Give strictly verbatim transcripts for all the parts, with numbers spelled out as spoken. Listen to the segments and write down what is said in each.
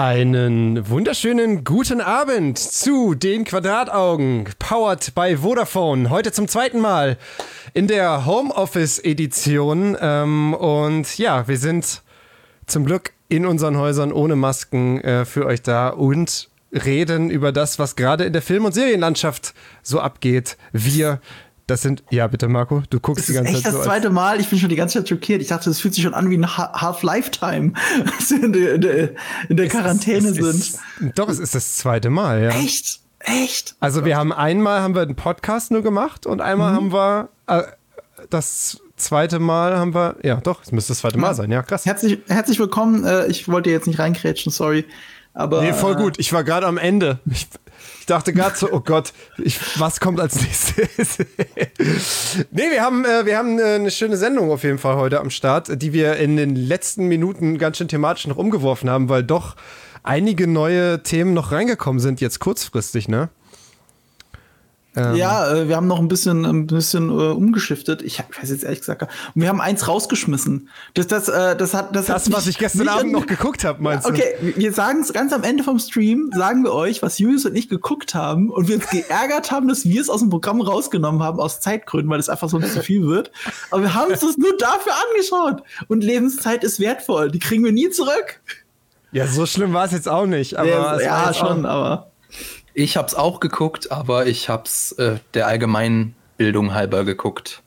Einen wunderschönen guten Abend zu den Quadrataugen, powered by Vodafone. Heute zum zweiten Mal in der Homeoffice-Edition. Ähm, und ja, wir sind zum Glück in unseren Häusern ohne Masken äh, für euch da und reden über das, was gerade in der Film- und Serienlandschaft so abgeht. Wir, das sind, ja bitte Marco, du guckst die ganze Zeit so. Das ist echt das zweite Mal, ich bin schon die ganze Zeit schockiert. Ich dachte, das fühlt sich schon an wie ein Half-Lifetime, als wir in der, in der, in der Quarantäne es, es, es sind. Ist, doch, es ist das zweite Mal, ja. Echt? Echt? Also wir haben einmal haben wir einen Podcast nur gemacht und einmal mhm. haben wir äh, das zweite Mal haben wir, ja doch, es müsste das zweite Mal ja. sein, ja krass. Herzlich, herzlich willkommen, äh, ich wollte jetzt nicht reinkrätschen, sorry. Aber, nee, voll gut, ich war gerade am Ende. Ich, ich dachte gerade so, oh Gott, ich, was kommt als nächstes? Nee, wir haben, äh, wir haben äh, eine schöne Sendung auf jeden Fall heute am Start, die wir in den letzten Minuten ganz schön thematisch noch umgeworfen haben, weil doch einige neue Themen noch reingekommen sind, jetzt kurzfristig, ne? Ähm. Ja, äh, wir haben noch ein bisschen, ein bisschen äh, umgeschiftet. Ich weiß jetzt ehrlich gesagt, und wir haben eins rausgeschmissen. Das, das, äh, das hat, das, das hat was ich gestern Abend noch geguckt habe, meinst ja, okay, du? Okay, wir sagen es ganz am Ende vom Stream, sagen wir euch, was Julius und ich geguckt haben und wir uns geärgert haben, dass wir es aus dem Programm rausgenommen haben, aus Zeitgründen, weil es einfach so zu viel wird. Aber wir haben uns das nur dafür angeschaut. Und Lebenszeit ist wertvoll. Die kriegen wir nie zurück. Ja, so schlimm war es jetzt auch nicht. Aber ja, es ja war schon, auch aber. Ich hab's auch geguckt, aber ich hab's äh, der Allgemeinbildung halber geguckt.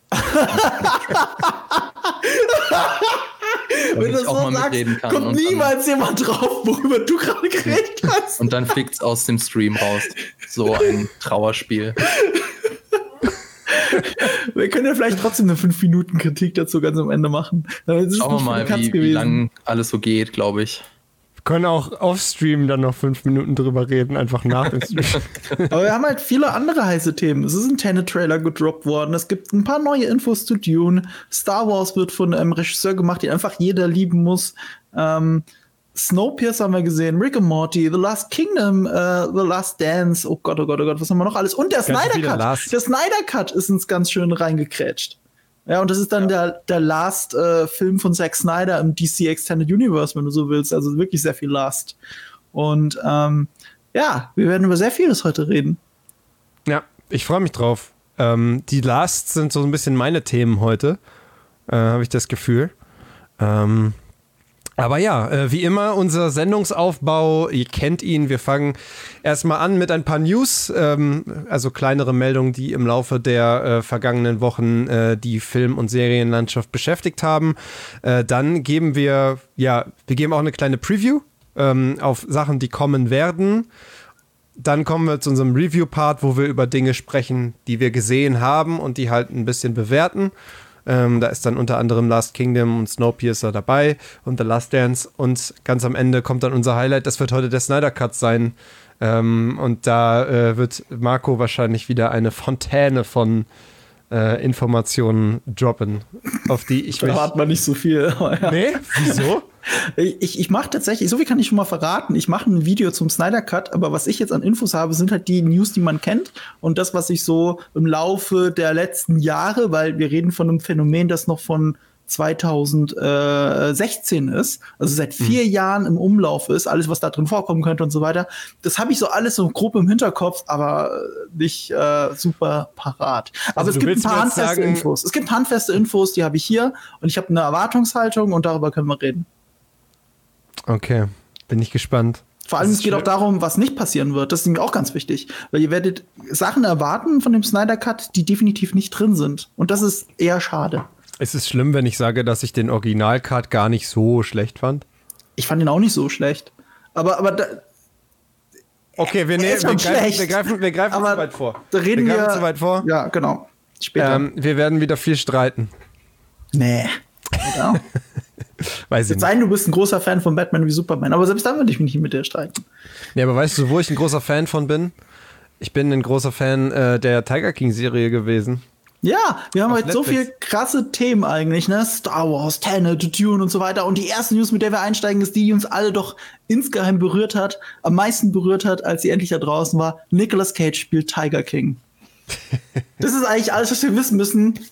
Wenn du das so sagst, kommt und niemals dann, jemand drauf, worüber du gerade geredet hast. Und dann fliegt's aus dem Stream raus. So ein Trauerspiel. Wir können ja vielleicht trotzdem eine fünf Minuten Kritik dazu ganz am Ende machen. Schauen wir mal, wie, wie lang alles so geht, glaube ich. Können auch off-stream dann noch fünf Minuten drüber reden, einfach nach dem Stream. Aber wir haben halt viele andere heiße Themen. Es ist ein Tenet-Trailer gedroppt worden. Es gibt ein paar neue Infos zu Dune. Star Wars wird von einem Regisseur gemacht, den einfach jeder lieben muss. Ähm, Snowpiercer haben wir gesehen, Rick and Morty, The Last Kingdom, uh, The Last Dance. Oh Gott, oh Gott, oh Gott, was haben wir noch alles? Und der Snyder Cut. Der Snyder Cut ist uns ganz schön reingekrätscht. Ja, und das ist dann ja. der, der Last äh, Film von Zack Snyder im D C Extended Universe, wenn du so willst. Also wirklich sehr viel Last. Und ähm, ja, wir werden über sehr vieles heute reden. Ja, ich freue mich drauf. Ähm, die Last sind so ein bisschen meine Themen heute, äh, habe ich das Gefühl. Ähm, aber ja, äh, wie immer, unser Sendungsaufbau, ihr kennt ihn, wir fangen erstmal an mit ein paar News, ähm, also kleinere Meldungen, die im Laufe der äh, vergangenen Wochen äh, die Film- und Serienlandschaft beschäftigt haben. Äh, dann geben wir, ja, wir geben auch eine kleine Preview ähm, auf Sachen, die kommen werden. Dann kommen wir zu unserem Review-Part, wo wir über Dinge sprechen, die wir gesehen haben und die halt ein bisschen bewerten. Ähm, da ist dann unter anderem Last Kingdom und Snowpiercer dabei und The Last Dance. Und ganz am Ende kommt dann unser Highlight. Das wird heute der Snyder Cut sein. Ähm, und da äh, wird Marco wahrscheinlich wieder eine Fontäne von äh, Informationen droppen, auf die ich da mich... Da hat man nicht so viel. Ja. Nee? Wieso? Ich, ich mache tatsächlich, so viel kann ich schon mal verraten, ich mache ein Video zum Snyder Cut, aber was ich jetzt an Infos habe, sind halt die News, die man kennt und das, was ich so im Laufe der letzten Jahre, weil wir reden von einem Phänomen, das noch von zweitausendsechzehn ist, also seit vier mhm. Jahren im Umlauf ist, alles, was da drin vorkommen könnte und so weiter. Das habe ich so alles so grob im Hinterkopf, aber nicht äh, super parat. Aber also es gibt ein paar handfeste sagen, Infos. Es gibt handfeste Infos, die habe ich hier und ich habe eine Erwartungshaltung und darüber können wir reden. Okay, bin ich gespannt. Vor allem, es geht auch darum, was nicht passieren wird. Das ist nämlich auch ganz wichtig. Weil ihr werdet Sachen erwarten von dem Snyder Cut, die definitiv nicht drin sind. Und das ist eher schade. Ist es schlimm, wenn ich sage, dass ich den Original-Cut gar nicht so schlecht fand? Ich fand ihn auch nicht so schlecht. Aber, aber da, okay, wir, nehmen, wir, greifen, wir greifen, wir greifen aber zu weit vor. Da reden wir, wir zu weit vor. Ja, genau. Später. Ähm, wir werden wieder viel streiten. Nee. Ja. Weiß ich nicht. Sein, du bist ein großer Fan von Batman wie Superman, aber selbst dann würde ich mich nicht mit dir streiten. Nee, aber weißt du, wo ich ein großer Fan von bin? Ich bin ein großer Fan äh, der Tiger King-Serie gewesen. Ja, wir haben Auf heute Netflix. So viele krasse Themen eigentlich, ne? Star Wars, Tenet, Dune und so weiter. Und die erste News, mit der wir einsteigen, ist die, die uns alle doch insgeheim berührt hat, am meisten berührt hat, als sie endlich da draußen war. Nicolas Cage spielt Tiger King. Das ist eigentlich alles, was wir wissen müssen.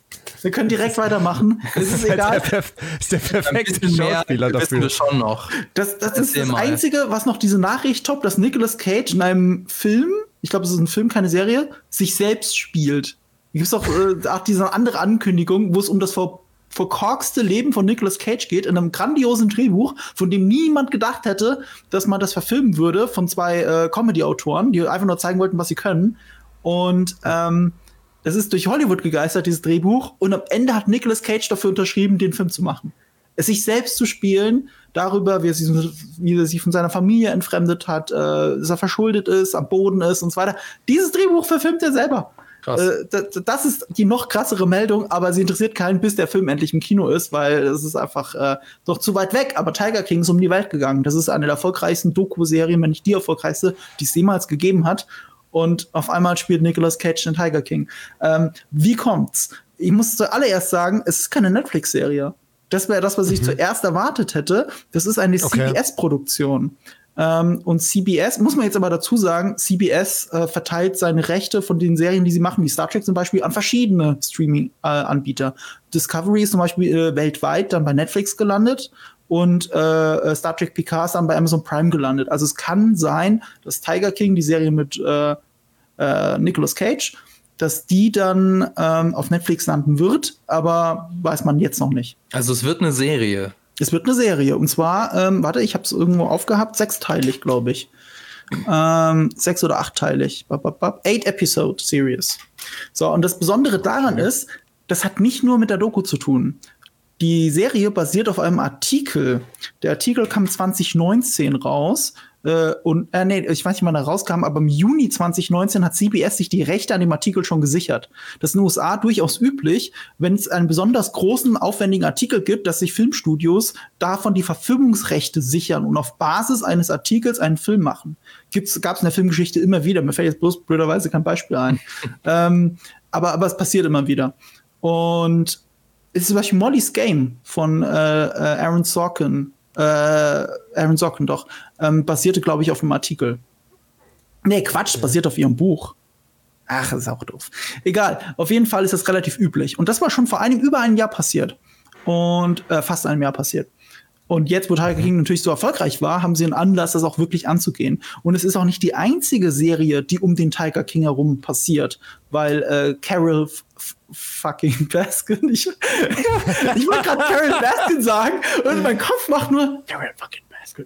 Wir können direkt weitermachen. Es ist egal. Der perf- ist der perfekte Ein mehr Schauspieler wissen dafür. wir schon noch. Das, das ist Erzähl das mal. Einzige, was noch diese Nachricht toppt, dass Nicolas Cage in einem Film, ich glaube, es ist ein Film, keine Serie, sich selbst spielt. Da gibt es auch, äh, auch diese andere Ankündigung, wo es um das ver- verkorkste Leben von Nicolas Cage geht, in einem grandiosen Drehbuch, von dem niemand gedacht hätte, dass man das verfilmen würde, von zwei äh, Comedy-Autoren, die einfach nur zeigen wollten, was sie können. Und ähm, das ist durch Hollywood gegeistert, dieses Drehbuch. Und am Ende hat Nicolas Cage dafür unterschrieben, den Film zu machen. Es sich selbst zu spielen, darüber, wie er, sich, wie er sich von seiner Familie entfremdet hat, äh, dass er verschuldet ist, am Boden ist und so weiter. Dieses Drehbuch verfilmt er selber. Krass. Äh, das, das ist die noch krassere Meldung, aber sie interessiert keinen, bis der Film endlich im Kino ist, weil es ist einfach äh, doch zu weit weg. Aber Tiger King ist um die Welt gegangen. Das ist eine der erfolgreichsten Doku-Serien, wenn nicht die erfolgreichste, die es jemals gegeben hat. Und auf einmal spielt Nicolas Cage den Tiger King. Ähm, wie kommt's? Ich muss zuallererst sagen, es ist keine Netflix-Serie. Das wäre das, was ich mhm. zuerst erwartet hätte. Das ist eine okay. C B S-Produktion. Ähm, und C B S, muss man jetzt aber dazu sagen, C B S äh, verteilt seine Rechte von den Serien, die sie machen, wie Star Trek zum Beispiel, an verschiedene Streaming-Anbieter. Äh, Discovery ist zum Beispiel äh, weltweit dann bei Netflix gelandet und äh, Star Trek Picard ist dann bei Amazon Prime gelandet. Also es kann sein, dass Tiger King, die Serie mit äh, äh, Nicolas Cage, dass die dann ähm, auf Netflix landen wird, aber weiß man jetzt noch nicht. Also es wird eine Serie. Es wird eine Serie. Und zwar, ähm, warte, ich habe es irgendwo aufgehabt, sechsteilig, glaube ich. Ähm, sechs- oder achtteilig. Eight-Episode-Series. So, und das Besondere daran ist, das hat nicht nur mit der Doku zu tun. Die Serie basiert auf einem Artikel. Der Artikel kam zwanzig neunzehn raus. Äh, und, äh, nee, ich weiß nicht, wann er rauskam, aber im Juni zwanzig neunzehn hat C B S sich die Rechte an dem Artikel schon gesichert. Das ist in den U S A durchaus üblich, wenn es einen besonders großen, aufwendigen Artikel gibt, dass sich Filmstudios davon die Verfilmungsrechte sichern und auf Basis eines Artikels einen Film machen. Gibt's, gab's in der Filmgeschichte immer wieder. Mir fällt jetzt bloß blöderweise kein Beispiel ein. ähm, aber, aber es passiert immer wieder. Und es ist zum Beispiel Molly's Game von äh, Aaron Sorkin. Äh, Aaron Sorkin doch. Ähm, basierte, glaube ich, auf einem Artikel. Nee, Quatsch, basiert auf ihrem Buch. Ach, das ist auch doof. Egal, auf jeden Fall ist das relativ üblich. Und das war schon vor einem, über einem Jahr passiert. Und äh, fast einem Jahr passiert. Und jetzt, wo Tiger King natürlich so erfolgreich war, haben sie einen Anlass, das auch wirklich anzugehen. Und es ist auch nicht die einzige Serie, die um den Tiger King herum passiert. Weil äh, Carol f- f- fucking Baskin, ich, ich wollte gerade Carol Baskin sagen und mein Kopf macht nur Carol fucking Baskin.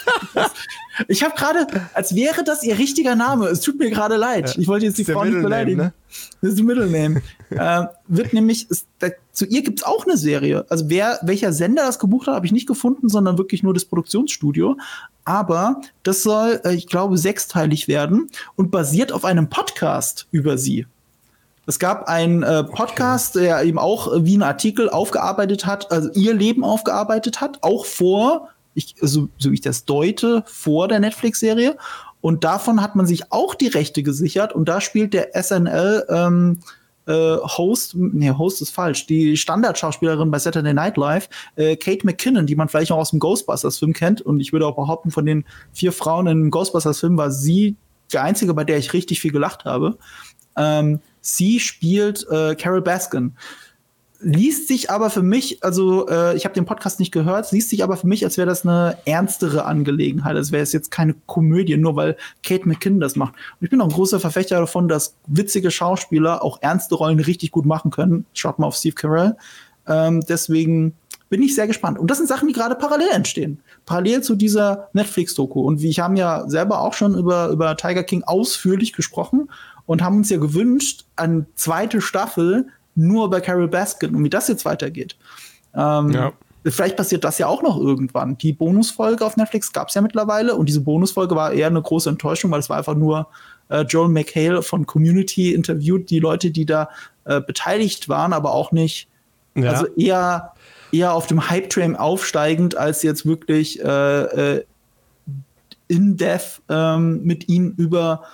Ich habe gerade, als wäre das ihr richtiger Name. Es tut mir gerade leid. Ja, ich wollte jetzt die Frau nicht beleidigen. Ne? Das ist der Middle Name. äh, wird nämlich, ist, da, zu ihr gibt's auch eine Serie. Also wer, welcher Sender das gebucht hat, habe ich nicht gefunden, sondern wirklich nur das Produktionsstudio. Aber das soll, äh, ich glaube, sechsteilig werden und basiert auf einem Podcast über sie. Es gab einen äh, Podcast, okay. der eben auch äh, wie ein Artikel aufgearbeitet hat, also ihr Leben aufgearbeitet hat, auch vor, ich, so, so wie ich das deute, vor der Netflix-Serie. Und davon hat man sich auch die Rechte gesichert. Und da spielt der S N L ähm, äh, Host, nee, Host ist falsch, die Standardschauspielerin bei Saturday Night Live, äh, Kate McKinnon, die man vielleicht noch aus dem Ghostbusters-Film kennt. Und ich würde auch behaupten, von den vier Frauen im Ghostbusters-Film war sie die einzige, bei der ich richtig viel gelacht habe. Ähm, sie spielt äh, Carol Baskin. Liest sich aber für mich, also äh, ich habe den Podcast nicht gehört, liest sich aber für mich, als wäre das eine ernstere Angelegenheit, als wäre es jetzt keine Komödie, nur weil Kate McKinnon das macht. Und ich bin auch ein großer Verfechter davon, dass witzige Schauspieler auch ernste Rollen richtig gut machen können. Schaut mal auf Steve Carell. Ähm, deswegen bin ich sehr gespannt. Und das sind Sachen, die gerade parallel entstehen. Parallel zu dieser Netflix-Doku. Und wir haben ja selber auch schon über, über Tiger King ausführlich gesprochen und haben uns ja gewünscht, eine zweite Staffel nur bei Carol Baskin und wie das jetzt weitergeht. Ähm, ja. Vielleicht passiert das ja auch noch irgendwann. Die Bonusfolge auf Netflix gab es ja mittlerweile und diese Bonusfolge war eher eine große Enttäuschung, weil es war einfach nur äh, Joel McHale von Community interviewt, die Leute, die da äh, beteiligt waren, aber auch nicht, ja. also eher, eher auf dem Hype-Train aufsteigend, als jetzt wirklich äh, äh, in-depth ähm, mit ihnen über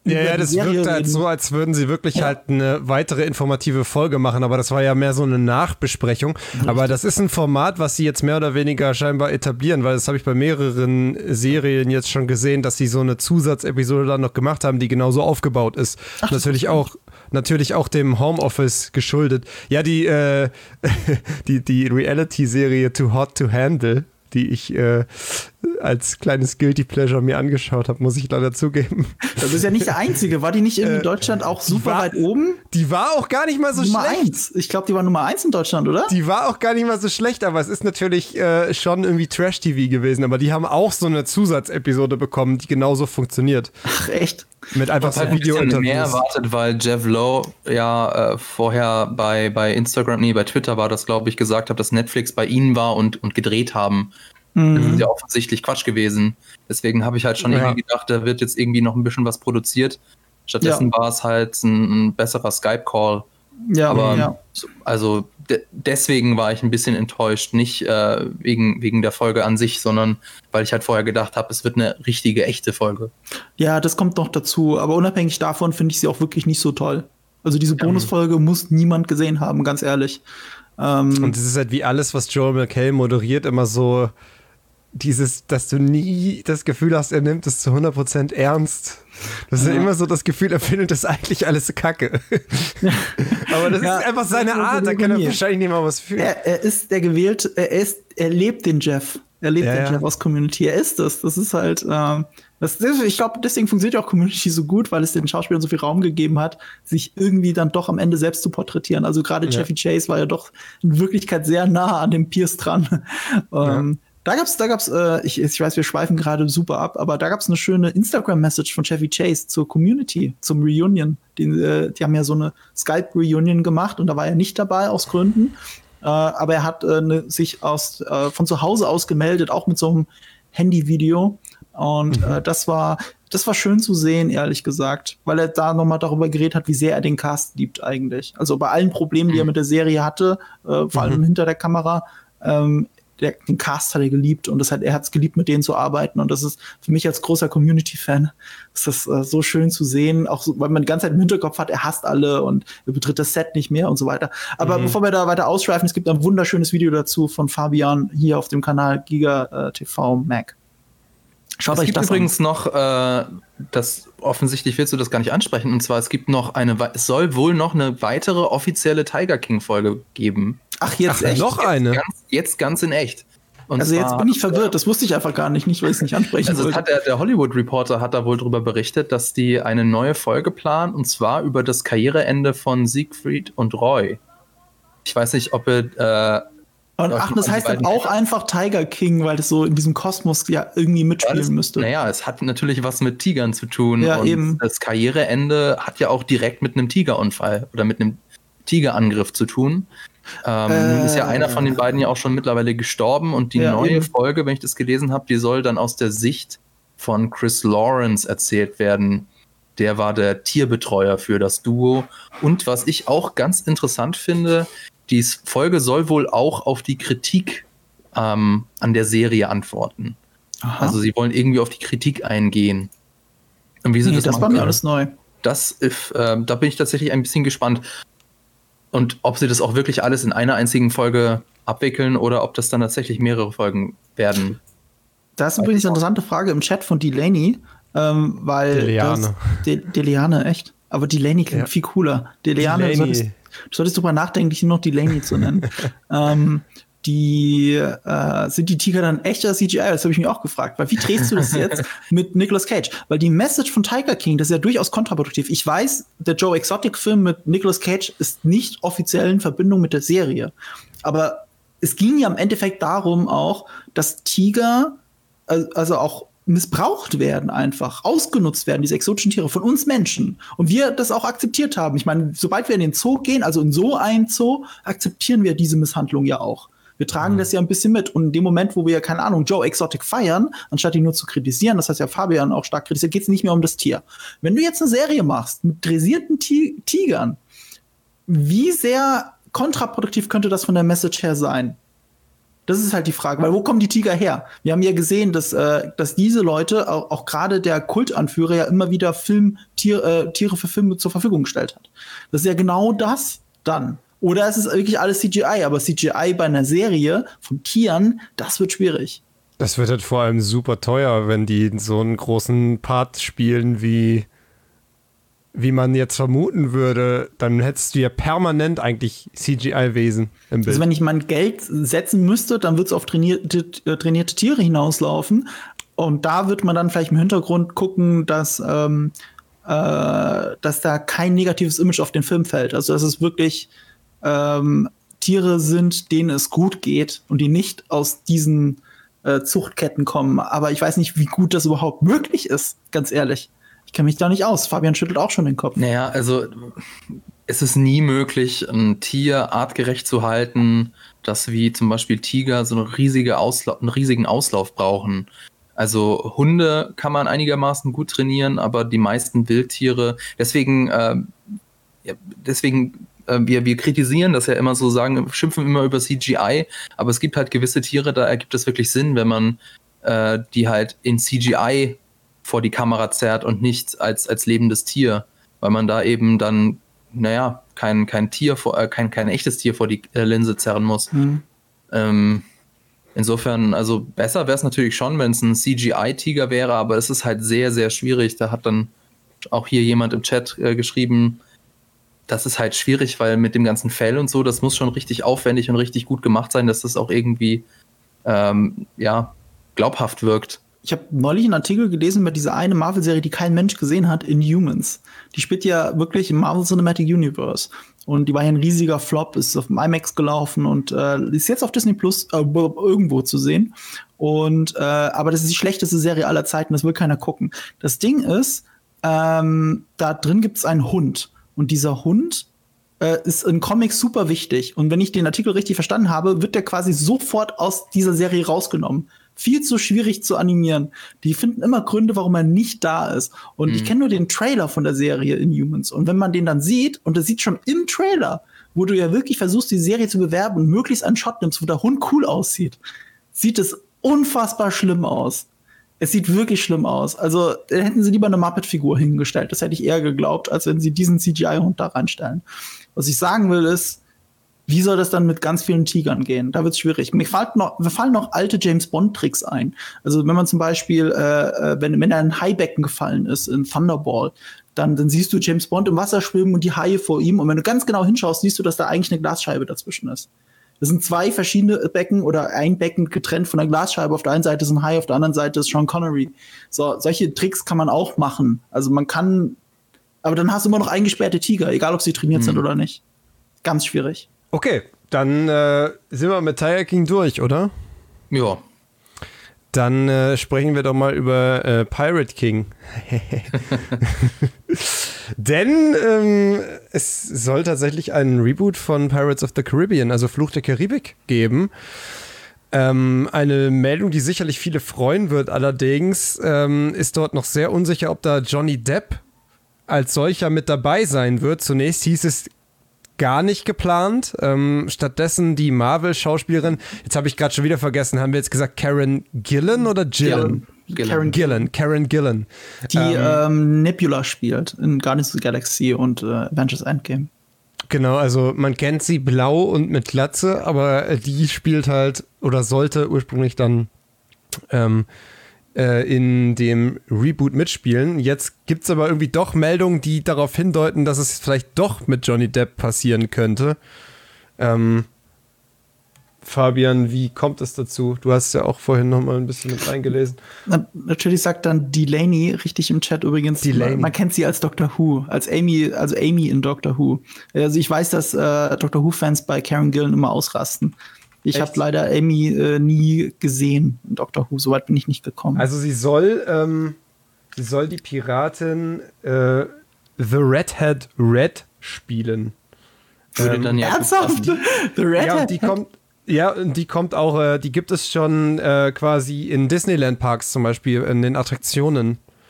Ja, über ja, die das Serie wirkt halt reden. so, als würden sie wirklich Ja. halt eine weitere informative Folge machen, aber das war ja mehr so eine Nachbesprechung. Aber das ist ein Format, was sie jetzt mehr oder weniger scheinbar etablieren, weil das habe ich bei mehreren Serien jetzt schon gesehen, dass sie so eine Zusatzepisode dann noch gemacht haben, die genauso aufgebaut ist. Ach, das natürlich auch Natürlich auch dem Homeoffice geschuldet. Ja, die, äh, die, die Reality-Serie Too Hot to Handle, die ich äh, als kleines Guilty Pleasure mir angeschaut habe, muss ich leider zugeben. Das ist ja nicht der einzige. War die nicht in Äh, Deutschland auch super war- weit oben? Die war auch gar nicht mal so Nummer schlecht. eins. Ich glaube, die war Nummer eins in Deutschland, oder? Die war auch gar nicht mal so schlecht, aber es ist natürlich äh, schon irgendwie Trash-T V gewesen. Aber die haben auch so eine Zusatzepisode bekommen, die genauso funktioniert. Ach, echt? Mit einfach Ich habe so halt ein bisschen mehr Video-Interviews. erwartet, weil Jeff Lowe ja äh, vorher bei, bei Instagram, nee, bei Twitter war das, glaube ich, gesagt hat, dass Netflix bei ihnen war und, und gedreht haben. Das ist ja offensichtlich Quatsch gewesen. Deswegen habe ich halt schon Ja. irgendwie gedacht, da wird jetzt irgendwie noch ein bisschen was produziert. Stattdessen Ja. war es halt ein, ein besserer Skype-Call. Ja, Aber ja. so- also de deswegen war ich ein bisschen enttäuscht. Nicht äh, wegen, wegen der Folge an sich, sondern weil ich halt vorher gedacht habe, es wird eine richtige, echte Folge. Ja, das kommt noch dazu. Aber unabhängig davon finde ich sie auch wirklich nicht so toll. Also diese Bonusfolge muss niemand gesehen haben, ganz ehrlich. Ähm, Und es ist halt wie alles, was Joel McHale moderiert, immer so dieses, dass du nie das Gefühl hast, er nimmt es zu hundert Prozent ernst. Das ist ja Ja. immer so das Gefühl, er findet das eigentlich alles Kacke. Aber das Ja, ist einfach das seine ist so Art, da eine kann er Ironie. wahrscheinlich nicht mal was für. er, er ist der gewählt, er ist, er lebt den Jeff. Er lebt Ja, den ja. Jeff aus Community. Er ist das. Das ist halt, ähm, das, das, ich glaube, deswegen funktioniert auch Community so gut, weil es den Schauspielern so viel Raum gegeben hat, sich irgendwie dann doch am Ende selbst zu porträtieren. Also gerade Ja. Chevy Chase war ja doch in Wirklichkeit sehr nah an dem Pierce dran. ähm, Da gab's, da gab's, äh, ich, ich weiß, wir schweifen gerade super ab, aber da gab's eine schöne Instagram-Message von Chevy Chase zur Community, zum Reunion. Die, äh, die haben ja so eine Skype-Reunion gemacht und da war er nicht dabei aus Gründen. Äh, aber er hat äh, ne, sich aus, äh, von zu Hause aus gemeldet, auch mit so einem Handyvideo. Und äh, das war, das war schön zu sehen, ehrlich gesagt, weil er da nochmal darüber geredet hat, wie sehr er den Cast liebt eigentlich. Also bei allen Problemen, die er mit der Serie hatte, äh, vor allem hinter der Kamera, ähm, der, den Cast hat er geliebt und das hat, er hat es geliebt, mit denen zu arbeiten. Und das ist für mich als großer Community-Fan ist das äh, so schön zu sehen, auch so, weil man die ganze Zeit im Hinterkopf hat, er hasst alle und er betritt das Set nicht mehr und so weiter. Aber bevor wir da weiter ausschweifen, es gibt ein wunderschönes Video dazu von Fabian hier auf dem Kanal Giga äh, T V Mac. Schaut Es euch gibt das übrigens noch, äh, das offensichtlich willst du das gar nicht ansprechen, und zwar es gibt noch eine, wei- es soll wohl noch eine weitere offizielle Tiger King Folge geben. an. Ach, jetzt Ach, echt? noch eine? Ganz, jetzt ganz in echt. Und Also jetzt zwar- bin ich verwirrt, das wusste ich einfach gar nicht, nicht weil ich es nicht ansprechen Also es wollte. hat der, der Hollywood Reporter hat da wohl drüber berichtet, dass die eine neue Folge planen, und zwar über das Karriereende von Siegfried und Roy. Ich weiß nicht, ob ihr äh, Und Ja, ach, das die heißt dann beiden- auch einfach Tiger King, weil das so in diesem Kosmos ja irgendwie mitspielen alles, müsste. Naja, es hat natürlich was mit Tigern zu tun. Ja, und eben. das Karriereende hat ja auch direkt mit einem Tigerunfall oder mit einem Tigerangriff zu tun. Ähm, Äh. ist ja einer von den beiden ja auch schon mittlerweile gestorben, und die Ja, neue eben. Folge, wenn ich das gelesen habe, die soll dann aus der Sicht von Chris Lawrence erzählt werden. Der war der Tierbetreuer für das Duo. Und was ich auch ganz interessant finde, die Folge soll wohl auch auf die Kritik ähm, an der Serie antworten. Aha. Also sie wollen irgendwie auf die Kritik eingehen. Und wie sie nee, das, das machen war mir können. alles neu. Das ist, äh, da bin ich tatsächlich ein bisschen gespannt. Und ob sie das auch wirklich alles in einer einzigen Folge abwickeln oder ob das dann tatsächlich mehrere Folgen werden. Da ist übrigens eine interessante Frage im Chat von Delaney, ähm, weil Deleane. das- De Deleane, echt? Aber Delaney klingt Ja. viel cooler. Deleane, Delaney. solltest, du solltest drüber nachdenken, dich nur noch Delaney zu nennen. ähm, die äh, sind die Tiger dann echter C G I? Das habe ich mich auch gefragt. Weil wie drehst du das jetzt mit Nicolas Cage? Weil die Message von Tiger King, das ist ja durchaus kontraproduktiv. Ich weiß, der Joe Exotic-Film mit Nicolas Cage ist nicht offiziell in Verbindung mit der Serie. Aber es ging ja im Endeffekt darum auch, dass Tiger al- also auch missbraucht werden, einfach ausgenutzt werden, diese exotischen Tiere von uns Menschen. Und wir das auch akzeptiert haben. Ich meine, sobald wir in den Zoo gehen, also in so einen Zoo, akzeptieren wir diese Misshandlung ja auch. Wir tragen das ja ein bisschen mit. Und in dem Moment, wo wir, keine Ahnung, Joe Exotic feiern, anstatt ihn nur zu kritisieren, das heißt ja Fabian auch stark kritisiert, geht es nicht mehr um das Tier. Wenn du jetzt eine Serie machst mit dressierten Ti- Tigern, wie sehr kontraproduktiv könnte das von der Message her sein? Das ist halt die Frage, weil wo kommen die Tiger her? Wir haben ja gesehen, dass, äh, dass diese Leute, auch, auch gerade der Kultanführer, ja immer wieder Film, Tier, äh, Tiere für Filme zur Verfügung gestellt hat. Das ist ja genau das dann. Oder es ist wirklich alles C G I, aber C G I bei einer Serie von Tieren, das wird schwierig. Das wird halt vor allem super teuer, wenn die so einen großen Part spielen, wie, wie man jetzt vermuten würde. Dann hättest du ja permanent eigentlich C G I-Wesen im Bild. Also wenn ich mein Geld setzen müsste, dann wird es auf trainierte, äh, trainierte Tiere hinauslaufen. Und da wird man dann vielleicht im Hintergrund gucken, dass, ähm, äh, dass da kein negatives Image auf den Film fällt. Also dass es wirklich ähm, Tiere sind, denen es gut geht und die nicht aus diesen äh, Zuchtketten kommen. Aber ich weiß nicht, wie gut das überhaupt möglich ist, ganz ehrlich. Ich kenne mich da nicht aus. Fabian schüttelt auch schon den Kopf. Naja, also es ist nie möglich, ein Tier artgerecht zu halten, das wie zum Beispiel Tiger so eine riesige Ausla- einen riesigen Auslauf brauchen. Also Hunde kann man einigermaßen gut trainieren, aber die meisten Wildtiere, deswegen, äh, ja, deswegen äh, wir, wir kritisieren das ja immer so, sagen, schimpfen immer über C G I, aber es gibt halt gewisse Tiere, da ergibt es wirklich Sinn, wenn man äh, die halt in C G I vor die Kamera zerrt und nicht als, als lebendes Tier, weil man da eben dann, naja, kein, kein Tier, vor, äh, kein, kein echtes Tier vor die äh, Linse zerren muss. Mhm. Ähm, insofern, also besser wäre es natürlich schon, wenn es ein C G I-Tiger wäre, aber es ist halt sehr, sehr schwierig. Da hat dann auch hier jemand im Chat äh, geschrieben, das ist halt schwierig, weil mit dem ganzen Fell und so, das muss schon richtig aufwendig und richtig gut gemacht sein, dass das auch irgendwie, ähm, ja, glaubhaft wirkt. Ich habe neulich einen Artikel gelesen über diese eine Marvel-Serie, die kein Mensch gesehen hat, Inhumans. Die spielt ja wirklich im Marvel Cinematic Universe. Und die war ja ein riesiger Flop, ist auf dem IMAX gelaufen und äh, ist jetzt auf Disney Plus äh, irgendwo zu sehen. Und äh, aber das ist die schlechteste Serie aller Zeiten, das will keiner gucken. Das Ding ist, ähm, da drin gibt's einen Hund. Und dieser Hund äh, ist in Comics super wichtig. Und wenn ich den Artikel richtig verstanden habe, wird der quasi sofort aus dieser Serie rausgenommen. Viel zu schwierig zu animieren. Die finden immer Gründe, warum er nicht da ist. Und mhm. ich kenne nur den Trailer von der Serie Inhumans. Und wenn man den dann sieht, und das sieht schon im Trailer, wo du ja wirklich versuchst, die Serie zu bewerben und möglichst einen Shot nimmst, wo der Hund cool aussieht, sieht es unfassbar schlimm aus. Es sieht wirklich schlimm aus. Also hätten sie lieber eine Muppet-Figur hingestellt. Das hätte ich eher geglaubt, als wenn sie diesen C G I-Hund da reinstellen. Was ich sagen will, ist, wie soll das dann mit ganz vielen Tigern gehen? Da wird's schwierig. Mir fallen noch, mir fallen noch alte James-Bond-Tricks ein. Also wenn man zum Beispiel, äh, wenn, wenn er in ein Haibecken gefallen ist, in Thunderball, dann, dann siehst du James Bond im Wasser schwimmen und die Haie vor ihm. Und wenn du ganz genau hinschaust, siehst du, dass da eigentlich eine Glasscheibe dazwischen ist. Das sind zwei verschiedene Becken oder ein Becken getrennt von der Glasscheibe. Auf der einen Seite ist ein Hai, auf der anderen Seite ist Sean Connery. So, solche Tricks kann man auch machen. Also man kann, aber dann hast du immer noch eingesperrte Tiger, egal ob sie trainiert mhm. sind oder nicht. Ganz schwierig. Okay, dann äh, sind wir mit Tiger King durch, oder? Ja. Dann äh, sprechen wir doch mal über äh, Pirate King. Denn ähm, es soll tatsächlich einen Reboot von Pirates of the Caribbean, also Fluch der Karibik, geben. Ähm, eine Meldung, die sicherlich viele freuen wird. Allerdings ähm, ist dort noch sehr unsicher, ob da Johnny Depp als solcher mit dabei sein wird. Zunächst hieß es gar nicht geplant. Ähm, stattdessen die Marvel-Schauspielerin, jetzt habe ich gerade schon wieder vergessen, haben wir jetzt gesagt Karen Gillan oder Gillan? Ja, Karen Gillan. Karen Gillan. Die ähm, ähm, Nebula spielt in Guardians of the Galaxy und äh, Avengers Endgame. Genau, also man kennt sie blau und mit Glatze, aber die spielt halt oder sollte ursprünglich dann ähm, äh, in dem Reboot mitspielen. Jetzt gibt es aber irgendwie doch Meldungen, die darauf hindeuten, dass es vielleicht doch mit Johnny Depp passieren könnte. Ähm, Fabian, wie kommt es dazu? Du hast ja auch vorhin noch mal ein bisschen mit reingelesen. Na, natürlich sagt dann Delaney, richtig im Chat übrigens, Delaney. Man kennt sie als Doctor Who, als Amy, also Amy in Doctor Who. Also ich weiß, dass äh, Doctor Who-Fans bei Karen Gillan immer ausrasten. Ich habe leider Amy äh, nie gesehen in Doctor Who, soweit bin ich nicht gekommen. Also sie soll, ähm, sie soll die Piratin äh, The Redhead Red spielen. Würde ähm, dann ja ernsthaft? The Redhead? Ja, die kommt Ja, die kommt auch, äh, die gibt es schon äh, quasi in Disneyland Parks zum Beispiel, in den Attraktionen.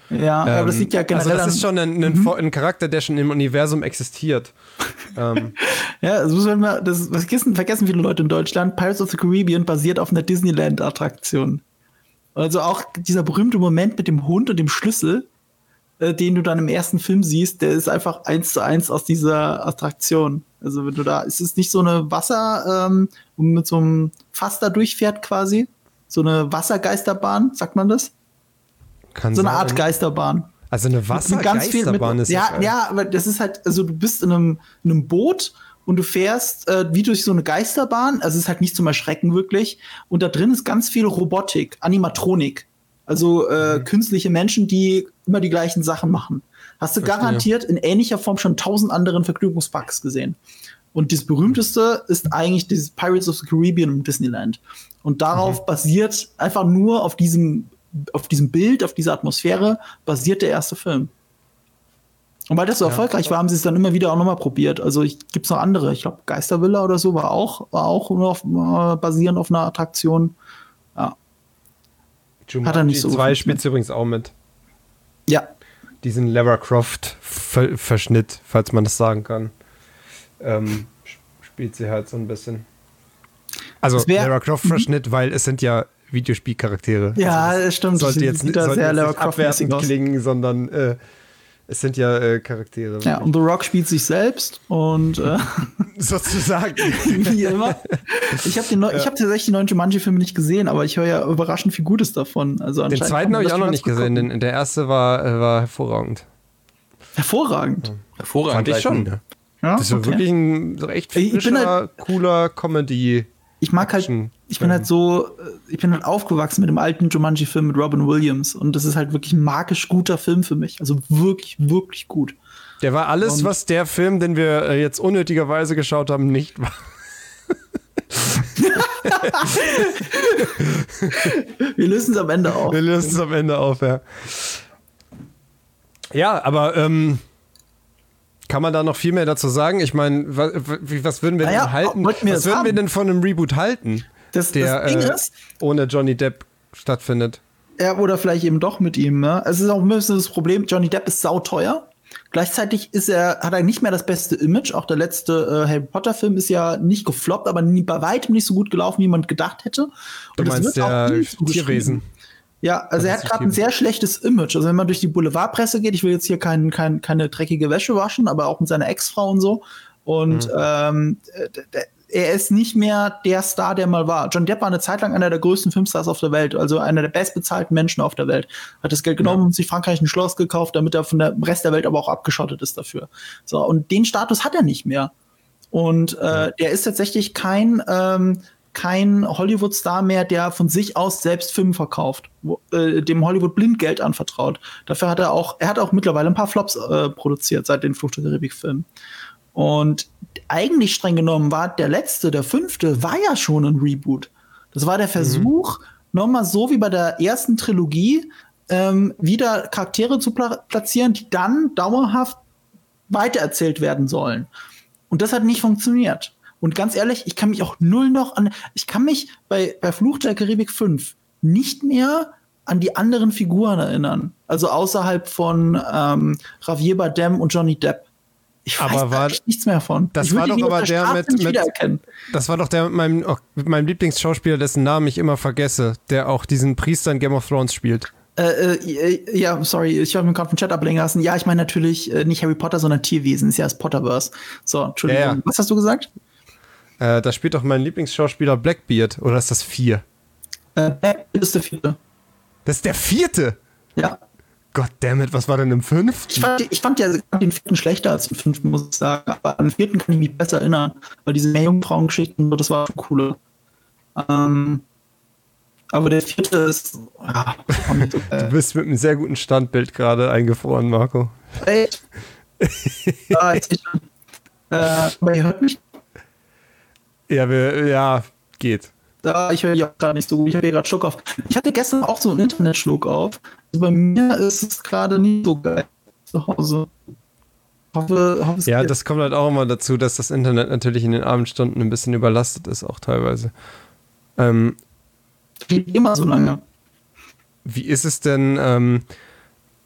Ja, ähm, aber das liegt ja generell Also das ist schon ein, ein, Mhm. ein Charakter, der schon im Universum existiert. ähm, Ja, das muss man mal, das vergessen, vergessen viele Leute in Deutschland. Pirates of the Caribbean basiert auf einer Disneyland-Attraktion. Also auch dieser berühmte Moment mit dem Hund und dem Schlüssel, äh, den du dann im ersten Film siehst, der ist einfach eins zu eins aus dieser Attraktion. Also wenn du da, es ist nicht so eine Wasser, ähm, wo man mit so einem Fass da durchfährt quasi. So eine Wassergeisterbahn, sagt man das? kann So eine sein. Art Geisterbahn. Also eine Mit ganz viel- Wassergeisterbahn mit, ist ja, das, ja, aber das ist halt, also du bist in einem, in einem Boot und du fährst äh, wie durch so eine Geisterbahn, also es ist halt nicht zum Erschrecken wirklich, und da drin ist ganz viel Robotik, Animatronik, also äh, Mhm. künstliche Menschen, die immer die gleichen Sachen machen. Hast du Verstehe. garantiert in ähnlicher Form schon tausend anderen Vergnügungsparks gesehen. Und das berühmteste ist eigentlich dieses Pirates of the Caribbean im Disneyland. Und darauf Mhm. basiert einfach nur auf diesem, auf diesem Bild, auf dieser Atmosphäre, basiert der erste Film. Und weil das so Ja. erfolgreich war, haben sie es dann immer wieder auch nochmal probiert. Also gibt es noch andere. Ich glaube, Geistervilla oder so war auch, war auch nur auf, äh, basierend auf einer Attraktion. Ja. Hat er nicht so gut zwei funktioniert. spielt übrigens auch mit. Ja. Diesen Lara Croft-Verschnitt, falls man das sagen kann. Ähm, sp- spielt sie halt so ein bisschen. Also Es wär- Lara Croft-Verschnitt, weil es sind ja Videospielcharaktere. Ja, also, das stimmt. Sollte Sie jetzt, sieht da sollte sehr jetzt Lara nicht Croft-mäßig abwertend aus. klingen, sondern äh, es sind ja äh, Charaktere. Ja, und The Rock spielt sich selbst und äh, Sozusagen. wie immer. Ich habe neu- ich hab tatsächlich die neuen Jumanji-Filme nicht gesehen, aber ich höre ja überraschend viel Gutes davon. Also Den anscheinend zweiten kann man habe ich das auch schon noch ganz nicht gut gesehen. gucken. Den, der erste war, äh, war hervorragend. Hervorragend. Hervorragend. Fand ich gleich schon. ein- Ja. Ja, Das ist so okay. wirklich ein recht Ich bin frischer, halt- cooler Comedy. Ich mag halt, Action- ich bin halt so, äh, ich bin halt aufgewachsen mit dem alten Jumanji-Film mit Robin Williams und das ist halt wirklich ein magisch guter Film für mich. Also wirklich, wirklich gut. Der war alles, Und- was der Film, den wir äh, jetzt unnötigerweise geschaut haben, nicht war. Wir lösen es am Ende auf. Wir lösen es am Ende auf, ja. Ja, aber ähm, kann man da noch viel mehr dazu sagen? Ich meine, was, was würden wir Naja, denn halten? wollten wir Was das würden wir haben? denn von einem Reboot halten, Das, der das Ding äh, ist, ohne Johnny Depp stattfindet? ja, oder vielleicht eben doch mit ihm. Ne? Es ist auch ein bisschen das Problem, Johnny Depp ist sauteuer. Gleichzeitig ist er, hat er nicht mehr das beste Image. Auch der letzte äh, Harry Potter-Film ist ja nicht gefloppt, aber nie, bei weitem nicht so gut gelaufen, wie man gedacht hätte. Du Und es meinst wird auch der ihm zugeschrieben. Tierwesen? Ja, also er hat ist gerade ein Tierwesen. sehr schlechtes Image. Also wenn man durch die Boulevardpresse geht, ich will jetzt hier kein, kein, keine dreckige Wäsche waschen, aber auch mit seiner Ex-Frau und so. Und Mhm. ähm, d- d- er ist nicht mehr der Star, der mal war. John Depp war eine Zeit lang einer der größten Filmstars auf der Welt, also einer der bestbezahlten Menschen auf der Welt. Hat das Geld genommen und sich Frankreich ein Schloss gekauft, damit er von der Rest der Welt aber auch abgeschottet ist dafür. So, und den Status hat er nicht mehr. Und äh, der ist tatsächlich kein, ähm, kein Hollywood-Star mehr, der von sich aus selbst Filme verkauft, wo, äh, dem Hollywood Blindgeld anvertraut. Dafür hat er auch, er hat auch mittlerweile ein paar Flops äh, produziert seit den Flucht der Karibik-Filmen. Und eigentlich streng genommen war der letzte, der fünfte, war ja schon ein Reboot. Das war der Versuch, mhm. nochmal so wie bei der ersten Trilogie, ähm, wieder Charaktere zu pla- platzieren, die dann dauerhaft weitererzählt werden sollen. Und das hat nicht funktioniert. Und ganz ehrlich, ich kann mich auch null noch an, ich kann mich bei, bei Fluch der Karibik fünf nicht mehr an die anderen Figuren erinnern. Also außerhalb von ähm, Javier Bardem und Johnny Depp. Ich weiß Aber war, echt nichts mehr von. Das ich war doch ihn aber auf der Straße mit, nicht mit wiedererkennen. Das war doch der mit meinem, oh, mit meinem Lieblingsschauspieler, dessen Namen ich immer vergesse, der auch diesen Priester in Game of Thrones spielt. Äh, äh, ja, sorry, ich habe mir gerade vom Chat ablenken lassen. Ja, ich meine natürlich äh, nicht Harry Potter, sondern Tierwesen. Ist ja das Potterverse. So, Entschuldigung. Ja, ja. Was hast du gesagt? Äh, da spielt doch mein Lieblingsschauspieler Blackbeard. Oder ist das vier? Äh, Blackbeard ist der vierte. Das ist der vierte? Ja. Goddammit, was war denn im fünften? Ich fand, ich fand ja den vierten schlechter als den fünften, muss ich sagen. Aber an den vierten kann ich mich besser erinnern. Weil diese Meerjungfrauengeschichten, das war schon cooler. Ähm, aber der vierte ist. Ja, auch nicht so Du geil. bist mit einem sehr guten Standbild gerade eingefroren, Marco. Echt? Ah, jetzt nicht. Äh, aber ihr hört mich. Ja, wir, ja, geht. Da, ich höre dich auch gerade nicht so gut. Ich habe hier gerade Schluck auf. Ich hatte gestern auch so einen Internetschluck auf. Also bei mir ist es gerade nicht so geil zu Hause. Hoffe, hoffe, es Ja, geht. das kommt halt auch immer dazu, dass das Internet natürlich in den Abendstunden ein bisschen überlastet ist, auch teilweise. Ähm, geht immer so lange. wie ist es denn, ähm,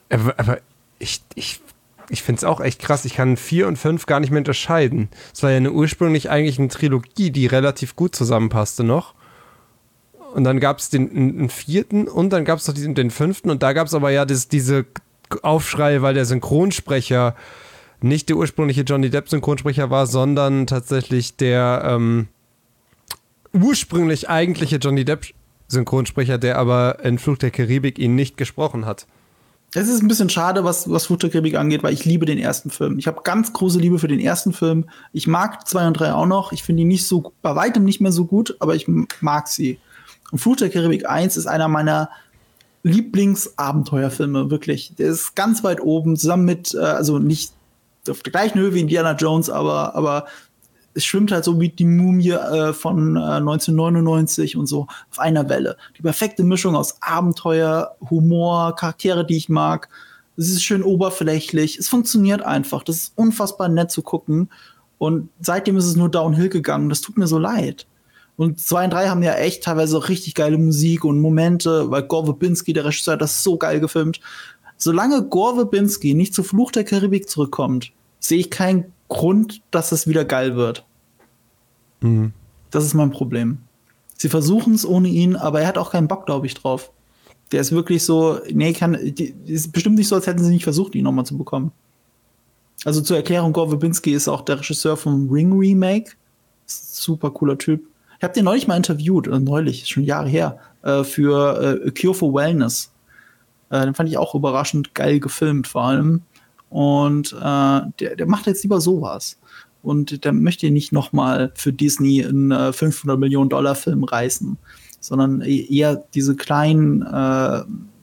Aber, aber ich, ich, ich finde es auch echt krass. Ich kann vier und fünf gar nicht mehr unterscheiden. Es war ja eine ursprünglich eigentlich eine Trilogie, die relativ gut zusammenpasste noch. Und dann gab es den einen vierten und dann gab es noch diesen, den fünften. Und da gab es aber ja das, diese Aufschrei, weil der Synchronsprecher nicht der ursprüngliche Johnny Depp Synchronsprecher war, sondern tatsächlich der ähm, ursprünglich eigentliche Johnny Depp Synchronsprecher, der aber in Fluch der Karibik ihn nicht gesprochen hat. Es ist ein bisschen schade, was, was Fluch der Karibik angeht, weil ich liebe den ersten Film. Ich habe ganz große Liebe für den ersten Film. Ich mag zwei und drei auch noch. Ich finde die nicht so, bei weitem nicht mehr so gut, aber ich mag sie. Und Fluch der Karibik eins ist einer meiner Lieblingsabenteuerfilme, wirklich. Der ist ganz weit oben, zusammen mit, äh, also nicht auf der gleichen Höhe wie Indiana Jones, aber, aber es schwimmt halt so wie die Mumie äh, von äh, neunzehnhundertneunundneunzig und so auf einer Welle. Die perfekte Mischung aus Abenteuer, Humor, Charaktere, die ich mag. Es ist schön oberflächlich. Es funktioniert einfach. Das ist unfassbar nett zu gucken. Und seitdem ist es nur downhill gegangen. Das tut mir so leid. Und zwei und drei haben ja echt teilweise richtig geile Musik und Momente, weil Gore Verbinski, der Regisseur, hat das so geil gefilmt. Solange Gore Verbinski nicht zu Fluch der Karibik zurückkommt, sehe ich keinen Grund, dass es wieder geil wird. Mhm. Das ist mein Problem. Sie versuchen es ohne ihn, aber er hat auch keinen Bock, glaube ich, drauf. Der ist wirklich so, nee, kann, die, ist bestimmt nicht so, als hätten sie nicht versucht, ihn nochmal zu bekommen. Also zur Erklärung, Gore Verbinski ist auch der Regisseur vom Ring Remake. Super cooler Typ. Ich habe den neulich mal interviewt, äh, neulich, schon Jahre her, äh, für äh, A Cure for Wellness. Äh, den fand ich auch überraschend geil gefilmt, vor allem. Und äh, der, der macht jetzt lieber sowas. Und der möchte nicht noch mal für Disney einen äh, fünfhundert Millionen Dollar Film reißen, sondern eher diese kleinen äh,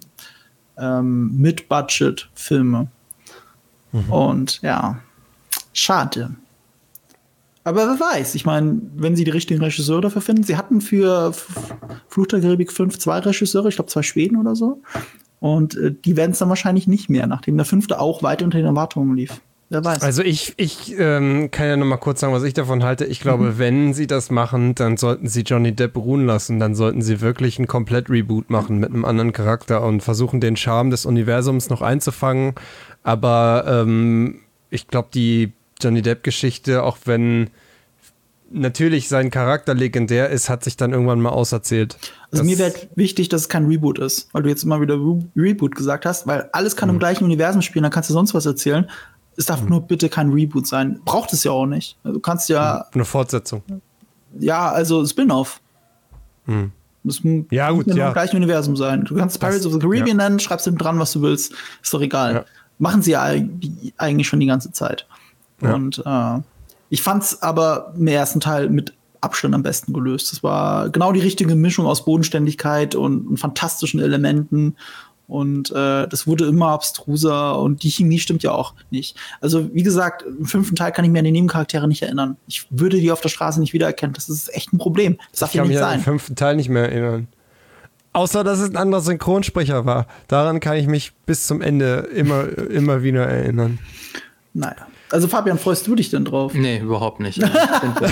ähm, Mid-Budget-Filme. Mhm. Und ja, schade. Aber wer weiß, ich meine, wenn sie die richtigen Regisseure dafür finden, sie hatten für Fluch der Karibik fünf zwei Regisseure, ich glaube zwei Schweden oder so. Und äh, die werden es dann wahrscheinlich nicht mehr, nachdem der fünfte auch weit unter den Erwartungen lief. Wer weiß. Also ich, ich ähm, kann ja noch mal kurz sagen, was ich davon halte. Ich glaube, mhm. wenn sie das machen, dann sollten sie Johnny Depp ruhen lassen. Dann sollten sie wirklich ein Komplett-Reboot machen mit einem anderen Charakter und versuchen, den Charme des Universums noch einzufangen. Aber ähm, ich glaube, die Johnny Depp-Geschichte, auch wenn natürlich sein Charakter legendär ist, hat sich dann irgendwann mal auserzählt. Also mir wäre wichtig, dass es kein Reboot ist, weil du jetzt immer wieder Re- Reboot gesagt hast, weil alles kann mhm. im gleichen Universum spielen, dann kannst du sonst was erzählen. Es darf mhm. nur bitte kein Reboot sein. Braucht es ja auch nicht. Du kannst ja eine Fortsetzung. Ja, also Spin-off. Mhm. Das ja, gut, muss ja. im gleichen Universum sein. Du kannst Pirates das, of the Caribbean ja. nennen, schreibst hinten dran, was du willst. Ist doch egal. Ja. Machen sie ja eigentlich schon die ganze Zeit. Ja. Und äh, ich fand's aber im ersten Teil mit Abstand am besten gelöst. Das war genau die richtige Mischung aus Bodenständigkeit und, und fantastischen Elementen. Und äh, das wurde immer abstruser und die Chemie stimmt ja auch nicht. Also wie gesagt, im fünften Teil kann ich mir an die Nebencharaktere nicht erinnern. Ich würde die auf der Straße nicht wiedererkennen. Das ist echt ein Problem. Das darf ja nicht sein. Ich kann mich an den fünften Teil nicht mehr erinnern. Außer, dass es ein anderer Synchronsprecher war. Daran kann ich mich bis zum Ende immer, immer wieder erinnern. Naja. Also Fabian, freust du dich denn drauf? Nee, überhaupt nicht. Ich finde,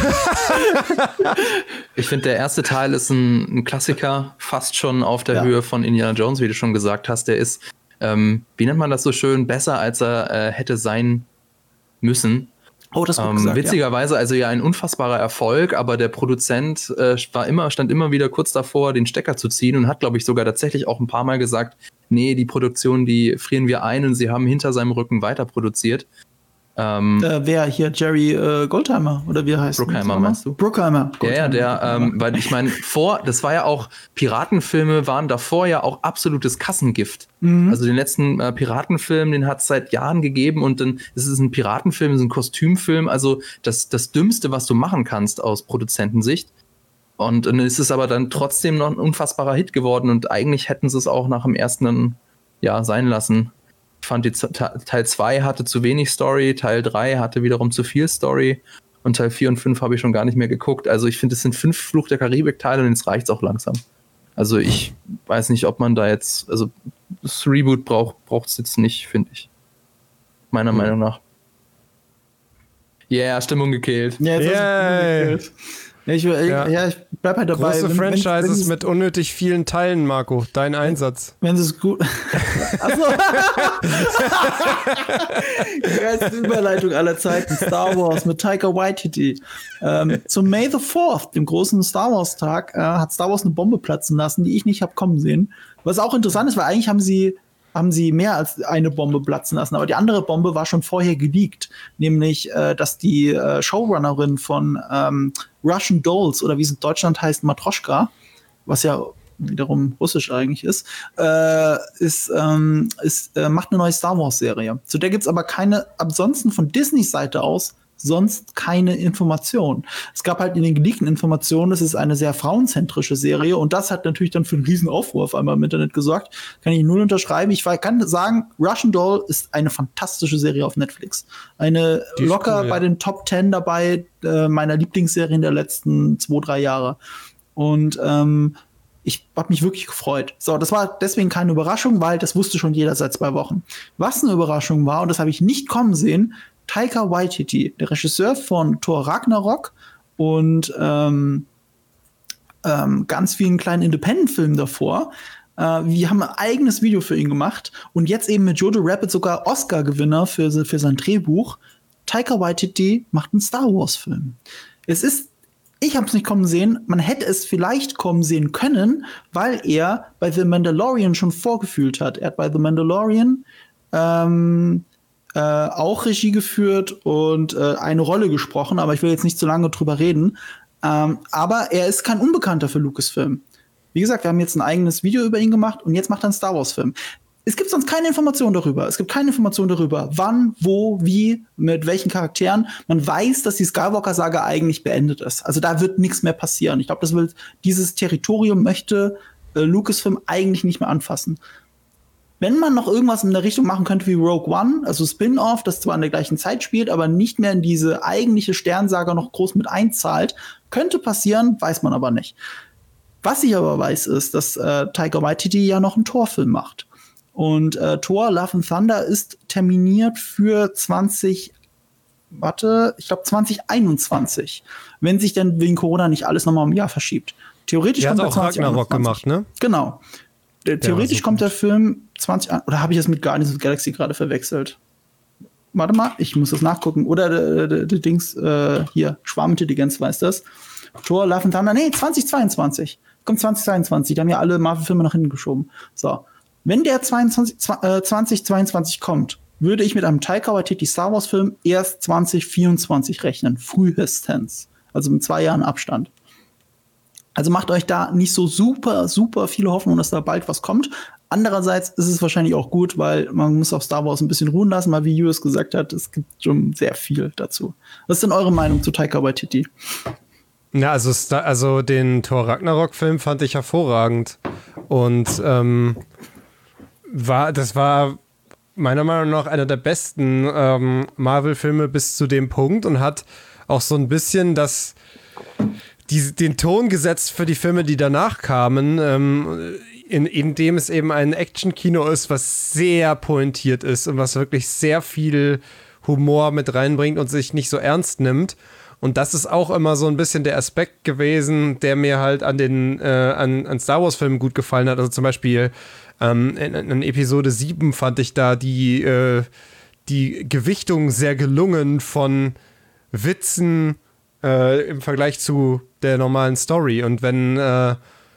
find, der erste Teil ist ein, ein Klassiker, fast schon auf der ja. Höhe von Indiana Jones, wie du schon gesagt hast. Der ist, ähm, wie nennt man das so schön, besser, als er äh, hätte sein müssen. Oh, das ähm, gesagt, witzigerweise, ja. also ja, ein unfassbarer Erfolg, aber der Produzent äh, war immer, stand immer wieder kurz davor, den Stecker zu ziehen und hat, glaube ich, sogar tatsächlich auch ein paar Mal gesagt, nee, die Produktion, die frieren wir ein, und sie haben hinter seinem Rücken weiter produziert. Ähm, äh, wer hier? Jerry äh, Goldheimer oder wie heißt Bruckheimer, meinst du? Bruckheimer. Ja, ja, der, ähm, weil ich meine, vor, das war ja auch, Piratenfilme waren davor ja auch absolutes Kassengift. Mhm. Also den letzten äh, Piratenfilm, den hat es seit Jahren gegeben, und dann ist es ein Piratenfilm, ist ein Kostümfilm, also das, das Dümmste, was du machen kannst aus Produzentensicht. Und dann ist es aber dann trotzdem noch ein unfassbarer Hit geworden, und eigentlich hätten sie es auch nach dem ersten dann, ja, sein lassen. Ich fand, die Teil zwei hatte zu wenig Story, Teil drei hatte wiederum zu viel Story, und Teil vier und fünf habe ich schon gar nicht mehr geguckt. Also ich finde, es sind fünf Fluch der Karibik-Teile, und jetzt reicht es auch langsam. Also ich weiß nicht, ob man da jetzt, also das Reboot braucht es jetzt nicht, finde ich. Meiner mhm. Meinung nach. Yeah, Stimmung gekillt. Ja, jetzt yeah. Ja, ich, ja. ja, ich bleib halt dabei. Große wenn, Franchises wenn, mit unnötig vielen Teilen, Marco. Dein Einsatz. Wenn sie es gut. Achso. Geilste Überleitung aller Zeiten. Star Wars mit Taika Waititi. Ähm, zum May the fourth, dem großen Star Wars Tag, äh, hat Star Wars eine Bombe platzen lassen, die ich nicht hab kommen sehen. Was auch interessant ist, weil eigentlich haben sie haben sie mehr als eine Bombe platzen lassen. Aber die andere Bombe war schon vorher geleakt. Nämlich, äh, dass die äh, Showrunnerin von ähm, Russian Dolls, oder wie es in Deutschland heißt, Matroschka, was ja wiederum russisch eigentlich ist, äh, ist, ähm, ist äh, macht eine neue Star Wars-Serie. Zu der gibt's aber keine, ansonsten von Disneys Seite aus, sonst keine Information. Es gab halt in den geleakten Informationen, es ist eine sehr frauenzentrische Serie und das hat natürlich dann für einen riesen Aufruhr auf einmal im Internet gesorgt. Kann ich null unterschreiben. Ich kann sagen, Russian Doll ist eine fantastische Serie auf Netflix. Eine locker cool, ja. bei den Top Ten dabei äh, meiner Lieblingsserien der letzten zwei, drei Jahre. Und ähm, ich habe mich wirklich gefreut. So, das war deswegen keine Überraschung, weil das wusste schon jeder seit zwei Wochen. Was eine Überraschung war, und das habe ich nicht kommen sehen, Taika Waititi, der Regisseur von Thor Ragnarok und ähm, ähm, ganz vielen kleinen Independent-Filmen davor. Äh, wir haben ein eigenes Video für ihn gemacht und jetzt eben mit Jojo Rabbit sogar Oscar-Gewinner für, für sein Drehbuch. Taika Waititi macht einen Star Wars-Film. Es ist, ich habe es nicht kommen sehen, man hätte es vielleicht kommen sehen können, weil er bei The Mandalorian schon vorgefühlt hat. Er hat bei The Mandalorian ähm, Äh, auch Regie geführt und äh, eine Rolle gesprochen, aber ich will jetzt nicht zu lange drüber reden. Ähm, aber er ist kein Unbekannter für Lucasfilm. Wie gesagt, wir haben jetzt ein eigenes Video über ihn gemacht und jetzt macht er einen Star Wars-Film. Es gibt sonst keine Information darüber. Es gibt keine Information darüber, wann, wo, wie, mit welchen Charakteren. Man weiß, dass die Skywalker-Saga eigentlich beendet ist. Also da wird nichts mehr passieren. Ich glaube, das will dieses Territorium möchte äh, Lucasfilm eigentlich nicht mehr anfassen. Wenn man noch irgendwas in der Richtung machen könnte wie Rogue One, also Spin-off, das zwar in der gleichen Zeit spielt, aber nicht mehr in diese eigentliche Sternsaga noch groß mit einzahlt, könnte passieren, weiß man aber nicht. Was ich aber weiß, ist, dass äh, Taika Waititi ja noch einen Thor-Film macht. Und äh, Thor Love and Thunder ist terminiert für zwanzig, warte, ich glaube zwanzig einundzwanzig, wenn sich dann wegen Corona nicht alles nochmal um ein Jahr verschiebt. Theoretisch kommt er auch Ragnarok gemacht, ne? Genau. Theoretisch so kommt der Film zwanzig, oder habe ich das mit Guardians of the Galaxy gerade verwechselt? Warte mal, ich muss das nachgucken. Oder der, der, der Dings, äh, hier, Schwarmintelligenz weiß das. Thor, Love and Thunder, nee, zwanzig zweiundzwanzig. Kommt zwanzig zweiundzwanzig, die haben ja alle Marvel-Filme nach hinten geschoben. So, wenn der zweiundzwanzig, äh, zwanzig zweiundzwanzig kommt, würde ich mit einem Taika Waititi Star Wars-Film erst zwanzig vierundzwanzig rechnen, frühestens. Also mit zwei Jahren Abstand. Also macht euch da nicht so super, super viele Hoffnung, dass da bald was kommt. Andererseits ist es wahrscheinlich auch gut, weil man muss auch Star Wars ein bisschen ruhen lassen, weil wie Julius gesagt hat, es gibt schon sehr viel dazu. Was ist denn eure Meinung zu Taika Waititi? Ja, also, Star, also den Thor Ragnarok-Film fand ich hervorragend. Und ähm, war, das war meiner Meinung nach einer der besten ähm, Marvel-Filme bis zu dem Punkt und hat auch so ein bisschen das Die, den Ton gesetzt für die Filme, die danach kamen, ähm, in, in dem es eben ein Action-Kino ist, was sehr pointiert ist und was wirklich sehr viel Humor mit reinbringt und sich nicht so ernst nimmt. Und das ist auch immer so ein bisschen der Aspekt gewesen, der mir halt an den äh, an, an Star Wars-Filmen gut gefallen hat. Also zum Beispiel ähm, in, in Episode sieben fand ich da die, äh, die Gewichtung sehr gelungen von Witzen äh, im Vergleich zu der normalen Story. Und wenn äh,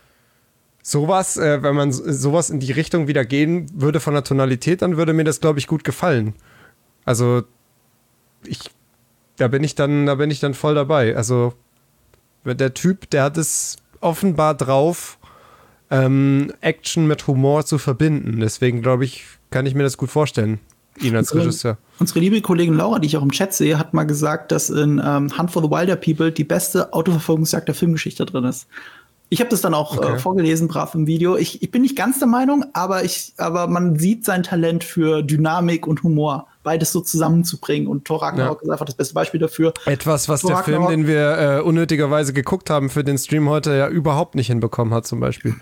sowas, äh, wenn man sowas in die Richtung wieder gehen würde von der Tonalität, dann würde mir das, glaube ich, gut gefallen. Also ich, da bin ich dann, da bin ich dann voll dabei. Also der Typ, der hat es offenbar drauf, ähm, Action mit Humor zu verbinden. Deswegen, glaube ich, kann ich mir das gut vorstellen. Ihn als unsere, Regisseur. Unsere liebe Kollegin Laura, die ich auch im Chat sehe, hat mal gesagt, dass in ähm, Hunt for the Wilder People die beste Autoverfolgungsjagd der Filmgeschichte drin ist. Ich habe das dann auch okay. äh, vorgelesen, brav im Video. Ich, ich bin nicht ganz der Meinung, aber, ich, aber man sieht sein Talent für Dynamik und Humor, beides so zusammenzubringen. Und Thor Ragnarok ja. ist einfach das beste Beispiel dafür. Etwas, was Thor der Ragnarok, Film, den wir äh, unnötigerweise geguckt haben für den Stream heute, ja überhaupt nicht hinbekommen hat, zum Beispiel.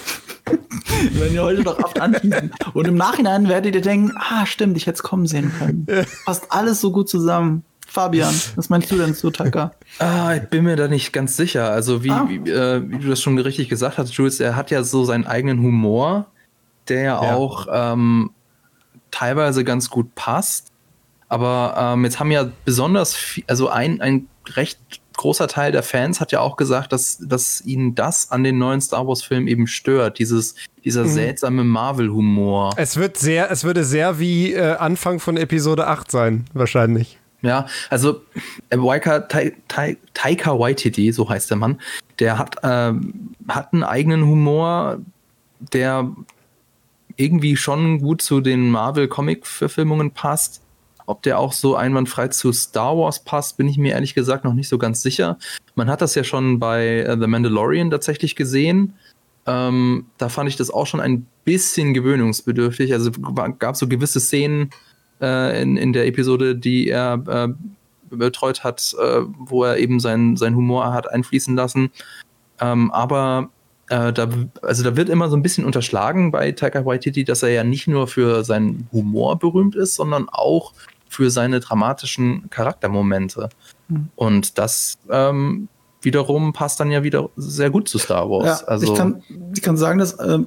Wir werden ja heute noch oft anschließen. Und im Nachhinein werdet ihr denken, ah, stimmt, ich hätte es kommen sehen können. Passt alles so gut zusammen. Fabian, was meinst du denn zu Taika? Ah, ich bin mir da nicht ganz sicher. Also wie, ah. wie, äh, wie du das schon richtig gesagt hast, Jules, er hat ja so seinen eigenen Humor, der ja, ja. auch ähm, teilweise ganz gut passt. Aber ähm, jetzt haben ja besonders viel, also ein, ein recht großer Teil der Fans hat ja auch gesagt, dass, dass ihnen das an den neuen Star Wars-Filmen eben stört, dieses, dieser mhm. seltsame Marvel-Humor. Es wird sehr, es würde sehr wie äh, Anfang von Episode acht sein, wahrscheinlich. Ja, also äh, Waika, Ta, Ta, Taika Waititi, so heißt der Mann, der hat, ähm, hat einen eigenen Humor, der irgendwie schon gut zu den Marvel-Comic-Verfilmungen passt. Ob der auch so einwandfrei zu Star Wars passt, bin ich mir ehrlich gesagt noch nicht so ganz sicher. Man hat das ja schon bei uh, The Mandalorian tatsächlich gesehen. Ähm, da fand ich das auch schon ein bisschen gewöhnungsbedürftig. Also gab so gewisse Szenen äh, in, in der Episode, die er äh, betreut hat, äh, wo er eben seinen sein Humor hat einfließen lassen. Ähm, aber äh, da, also da wird immer so ein bisschen unterschlagen bei Taika Waititi, dass er ja nicht nur für seinen Humor berühmt ist, sondern auch für seine dramatischen Charaktermomente. Mhm. Und das ähm, wiederum passt dann ja wieder sehr gut zu Star Wars. Ja, also ich, kann, ich kann sagen, dass ähm,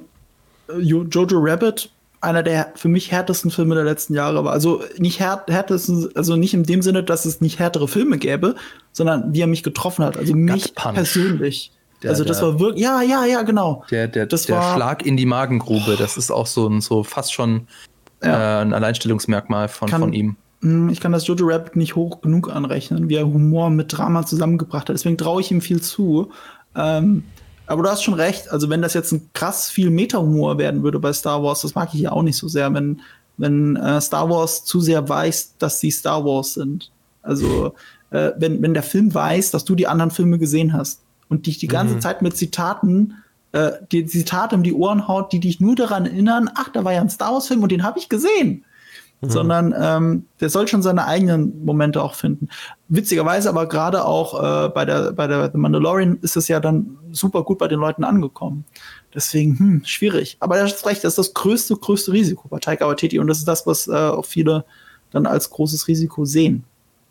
Jojo Rabbit einer der für mich härtesten Filme der letzten Jahre war. Also nicht härt, härtesten, also nicht in dem Sinne, dass es nicht härtere Filme gäbe, sondern wie er mich getroffen hat. Also mich persönlich. Der, also das der, war wirklich, ja, ja, ja, genau. Der, der, das der war, Schlag in die Magengrube, das ist auch so ein so fast schon ja. äh, ein Alleinstellungsmerkmal von, kann, von ihm. Ich kann das Jojo Rabbit nicht hoch genug anrechnen, wie er Humor mit Drama zusammengebracht hat. Deswegen traue ich ihm viel zu. Ähm, aber du hast schon recht. Also wenn das jetzt ein krass viel Meta-Humor werden würde bei Star Wars, das mag ich ja auch nicht so sehr, wenn, wenn äh, Star Wars zu sehr weiß, dass sie Star Wars sind. Also äh, wenn, wenn der Film weiß, dass du die anderen Filme gesehen hast und dich die ganze mhm. Zeit mit Zitaten äh, die Zitate um die Ohren haut, die dich nur daran erinnern, ach, da war ja ein Star Wars-Film und den habe ich gesehen. Mhm. Sondern ähm, der soll schon seine eigenen Momente auch finden. Witzigerweise aber gerade auch äh, bei der bei der The Mandalorian ist es ja dann super gut bei den Leuten angekommen. Deswegen, hm, schwierig. Aber er hat recht, das ist das größte, größte Risiko bei Taika Waititi und das ist das, was äh, auch viele dann als großes Risiko sehen.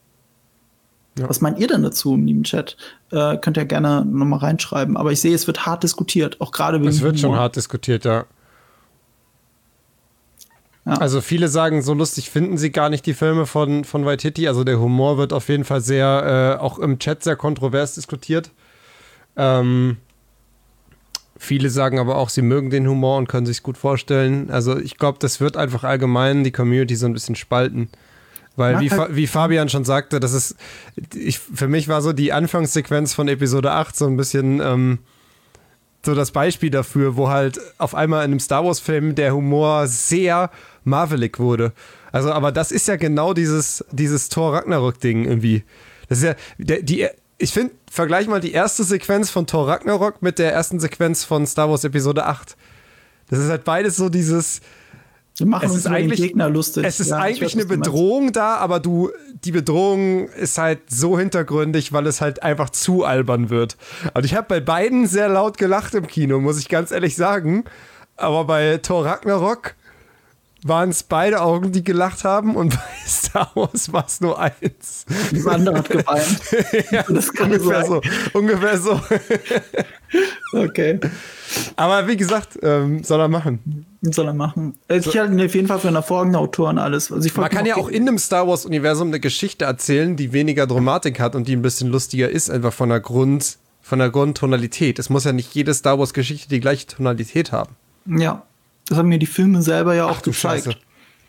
Ja. Was meint ihr denn dazu im lieben Chat? Äh, könnt ihr gerne noch mal reinschreiben. Aber ich sehe, es wird hart diskutiert, auch gerade wegen Es wird Humor. schon hart diskutiert, ja. Ja. Also viele sagen, so lustig finden sie gar nicht die Filme von, von Waititi. Also der Humor wird auf jeden Fall sehr, äh, auch im Chat sehr kontrovers diskutiert. Ähm, viele sagen aber auch, sie mögen den Humor und können sich gut vorstellen. Also ich glaube, das wird einfach allgemein die Community so ein bisschen spalten. Weil, wie, Fa- wie Fabian schon sagte, das ist, ich, für mich war so die Anfangssequenz von Episode acht so ein bisschen ähm, so das Beispiel dafür, wo halt auf einmal in einem Star Wars-Film der Humor sehr marvelig wurde. Also, aber das ist ja genau dieses, dieses Thor Ragnarok-Ding irgendwie. Das ist ja, der, die, ich finde, vergleich mal die erste Sequenz von Thor Ragnarok mit der ersten Sequenz von Star Wars Episode acht. Das ist halt beides so dieses, wir machen es uns ist eigentlich, den Gegner lustig. Es ist ja, eigentlich weiß, eine Bedrohung da, aber du, die Bedrohung ist halt so hintergründig, weil es halt einfach zu albern wird. Und ich habe bei beiden sehr laut gelacht im Kino, muss ich ganz ehrlich sagen. Aber bei Thor Ragnarok waren es beide Augen, die gelacht haben, und bei Star Wars war es nur eins. Das andere hat geweint. Ja, das kann ungefähr so. Ungefähr so. Okay. Aber wie gesagt, ähm, soll er machen. Soll er machen. Ich halte ihn auf jeden Fall für einen hervorragenden Autor und alles. Also ich Man kann ja auch in einem Star Wars-Universum eine Geschichte erzählen, die weniger Dramatik hat und die ein bisschen lustiger ist, einfach von der Grund, von der Grundtonalität. Es muss ja nicht jede Star Wars-Geschichte die gleiche Tonalität haben. Ja. Das haben mir die Filme selber ja auch ach, du gezeigt. Scheiße.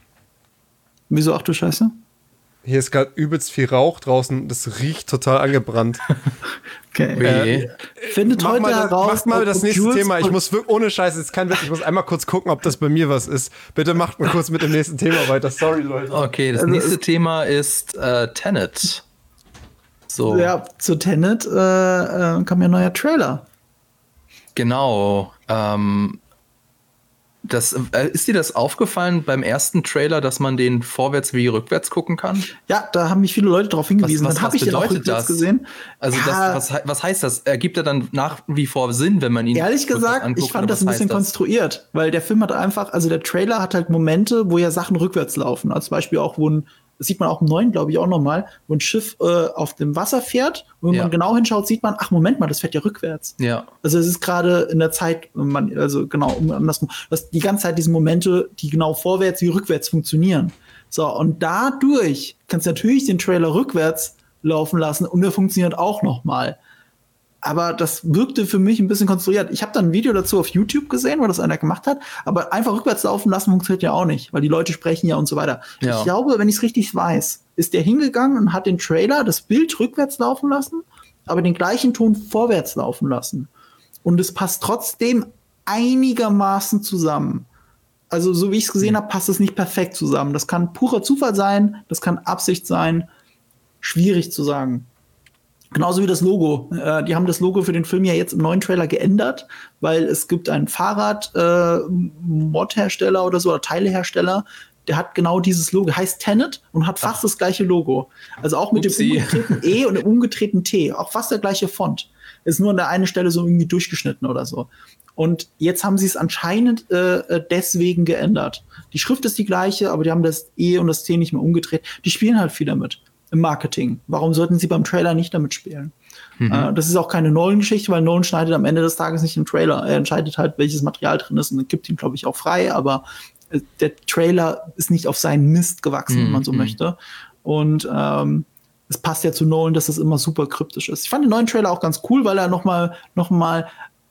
Wieso ach du Scheiße? Hier ist gerade übelst viel Rauch draußen. Das riecht total angebrannt. Okay. Äh, Findet mach heute mal, heraus, macht mal das nächste Jules Thema. Ich muss wirklich, ohne Scheiß, jetzt kann ich muss einmal kurz gucken, ob das bei mir was ist. Bitte macht mal kurz mit dem nächsten Thema weiter. Sorry, Leute. Okay, das also nächste Thema ist äh, Tenet. So. Ja, zu Tenet äh, äh, kam ja ein neuer Trailer. Genau. Ähm, das, äh, ist dir das aufgefallen beim ersten Trailer, dass man den vorwärts wie rückwärts gucken kann? Ja, da haben mich viele Leute darauf hingewiesen. Was, was, dann habe ich den auch rückwärts das? gesehen. Also ja. das, was, was heißt das? Ergibt er dann nach wie vor Sinn, wenn man ihn ehrlich gesagt, anguckt, ich fand das ein bisschen konstruiert, weil der Film hat einfach, also der Trailer hat halt Momente, wo ja Sachen rückwärts laufen. Als Beispiel auch, wo ein das sieht man auch im neuen, glaube ich, auch nochmal, wo ein Schiff äh, auf dem Wasser fährt. Und wenn Ja. man genau hinschaut, sieht man, ach, Moment mal, das fährt ja rückwärts. Ja. Also es ist gerade in der Zeit, man, also genau, um andersrum, dass die ganze Zeit diese Momente, die genau vorwärts wie rückwärts funktionieren. So, und dadurch kannst du natürlich den Trailer rückwärts laufen lassen und der funktioniert auch nochmal. Aber das wirkte für mich ein bisschen konstruiert. Ich habe dann ein Video dazu auf YouTube gesehen, wo das einer gemacht hat, aber einfach rückwärts laufen lassen funktioniert ja auch nicht, weil die Leute sprechen ja und so weiter. Ja. Ich glaube, wenn ich es richtig weiß, ist der hingegangen und hat den Trailer, das Bild rückwärts laufen lassen, aber den gleichen Ton vorwärts laufen lassen. Und es passt trotzdem einigermaßen zusammen. Also so wie ich es gesehen habe, passt es nicht perfekt zusammen. Das kann purer Zufall sein, das kann Absicht sein. Schwierig zu sagen. Genauso wie das Logo. Äh, die haben das Logo für den Film ja jetzt im neuen Trailer geändert, weil es gibt einen Fahrrad-Mod-Hersteller äh, oder so, oder Teilehersteller, der hat genau dieses Logo, heißt Tenet und hat fast Ach. das gleiche Logo. Also auch mit Upsi. dem umgedrehten E und dem umgedrehten T. Auch fast der gleiche Font. Ist nur an der einen Stelle so irgendwie durchgeschnitten oder so. Und jetzt haben sie es anscheinend äh, deswegen geändert. Die Schrift ist die gleiche, aber die haben das E und das T nicht mehr umgedreht. Die spielen halt viel damit im Marketing. Warum sollten sie beim Trailer nicht damit spielen? Mhm. Äh, das ist auch keine Nolan-Geschichte, weil Nolan schneidet am Ende des Tages nicht den Trailer. Er entscheidet halt, welches Material drin ist und gibt ihn, glaube ich, auch frei. Aber äh, der Trailer ist nicht auf seinen Mist gewachsen, mhm. wenn man so möchte. Und ähm, es passt ja zu Nolan, dass das immer super kryptisch ist. Ich fand den neuen Trailer auch ganz cool, weil er noch mal, noch mal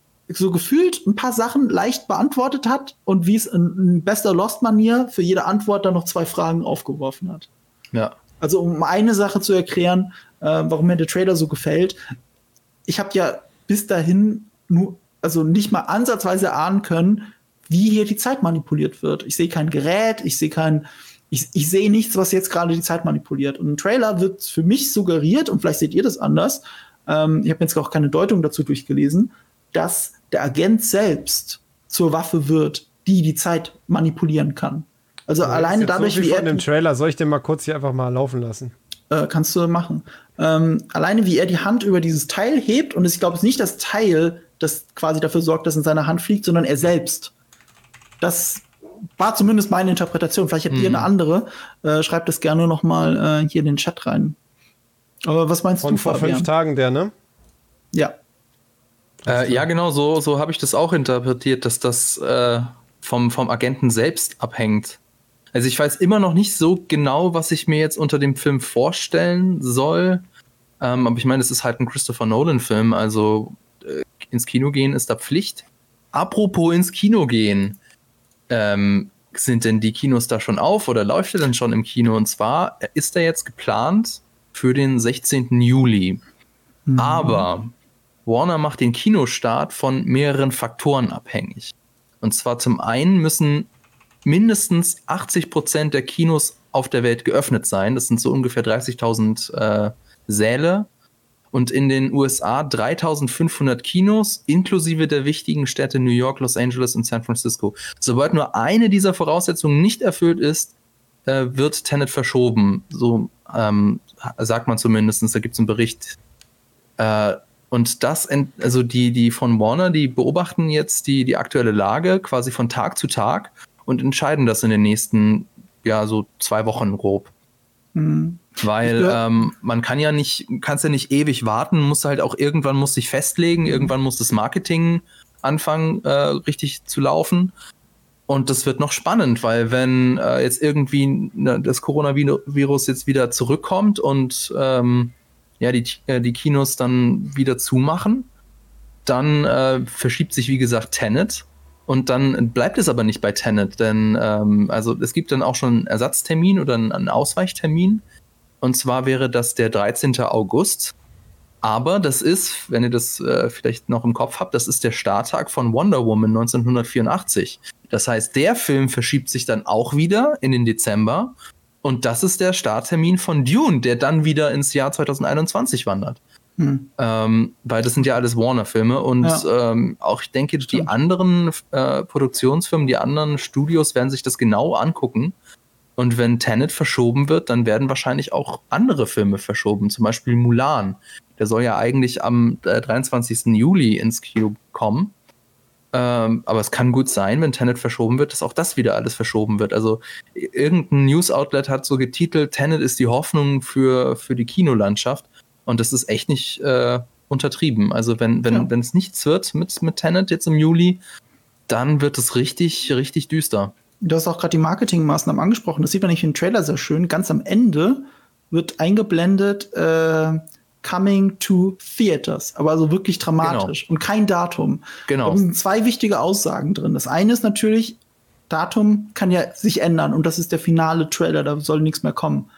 so gefühlt ein paar Sachen leicht beantwortet hat und wie es in, in bester Lost-Manier für jede Antwort dann noch zwei Fragen aufgeworfen hat. Ja. Also um eine Sache zu erklären, äh, warum mir der Trailer so gefällt. Ich habe ja bis dahin nur, also nicht mal ansatzweise ahnen können, wie hier die Zeit manipuliert wird. Ich sehe kein Gerät, ich sehe kein, ich, ich sehe nichts, was jetzt gerade die Zeit manipuliert. Und im Trailer wird für mich suggeriert, und vielleicht seht ihr das anders, ähm, ich habe jetzt auch keine Deutung dazu durchgelesen, dass der Agent selbst zur Waffe wird, die die Zeit manipulieren kann. Also ja, jetzt alleine dadurch, so wie er von dem Trailer, soll ich den mal kurz hier einfach mal laufen lassen? Äh, kannst du machen. Ähm, alleine wie er die Hand über dieses Teil hebt, und ich glaube, es ist nicht das Teil, das quasi dafür sorgt, dass in seiner Hand fliegt, sondern er selbst. Das war zumindest meine Interpretation. Vielleicht habt ihr mhm. eine andere. Äh, schreibt das gerne noch mal äh, hier in den Chat rein. Aber was meinst von, du, vor Fabian? fünf Tagen der, ne? Ja. Äh, ja, genau, so, so habe ich das auch interpretiert, dass das äh, vom, vom Agenten selbst abhängt. Also ich weiß immer noch nicht so genau, was ich mir jetzt unter dem Film vorstellen soll. Ähm, aber ich meine, es ist halt ein Christopher Nolan-Film, also äh, ins Kino gehen ist da Pflicht. Apropos ins Kino gehen, ähm, sind denn die Kinos da schon auf oder läuft er denn schon im Kino? Und zwar ist er jetzt geplant für den sechzehnten Juli. Mhm. Aber Warner macht den Kinostart von mehreren Faktoren abhängig. Und zwar zum einen müssen mindestens achtzig Prozent der Kinos auf der Welt geöffnet sein. Das sind so ungefähr dreißigtausend äh, Säle. Und in den U S A dreitausendfünfhundert Kinos, inklusive der wichtigen Städte New York, Los Angeles und San Francisco. Sobald nur eine dieser Voraussetzungen nicht erfüllt ist, äh, wird Tenet verschoben. So ähm, sagt man zumindest. Da gibt es einen Bericht. Äh, Und das, also die, die von Warner, die beobachten jetzt die, die aktuelle Lage quasi von Tag zu Tag und entscheiden das in den nächsten, ja, so zwei Wochen grob. Mhm. Weil ja. ähm, man kann ja nicht, kannst ja nicht ewig warten, muss halt auch irgendwann muss sich festlegen, mhm. irgendwann muss das Marketing anfangen, äh, richtig zu laufen. Und das wird noch spannend, weil wenn äh, jetzt irgendwie ne, das Coronavirus jetzt wieder zurückkommt und ähm, ja, die, äh, die Kinos dann wieder zumachen, dann äh, verschiebt sich, wie gesagt, Tenet. Und dann bleibt es aber nicht bei Tenet, denn ähm, also es gibt dann auch schon einen Ersatztermin oder einen, einen Ausweichtermin. Und zwar wäre das der dreizehnten August. Aber das ist, wenn ihr das äh, vielleicht noch im Kopf habt, das ist der Starttag von Wonder Woman neunzehnhundertvierundachtzig. Das heißt, der Film verschiebt sich dann auch wieder in den Dezember. Und das ist der Starttermin von Dune, der dann wieder ins Jahr zweitausendeinundzwanzig wandert. Hm. Ähm, weil das sind ja alles Warner-Filme. Und ja. ähm, auch ich denke, Stimmt. die anderen äh, Produktionsfirmen, die anderen Studios werden sich das genau angucken. Und wenn Tenet verschoben wird, dann werden wahrscheinlich auch andere Filme verschoben. Zum Beispiel Mulan. Der soll ja eigentlich am äh, dreiundzwanzigsten Juli ins Kino kommen. Ähm, aber es kann gut sein, wenn Tenet verschoben wird, dass auch das wieder alles verschoben wird. Also irgendein News-Outlet hat so getitelt, Tenet ist die Hoffnung für, für die Kinolandschaft. Und das ist echt nicht äh, untertrieben. Also wenn wenn Ja. wenn es nichts wird mit, mit Tenet jetzt im Juli, dann wird es richtig, richtig düster. Du hast auch gerade die Marketingmaßnahmen angesprochen. Das sieht man nicht im Trailer sehr schön. Ganz am Ende wird eingeblendet äh, Coming to Theaters. Aber also wirklich dramatisch. Und kein Datum. Genau. Da sind zwei wichtige Aussagen drin. Das eine ist natürlich, Datum kann ja sich ändern. Und das ist der finale Trailer. Da soll nichts mehr kommen.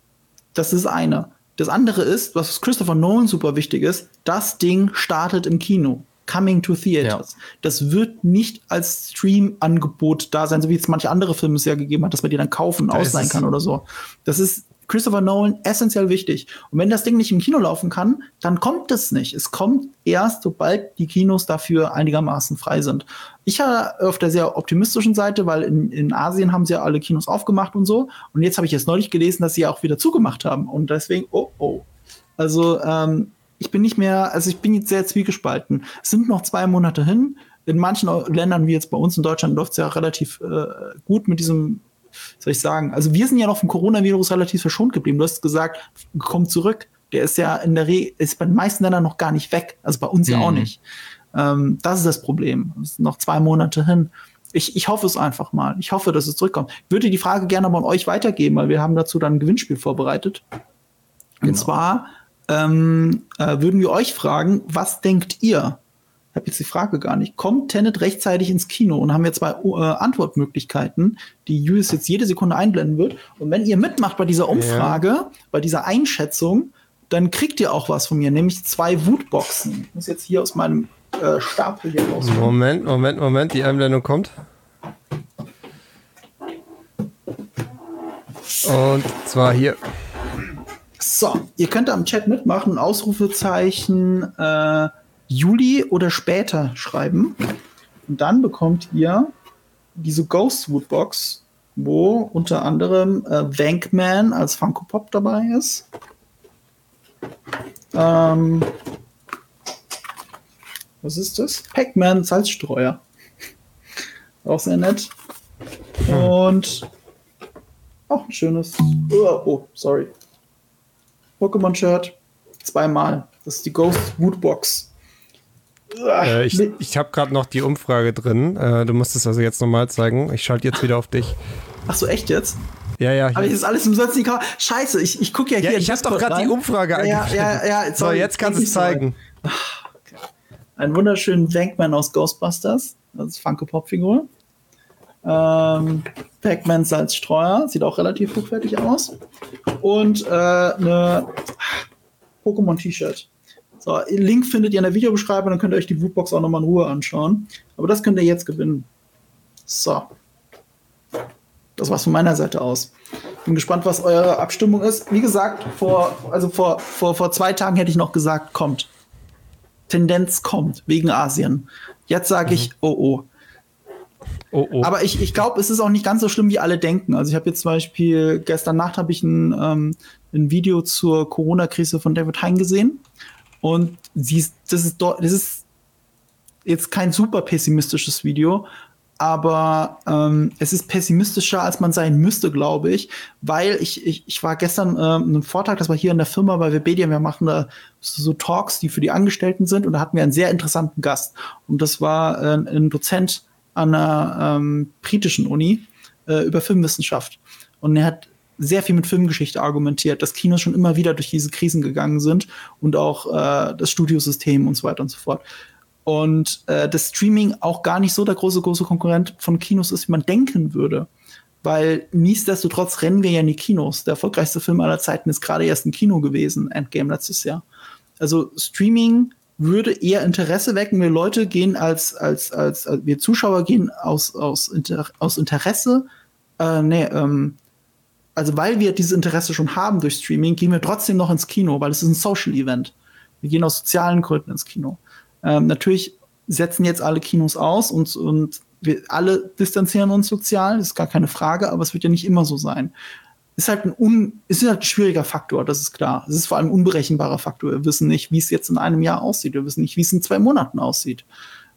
Das ist eine. Das andere ist, was Christopher Nolan super wichtig ist, das Ding startet im Kino. Coming to Theaters. Ja. Das wird nicht als Stream-Angebot da sein, so wie es manche andere Filme es ja gegeben hat, dass man die dann kaufen, Da ausleihen kann oder so. Das ist Christopher Nolan essentiell wichtig. Und wenn das Ding nicht im Kino laufen kann, dann kommt es nicht. Es kommt erst, sobald die Kinos dafür einigermaßen frei sind. Ich war auf der sehr optimistischen Seite, weil in, in Asien haben sie ja alle Kinos aufgemacht und so. Und jetzt habe ich jetzt neulich gelesen, dass sie ja auch wieder zugemacht haben. Und deswegen, oh, oh. Also, ähm, ich bin nicht mehr, also ich bin jetzt sehr zwiegespalten. Es sind noch zwei Monate hin. In manchen Ländern, wie jetzt bei uns in Deutschland, läuft es ja relativ äh, gut mit diesem, soll ich sagen, also wir sind ja noch vom Coronavirus relativ verschont geblieben. Du hast gesagt, komm zurück. Der ist ja in der Regel, ist bei den meisten Ländern noch gar nicht weg. Also bei uns mhm. ja auch nicht. Ähm, das ist das Problem. Es sind noch zwei Monate hin. Ich, ich hoffe es einfach mal. Ich hoffe, dass es zurückkommt. Ich würde die Frage gerne mal an euch weitergeben, weil wir haben dazu dann ein Gewinnspiel vorbereitet. Und genau. zwar Ähm, äh, würden wir euch fragen, was denkt ihr? Ich habe jetzt die Frage gar nicht. Kommt Tenet rechtzeitig ins Kino? Und haben wir zwei äh, Antwortmöglichkeiten, die Julius jetzt jede Sekunde einblenden wird. Und wenn ihr mitmacht bei dieser Umfrage, ja. bei dieser Einschätzung, dann kriegt ihr auch was von mir, nämlich zwei Wutboxen. Ich muss jetzt hier aus meinem äh, Stapel hier raus. Moment, Moment, Moment, die Einblendung kommt. Und zwar hier. So, ihr könnt am Chat mitmachen, Ausrufezeichen äh, Juli oder später schreiben. Und dann bekommt ihr diese Ghost Woodbox, wo unter anderem äh, Wankman als Funko Pop dabei ist. Ähm, was ist das? Pac-Man Salzstreuer. Auch sehr nett. Und auch ein schönes. Oh, oh sorry. Pokémon-Shirt. Zweimal. Das ist die Ghost Woodbox. Äh, ich ich habe gerade noch die Umfrage drin. Äh, du musst es also jetzt nochmal zeigen. Ich schalte jetzt wieder auf dich. Ach so, echt jetzt? Ja, ja. Aber ich das alles umsonst nicht. Scheiße, ich, ich gucke ja hier. Ja, ich habe doch gerade die Umfrage ja, eingestellt. Ja, ja, ja, so, jetzt kannst du es zeigen. Okay. Ein wunderschönen Wankman aus Ghostbusters. Das ist Funko-Pop-Figur. Ähm, Pac-Man Salzstreuer. Sieht auch relativ hochwertig aus. Und äh, eine Pokémon-T-Shirt. So, Link findet ihr in der Videobeschreibung, dann könnt ihr euch die Woodbox auch nochmal in Ruhe anschauen. Aber das könnt ihr jetzt gewinnen. So. Das war's von meiner Seite aus. Bin gespannt, was eure Abstimmung ist. Wie gesagt, vor, also vor, vor, vor zwei Tagen hätte ich noch gesagt, kommt. Tendenz kommt, wegen Asien. Jetzt sage ich, mhm. oh oh. Oh, oh. Aber ich, ich glaube, es ist auch nicht ganz so schlimm, wie alle denken. Also ich habe jetzt zum Beispiel, gestern Nacht habe ich ein, ähm, ein Video zur Corona-Krise von David Hein gesehen. Und sie ist, das, ist das ist jetzt kein super pessimistisches Video, aber ähm, es ist pessimistischer, als man sein müsste, glaube ich. Weil ich, ich, ich war gestern ähm, in einem Vortrag, das war hier in der Firma bei Webedia, wir machen da so Talks, die für die Angestellten sind. Und da hatten wir einen sehr interessanten Gast. Und das war äh, ein Dozent an einer ähm, britischen Uni äh, über Filmwissenschaft. Und er hat sehr viel mit Filmgeschichte argumentiert, dass Kinos schon immer wieder durch diese Krisen gegangen sind und auch äh, das Studiosystem und so weiter und so fort. Und äh, das Streaming auch gar nicht so der große, große Konkurrent von Kinos ist, wie man denken würde. Weil nichtsdestotrotz rennen wir ja in die Kinos. Der erfolgreichste Film aller Zeiten ist gerade erst im Kino gewesen, Endgame letztes Jahr. Also Streaming würde eher Interesse wecken. Wir Leute gehen als, als, als, als wir Zuschauer gehen aus, aus, Inter, aus Interesse, äh, nee, ähm, also weil wir dieses Interesse schon haben durch Streaming, gehen wir trotzdem noch ins Kino, weil es ist ein Social-Event. Wir gehen aus sozialen Gründen ins Kino. Ähm, natürlich setzen jetzt alle Kinos aus und, und wir alle distanzieren uns sozial, das ist gar keine Frage, aber es wird ja nicht immer so sein. Ist halt ein, un, ist halt ein schwieriger Faktor, das ist klar. Es ist vor allem ein unberechenbarer Faktor. Wir wissen nicht, wie es jetzt in einem Jahr aussieht. Wir wissen nicht, wie es in zwei Monaten aussieht.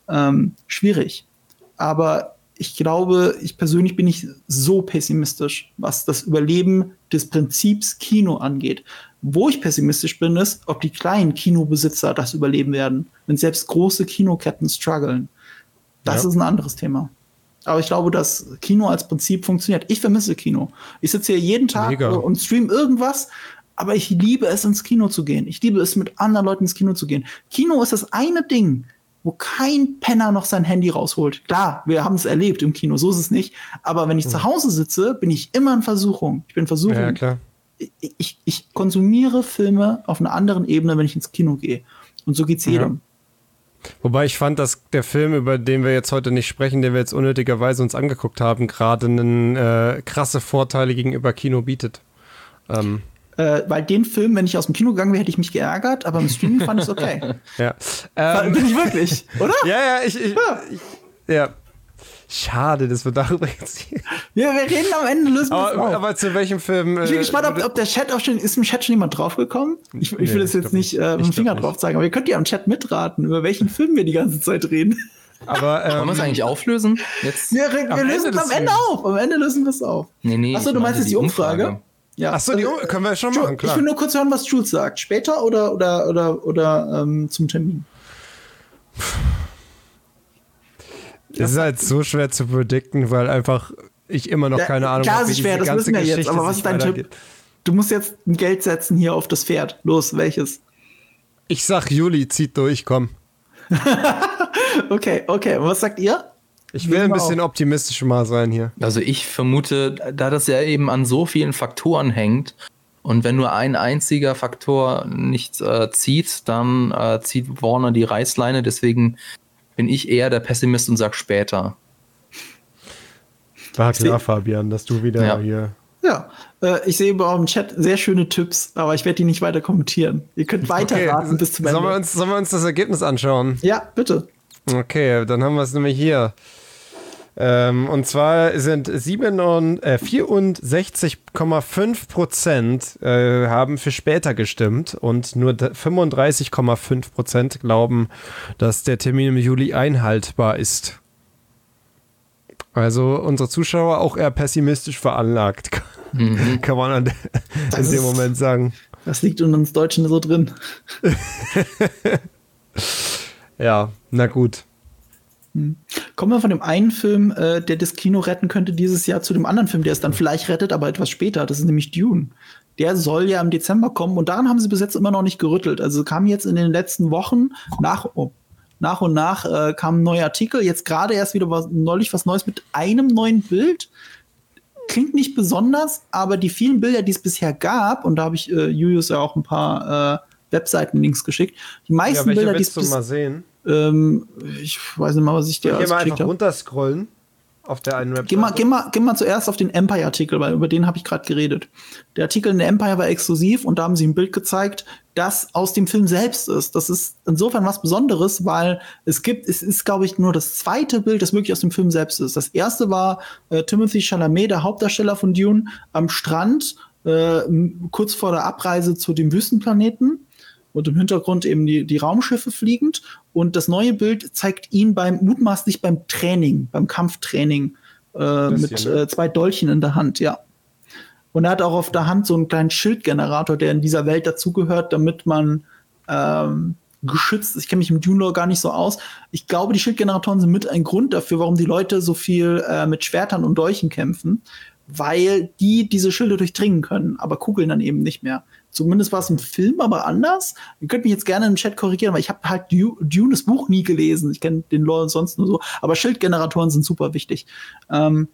ähm, schwierig. Aber ich glaube, ich persönlich bin nicht so pessimistisch, was das Überleben des Prinzips Kino angeht. Wo ich pessimistisch bin, ist, ob die kleinen Kinobesitzer das überleben werden, wenn selbst große Kinoketten strugglen. Das ja. ist ein anderes Thema. Aber ich glaube, dass Kino als Prinzip funktioniert. Ich vermisse Kino. Ich sitze hier jeden Tag Mega. und stream irgendwas, aber ich liebe es, ins Kino zu gehen. Ich liebe es, mit anderen Leuten ins Kino zu gehen. Kino ist das eine Ding, wo kein Penner noch sein Handy rausholt. Klar, wir haben es erlebt im Kino, so ist es nicht. Aber wenn ich mhm. zu Hause sitze, bin ich immer in Versuchung. Ich bin in Versuchung. Ja, klar. Ich, ich, ich konsumiere Filme auf einer anderen Ebene, wenn ich ins Kino gehe. Und so geht's jedem. Ja. Wobei ich fand, dass der Film, über den wir jetzt heute nicht sprechen, den wir jetzt unnötigerweise uns angeguckt haben, gerade einen äh, krasse Vorteile gegenüber Kino bietet. Ähm. Äh, weil den Film, wenn ich aus dem Kino gegangen wäre, hätte ich mich geärgert, aber im Streaming fand ich es okay. Ja. Ähm. Bin ich wirklich, oder? Ja, ja, ich, ich, ja. ich ja. Schade, dass wir darüber jetzt hier. Ja, wir reden am Ende, lösen wir aber, aber zu welchem Film? Ich bin gespannt, ob, ob der Chat auch schon, ist im Chat schon jemand draufgekommen? Ich, ich nee, will das jetzt nicht äh, mit dem Finger drauf zeigen, aber ihr könnt ja im Chat mitraten, über welchen Film wir die ganze Zeit reden. Aber, ähm, wollen wir es eigentlich auflösen? Jetzt wir wir am lösen es am Ende auf. Am Ende lösen wir es auf. Nee, nee. Achso, du meinst jetzt die Umfrage? Umfrage. Ja. Achso, die um können wir schon machen, klar. Ich will nur kurz hören, was Jules sagt. Später oder, oder, oder, oder ähm, zum Termin? Das ist halt so schwer zu predikten, weil einfach ich immer noch keine Ahnung habe. Klar, ist schwer, das wissen wir jetzt. Aber was ist dein Tipp? Du musst jetzt ein Geld setzen hier auf das Pferd. Los, welches? Ich sag, Juli zieht durch, komm. Okay, okay. Und was sagt ihr? Ich will ein bisschen optimistisch mal sein hier. Also ich vermute, da das ja eben an so vielen Faktoren hängt und wenn nur ein einziger Faktor nicht äh, zieht, dann äh, zieht Warner die Reißleine. Deswegen bin ich eher der Pessimist und sag später. War klar, Fabian, dass du wieder ja. hier... Ja, äh, ich sehe bei eurem Chat sehr schöne Tipps, aber ich werde die nicht weiter kommentieren. Ihr könnt weiterraten okay. bis zum Ende. Sollen wir, uns, sollen wir uns das Ergebnis anschauen? Ja, bitte. Okay, dann haben wir es nämlich hier. Ähm, und zwar sind vierundsechzig Komma fünf Prozent äh, haben für später gestimmt und nur fünfunddreißig Komma fünf Prozent glauben, dass der Termin im Juli einhaltbar ist. Also unsere Zuschauer auch eher pessimistisch veranlagt, mhm. kann man in das dem Moment sagen. Das liegt in uns Deutschen so drin. Ja, na gut. Kommen wir von dem einen Film, äh, der das Kino retten könnte dieses Jahr, zu dem anderen Film, der es dann vielleicht rettet, aber etwas später. Das ist nämlich Dune. Der soll ja im Dezember kommen und daran haben sie bis jetzt immer noch nicht gerüttelt. Also kam jetzt in den letzten Wochen nach, oh, nach und nach äh, kamen neue Artikel. Jetzt gerade erst wieder was, neulich was Neues mit einem neuen Bild. Klingt nicht besonders, aber die vielen Bilder, die es bisher gab, und da habe ich äh, Julius ja auch ein paar äh, Webseiten-Links geschickt. Die meisten ja, Bilder, die es bis mal sehen. Ähm, ich weiß nicht mal, was ich dir ausgeklickt habe. Geh mal einfach runterscrollen auf der einen Webseite. Geh mal, geh mal, geh mal zuerst auf den Empire-Artikel, weil über den habe ich gerade geredet. Der Artikel in der Empire war exklusiv und da haben sie ein Bild gezeigt, das aus dem Film selbst ist. Das ist insofern was Besonderes, weil es gibt, es ist, glaube ich, nur das zweite Bild, das wirklich aus dem Film selbst ist. Das erste war äh, Timothée Chalamet, der Hauptdarsteller von Dune, am Strand, äh, kurz vor der Abreise zu dem Wüstenplaneten. Und im Hintergrund eben die, die Raumschiffe fliegend. Und das neue Bild zeigt ihn beim mutmaßlich beim Training, beim Kampftraining äh, mit äh, zwei Dolchen in der Hand, ja. Und er hat auch auf der Hand so einen kleinen Schildgenerator, der in dieser Welt dazugehört, damit man ähm, geschützt ist. Ich kenne mich im Dune-Lore gar nicht so aus. Ich glaube, die Schildgeneratoren sind mit ein Grund dafür, warum die Leute so viel äh, mit Schwertern und Dolchen kämpfen, weil die diese Schilde durchdringen können, aber Kugeln dann eben nicht mehr. Zumindest war es im Film aber anders. Ihr könnt mich jetzt gerne im Chat korrigieren, weil ich habe halt Dune, das Buch nie gelesen. Ich kenne den Lore sonst nur so. Aber Schildgeneratoren sind super wichtig. Ähm,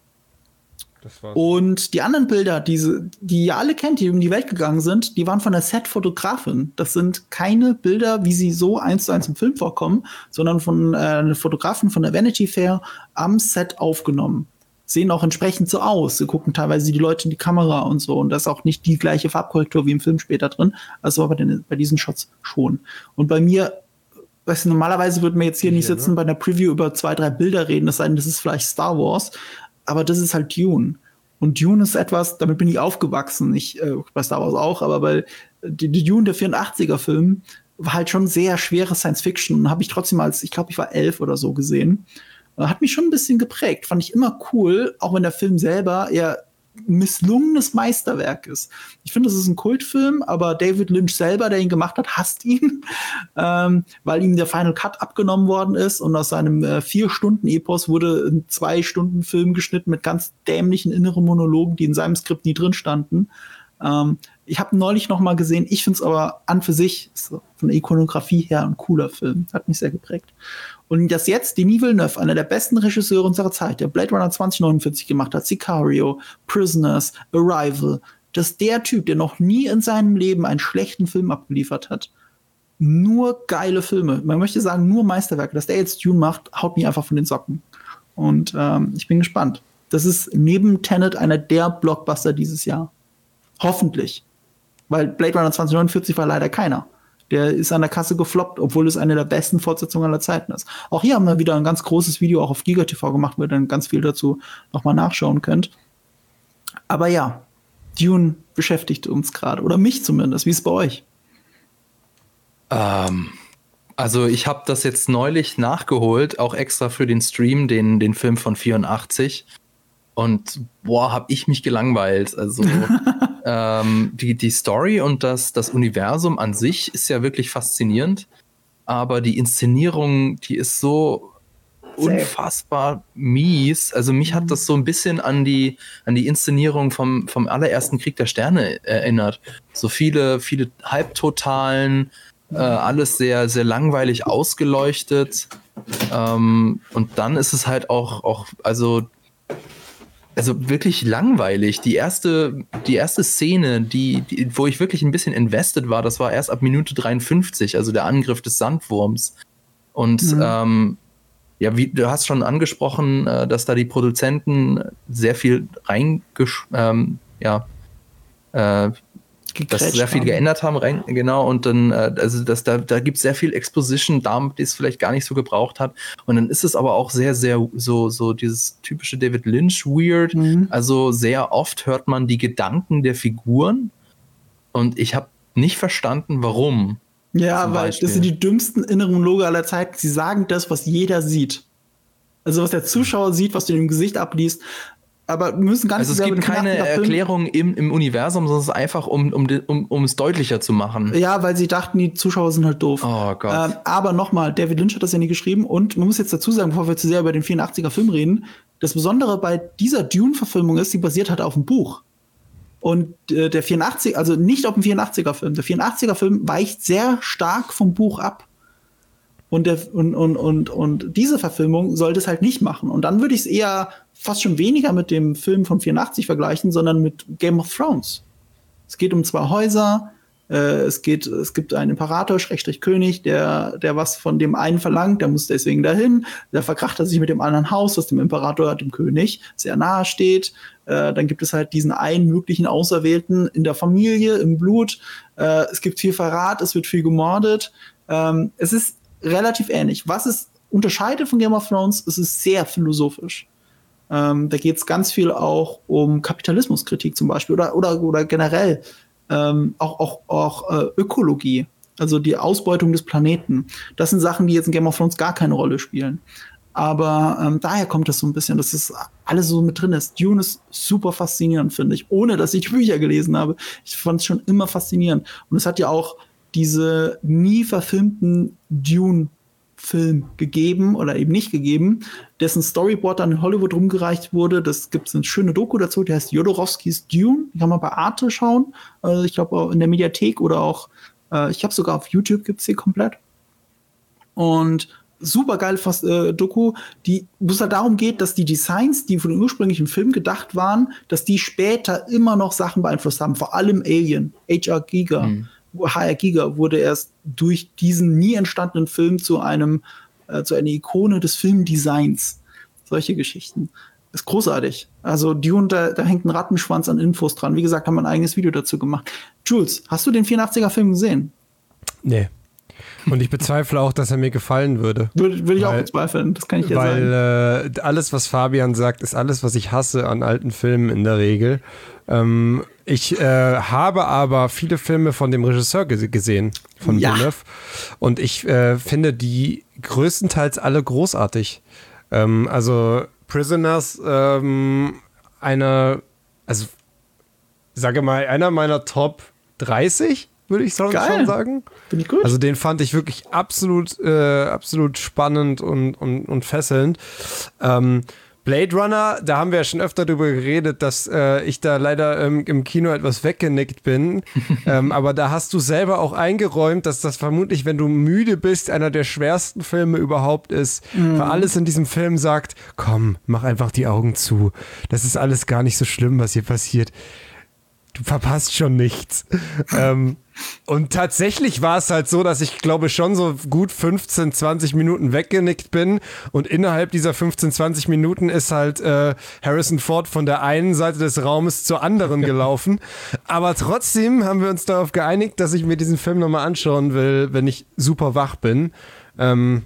das war's. Und die anderen Bilder, diese, die ihr alle kennt, die um die Welt gegangen sind, die waren von der Set-Fotografin. Das sind keine Bilder, wie sie so eins zu eins im Film vorkommen, sondern von äh, einer Fotografin von der Vanity Fair am Set aufgenommen. Sehen auch entsprechend so aus. Sie gucken teilweise die Leute in die Kamera und so. Und das ist auch nicht die gleiche Farbkorrektur wie im Film später drin. Also aber bei, den, bei diesen Shots schon. Und bei mir, weißt du, normalerweise würden wir jetzt hier, hier nicht sitzen, ne? Bei einer Preview über zwei, drei Bilder reden. Das sei denn, das ist vielleicht Star Wars. Aber das ist halt Dune. Und Dune ist etwas, damit bin ich aufgewachsen. Ich, äh, bei Star Wars auch, aber bei die, die Dune, der vierundachtziger Film, war halt schon sehr schwere Science-Fiction. Habe ich trotzdem als, ich glaube, ich war elf oder so gesehen. Hat mich schon ein bisschen geprägt. Fand ich immer cool, auch wenn der Film selber eher misslungenes Meisterwerk ist. Ich finde, das ist ein Kultfilm, aber David Lynch selber, der ihn gemacht hat, hasst ihn, ähm, weil ihm der Final Cut abgenommen worden ist und aus seinem äh, vier-Stunden-Epos wurde ein Zwei-Stunden-Film geschnitten mit ganz dämlichen inneren Monologen, die in seinem Skript nie drin standen. Ähm, ich habe neulich noch mal gesehen, ich finde es aber an für sich, so von der Ikonografie her, ein cooler Film. Hat mich sehr geprägt. Und dass jetzt Denis Villeneuve, einer der besten Regisseure unserer Zeit, der Blade Runner zwanzig neunundvierzig gemacht hat, Sicario, Prisoners, Arrival, dass der Typ, der noch nie in seinem Leben einen schlechten Film abgeliefert hat, nur geile Filme, man möchte sagen, nur Meisterwerke, dass der jetzt Dune macht, haut mich einfach von den Socken. Und ähm, ich bin gespannt. Das ist neben Tenet einer der Blockbuster dieses Jahr. Hoffentlich. Weil Blade Runner zwanzig neunundvierzig war leider keiner. Der ist an der Kasse gefloppt, obwohl es eine der besten Fortsetzungen aller Zeiten ist. Auch hier haben wir wieder ein ganz großes Video auch auf GigaTV gemacht, wo ihr dann ganz viel dazu nochmal nachschauen könnt. Aber ja, Dune beschäftigt uns gerade. Oder mich zumindest. Wie ist es bei euch? Ähm, also ich habe das jetzt neulich nachgeholt, auch extra für den Stream, den, den Film von vierundachtzig. Und boah, hab ich mich gelangweilt. Also ähm, die, die Story und das, das Universum an sich ist ja wirklich faszinierend. Aber die Inszenierung, die ist so unfassbar mies. Also mich hat das so ein bisschen an die, an die Inszenierung vom, vom allerersten Krieg der Sterne erinnert. So viele, viele Halbtotalen, äh, alles sehr, sehr langweilig ausgeleuchtet. Ähm, und dann ist es halt auch, auch also Also wirklich langweilig. Die erste, die erste Szene, die, die, wo ich wirklich ein bisschen invested war, das war erst ab Minute dreiundfünfzig, also der Angriff des Sandwurms. Und mhm. ähm, ja, wie du hast schon angesprochen, äh, dass da die Produzenten sehr viel reingesch... Ähm, ja, äh, dass sehr viel geändert haben, rein, genau, und dann, äh, also das, da, da gibt es sehr viel Exposition, damit es vielleicht gar nicht so gebraucht hat. Und dann ist es aber auch sehr, sehr so, so dieses typische David Lynch weird. Mhm. Also sehr oft hört man die Gedanken der Figuren und ich habe nicht verstanden, warum. Ja, weil Beispiel. Das sind die dümmsten inneren Monologe aller Zeiten. Sie sagen das, was jeder sieht. Also was der Zuschauer sieht, was du in dem Gesicht abliest. Aber wir müssen gar nicht Also es gibt keine Erklärung im, im Universum, sondern es ist einfach, um, um, um, um es deutlicher zu machen. Ja, weil sie dachten, die Zuschauer sind halt doof. Oh Gott. Ähm, aber nochmal, David Lynch hat das ja nie geschrieben. Und man muss jetzt dazu sagen, bevor wir zu sehr über den vierundachtziger Film reden, das Besondere bei dieser Dune-Verfilmung ist, sie basiert halt auf dem Buch. Und äh, der vierundachtzig, also nicht auf dem vierundachtziger Film. Der vierundachtziger Film weicht sehr stark vom Buch ab. Und, der, und, und, und, und diese Verfilmung sollte es halt nicht machen. Und dann würde ich es eher fast schon weniger mit dem Film von vierundachtzig vergleichen, sondern mit Game of Thrones. Es geht um zwei Häuser, äh, es geht, es gibt einen Imperator, Schrägstrich König, der, der was von dem einen verlangt, der muss deswegen dahin, der verkracht er sich mit dem anderen Haus, was dem Imperator, dem König, sehr nahe steht. Äh, dann gibt es halt diesen einen möglichen Auserwählten in der Familie, im Blut. Äh, es gibt viel Verrat, es wird viel gemordet. Ähm, es ist relativ ähnlich. Was es unterscheidet von Game of Thrones, es ist sehr philosophisch. Ähm, da geht es ganz viel auch um Kapitalismuskritik zum Beispiel oder, oder, oder generell ähm, auch, auch, auch äh, Ökologie, also die Ausbeutung des Planeten. Das sind Sachen, die jetzt in Game of Thrones gar keine Rolle spielen. Aber ähm, daher kommt das so ein bisschen, dass das alles so mit drin ist. Dune ist super faszinierend, finde ich, ohne dass ich Bücher gelesen habe. Ich fand es schon immer faszinierend. Und es hat ja auch diese nie verfilmten Dune-Film gegeben oder eben nicht gegeben, dessen Storyboard dann in Hollywood rumgereicht wurde. Das gibt es eine schöne Doku dazu, die heißt Jodorowskis Dune. Die kann man bei Arte schauen. Also ich glaube in der Mediathek oder auch, äh, ich habe sogar auf YouTube gibt es sie komplett. Und super geile äh, Doku, die, wo es halt darum geht, dass die Designs, die für den ursprünglichen Film gedacht waren, dass die später immer noch Sachen beeinflusst haben. Vor allem Alien, H R. Giger. Mhm. H R. Giger wurde erst durch diesen nie entstandenen Film zu einem äh, zu einer Ikone des Filmdesigns. Solche Geschichten. Ist großartig. Also Dune, da, da hängt ein Rattenschwanz an Infos dran. Wie gesagt, haben wir ein eigenes Video dazu gemacht. Jules, hast du den vierundachtziger Film gesehen? Nee. Und ich bezweifle auch, dass er mir gefallen würde. Würde, würde ich weil, auch bezweifeln, das kann ich ja weil, sagen. Weil äh, alles, was Fabian sagt, ist alles, was ich hasse an alten Filmen in der Regel. Ähm, Ich äh, habe aber viele Filme von dem Regisseur ge- gesehen, von Ja. Villeneuve. Und ich äh, finde die größtenteils alle großartig. Ähm, also Prisoners, ähm, eine, also sage mal, einer meiner Top dreißig, würde ich schon, Geil. schon sagen. Bin ich gut? Also den fand ich wirklich absolut, äh, absolut spannend und, und, und fesselnd. Ähm, Blade Runner, da haben wir ja schon öfter drüber geredet, dass äh, ich da leider ähm, im Kino etwas weggenickt bin. ähm, aber da hast du selber auch eingeräumt, dass das vermutlich, wenn du müde bist, einer der schwersten Filme überhaupt ist. Mhm. Weil alles in diesem Film sagt, komm, mach einfach die Augen zu. Das ist alles gar nicht so schlimm, was hier passiert. Du verpasst schon nichts. ähm, und tatsächlich war es halt so, dass ich glaube schon so gut fünfzehn, zwanzig Minuten weggenickt bin und innerhalb dieser fünfzehn, zwanzig Minuten ist halt äh, Harrison Ford von der einen Seite des Raumes zur anderen gelaufen. Aber trotzdem haben wir uns darauf geeinigt, dass ich mir diesen Film nochmal anschauen will, wenn ich super wach bin. Ähm,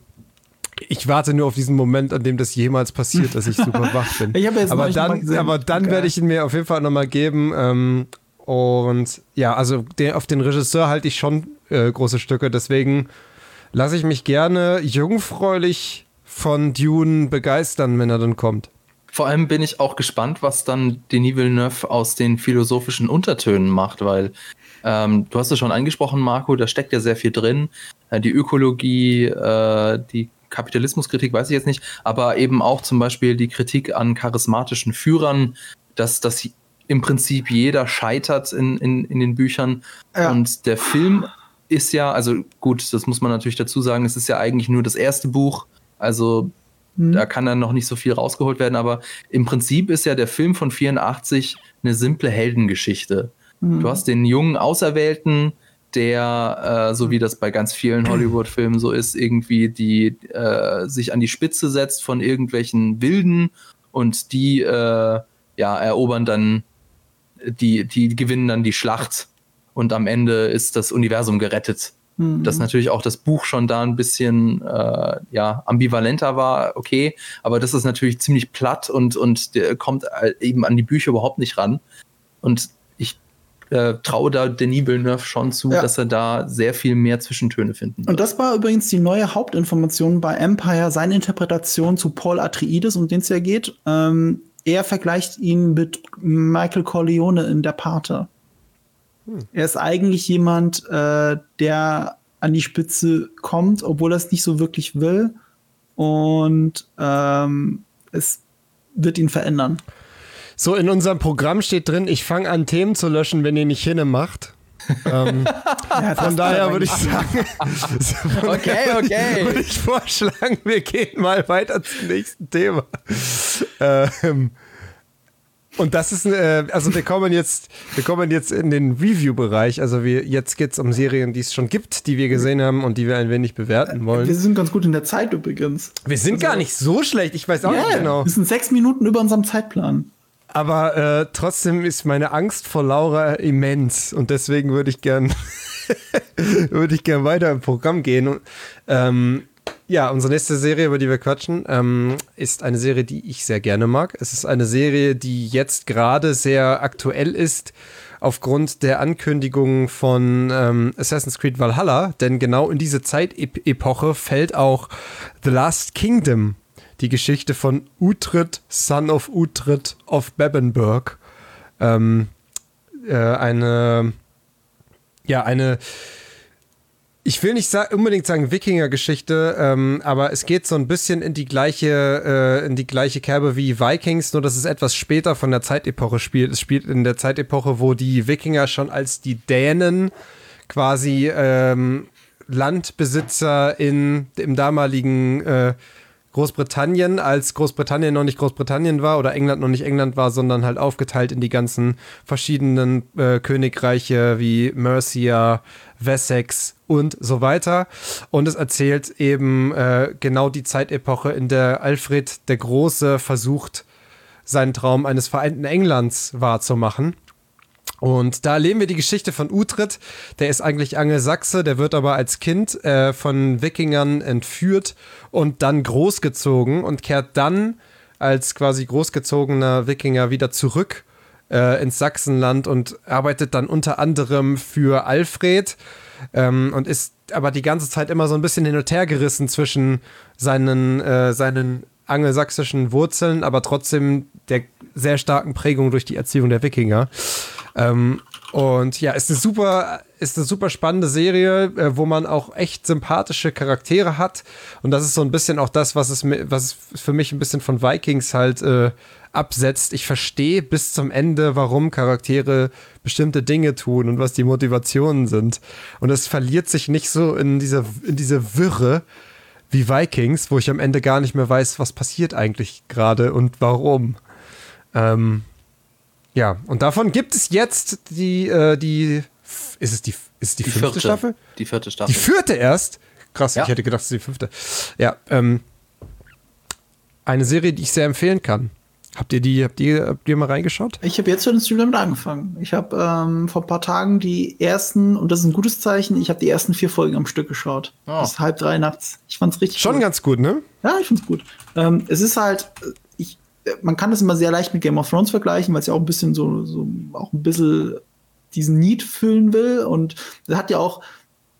Ich warte nur auf diesen Moment, an dem das jemals passiert, dass ich super wach bin. Ich habe jetzt aber, neulich noch mal dann, gesehen. aber dann Geil. werde ich ihn mir auf jeden Fall nochmal geben. Ähm, und ja, also der, auf den Regisseur halte ich schon äh, große Stücke. Deswegen lasse ich mich gerne jungfräulich von Dune begeistern, wenn er dann kommt. Vor allem bin ich auch gespannt, was dann Denis Villeneuve aus den philosophischen Untertönen macht, weil ähm, du hast es schon angesprochen, Marco, da steckt ja sehr viel drin. Äh, die Ökologie, äh, die Kapitalismuskritik weiß ich jetzt nicht, aber eben auch zum Beispiel die Kritik an charismatischen Führern, dass, dass im Prinzip jeder scheitert in, in, in den Büchern. Ja. Und der Film ist ja, also gut, das muss man natürlich dazu sagen, es ist ja eigentlich nur das erste Buch, also Mhm. da kann dann noch nicht so viel rausgeholt werden, aber im Prinzip ist ja der Film von vierundachtzig eine simple Heldengeschichte. Mhm. Du hast den jungen Auserwählten, der, äh, so wie das bei ganz vielen Hollywood-Filmen so ist, irgendwie die äh, sich an die Spitze setzt von irgendwelchen Wilden und die äh, ja, erobern dann, die, die gewinnen dann die Schlacht und am Ende ist das Universum gerettet. Mhm. Dass natürlich auch das Buch schon da ein bisschen äh, ja, ambivalenter war, okay, aber das ist natürlich ziemlich platt und, und der kommt eben an die Bücher überhaupt nicht ran. Und ich äh, traue da Denis Villeneuve schon zu, Ja. dass er da sehr viel mehr Zwischentöne finden wird. Und das war übrigens die neue Hauptinformation bei Empire, seine Interpretation zu Paul Atreides, um den es ja geht. Ähm, er vergleicht ihn mit Michael Corleone in Der Pate. Hm. Er ist eigentlich jemand, äh, der an die Spitze kommt, obwohl er es nicht so wirklich will. Und ähm, es wird ihn verändern. So, in unserem Programm steht drin, ich fange an, Themen zu löschen, wenn ihr nicht hinne macht. ähm, Ja, das von daher aber würde ich nicht. sagen, von Okay, daher okay. Würde ich vorschlagen, wir gehen mal weiter zum nächsten Thema. Ähm, und das ist, äh, also wir kommen jetzt, wir kommen jetzt in den Review-Bereich. Also wir, jetzt geht es um Serien, die es schon gibt, die wir gesehen haben und die wir ein wenig bewerten Wir wollen. sind ganz gut in der Zeit übrigens. Wir sind gar nicht so schlecht, ich weiß auch Ja, nicht genau. wir sind sechs Minuten über unserem Zeitplan. Aber äh, trotzdem ist meine Angst vor Laura immens und deswegen würde ich gern würde ich gern weiter im Programm gehen. Und, ähm, ja, unsere nächste Serie, über die wir quatschen, ähm, ist eine Serie, die ich sehr gerne mag. Es ist eine Serie, die jetzt gerade sehr aktuell ist aufgrund der Ankündigung von ähm, Assassin's Creed Valhalla, denn genau in diese Zeitepoche fällt auch The Last Kingdom, die Geschichte von Uhtred, Son of Uhtred of Bebbanburg. Ähm, äh, eine, ja, eine, ich will nicht sa- unbedingt sagen Wikinger-Geschichte, ähm, aber es geht so ein bisschen in die gleiche, äh, in die gleiche Kerbe wie Vikings, nur dass es etwas später von der Zeitepoche spielt. Es spielt in der Zeitepoche, wo die Wikinger schon als die Dänen quasi ähm, Landbesitzer in, im damaligen äh, Großbritannien, als Großbritannien noch nicht Großbritannien war oder England noch nicht England war, sondern halt aufgeteilt in die ganzen verschiedenen äh, Königreiche wie Mercia, Wessex und so weiter. Und es erzählt eben äh, genau die Zeitepoche, in der Alfred der Große versucht, seinen Traum eines vereinten Englands wahrzumachen. Und da erleben wir die Geschichte von Uhtred, der ist eigentlich Angelsachse, der wird aber als Kind äh, von Wikingern entführt und dann großgezogen und kehrt dann als quasi großgezogener Wikinger wieder zurück äh, ins Sachsenland und arbeitet dann unter anderem für Alfred ähm, und ist aber die ganze Zeit immer so ein bisschen hin und her gerissen zwischen seinen, äh, seinen angelsächsischen Wurzeln, aber trotzdem der sehr starken Prägung durch die Erziehung der Wikinger. Ähm, und ja, ist eine super, ist eine super spannende Serie, äh, wo man auch echt sympathische Charaktere hat. Und das ist so ein bisschen auch das, was es, was es für mich ein bisschen von Vikings halt äh, absetzt. Ich verstehe bis zum Ende, warum Charaktere bestimmte Dinge tun und was die Motivationen sind. Und es verliert sich nicht so in diese, in diese Wirre wie Vikings, wo ich am Ende gar nicht mehr weiß, was passiert eigentlich gerade und warum. Ähm, ja, und davon gibt es jetzt die, äh, die, ist es die, ist es die, Die fünfte vierte. Staffel? Die vierte Staffel. Die vierte erst? Krass, Ja. ich hätte gedacht, es ist die fünfte. Ja, ähm, eine Serie, die ich sehr empfehlen kann. Habt ihr die, habt ihr, habt ihr mal reingeschaut? Ich habe jetzt für den Stream damit angefangen. Ich habe ähm, vor ein paar Tagen die ersten, und das ist ein gutes Zeichen, ich habe die ersten vier Folgen am Stück geschaut. Oh. Bis halb drei nachts. Ich fand's richtig Schon gut. ganz gut, ne? Ja, ich find's gut. Ähm, es ist halt, äh, ich, äh, man kann das immer sehr leicht mit Game of Thrones vergleichen, weil es ja auch ein bisschen so, so auch ein bisschen diesen Need füllen will. Und das hat ja auch,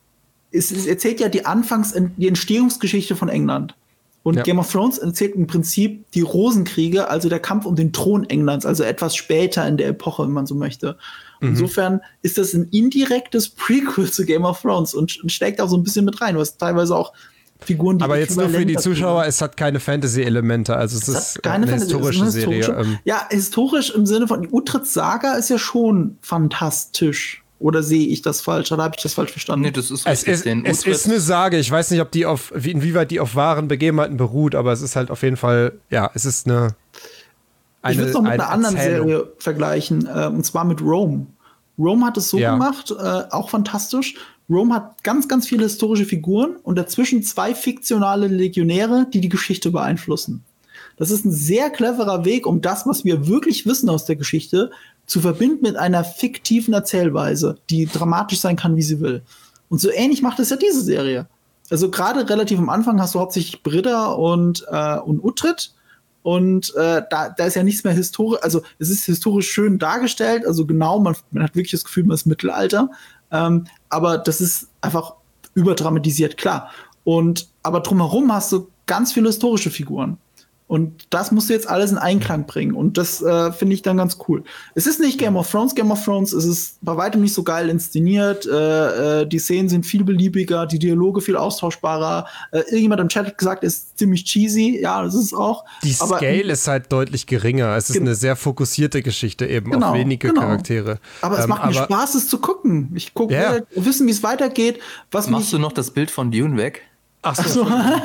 es, es erzählt ja die Anfangs-, die Entstehungsgeschichte von England. Und Ja. Game of Thrones erzählt im Prinzip die Rosenkriege, also der Kampf um den Thron Englands, also etwas später in der Epoche, wenn man so möchte. Mhm. Insofern ist das ein indirektes Prequel zu Game of Thrones und, und steckt auch so ein bisschen mit rein. Du hast teilweise auch Figuren, die Aber jetzt nur für die äquivalent dazu Zuschauer, sind. es hat keine Fantasy-Elemente, also es Es ist hat keine eine Fantasy, es ist historische eine Serie. historische- Ähm, Ja, historisch im Sinne von Uhtred's Saga ist ja schon fantastisch. Oder sehe ich das falsch? Oder habe ich das falsch verstanden? Nee, das ist Es richtig. ist, Den es Uhtred- ist eine Sage. Ich weiß nicht, ob die auf, wie, inwieweit die auf wahren Begebenheiten beruht, aber es ist halt auf jeden Fall, ja, es ist eine. eine ich würde es noch mit eine einer anderen Erzählung. Serie vergleichen, äh, und zwar mit Rome. Rome hat es so Ja. gemacht, äh, auch fantastisch. Rome hat ganz, ganz viele historische Figuren und dazwischen zwei fiktionale Legionäre, die die Geschichte beeinflussen. Das ist ein sehr cleverer Weg, um das, was wir wirklich wissen aus der Geschichte, zu verbinden mit einer fiktiven Erzählweise, die dramatisch sein kann, wie sie will. Und so ähnlich macht es ja diese Serie. Also gerade relativ am Anfang hast du hauptsächlich Britta und, äh, und Uhtred. Und äh, da, da ist ja nichts mehr historisch, also es ist historisch schön dargestellt, also genau, man, man hat wirklich das Gefühl, man ist Mittelalter. Ähm, aber das ist einfach überdramatisiert, klar. Und aber drumherum hast du ganz viele historische Figuren. Und das musst du jetzt alles in Einklang bringen. Und das äh, finde ich dann ganz cool. Es ist nicht Game of Thrones, Game of Thrones. Es ist bei weitem nicht so geil inszeniert. Äh, äh, die Szenen sind viel beliebiger, die Dialoge viel austauschbarer. Äh, irgendjemand im Chat hat gesagt, es ist ziemlich cheesy. Ja, das ist es auch. Die Aber- Scale ist halt deutlich geringer. Es ist Gen- eine sehr fokussierte Geschichte eben Genau, auf wenige genau. Charaktere. Aber es Ähm, macht mir aber- Spaß, es zu gucken. Ich gucke, Ja. will wissen, wie es weitergeht. Was Machst mich, du noch das Bild von Dune weg? Ach so.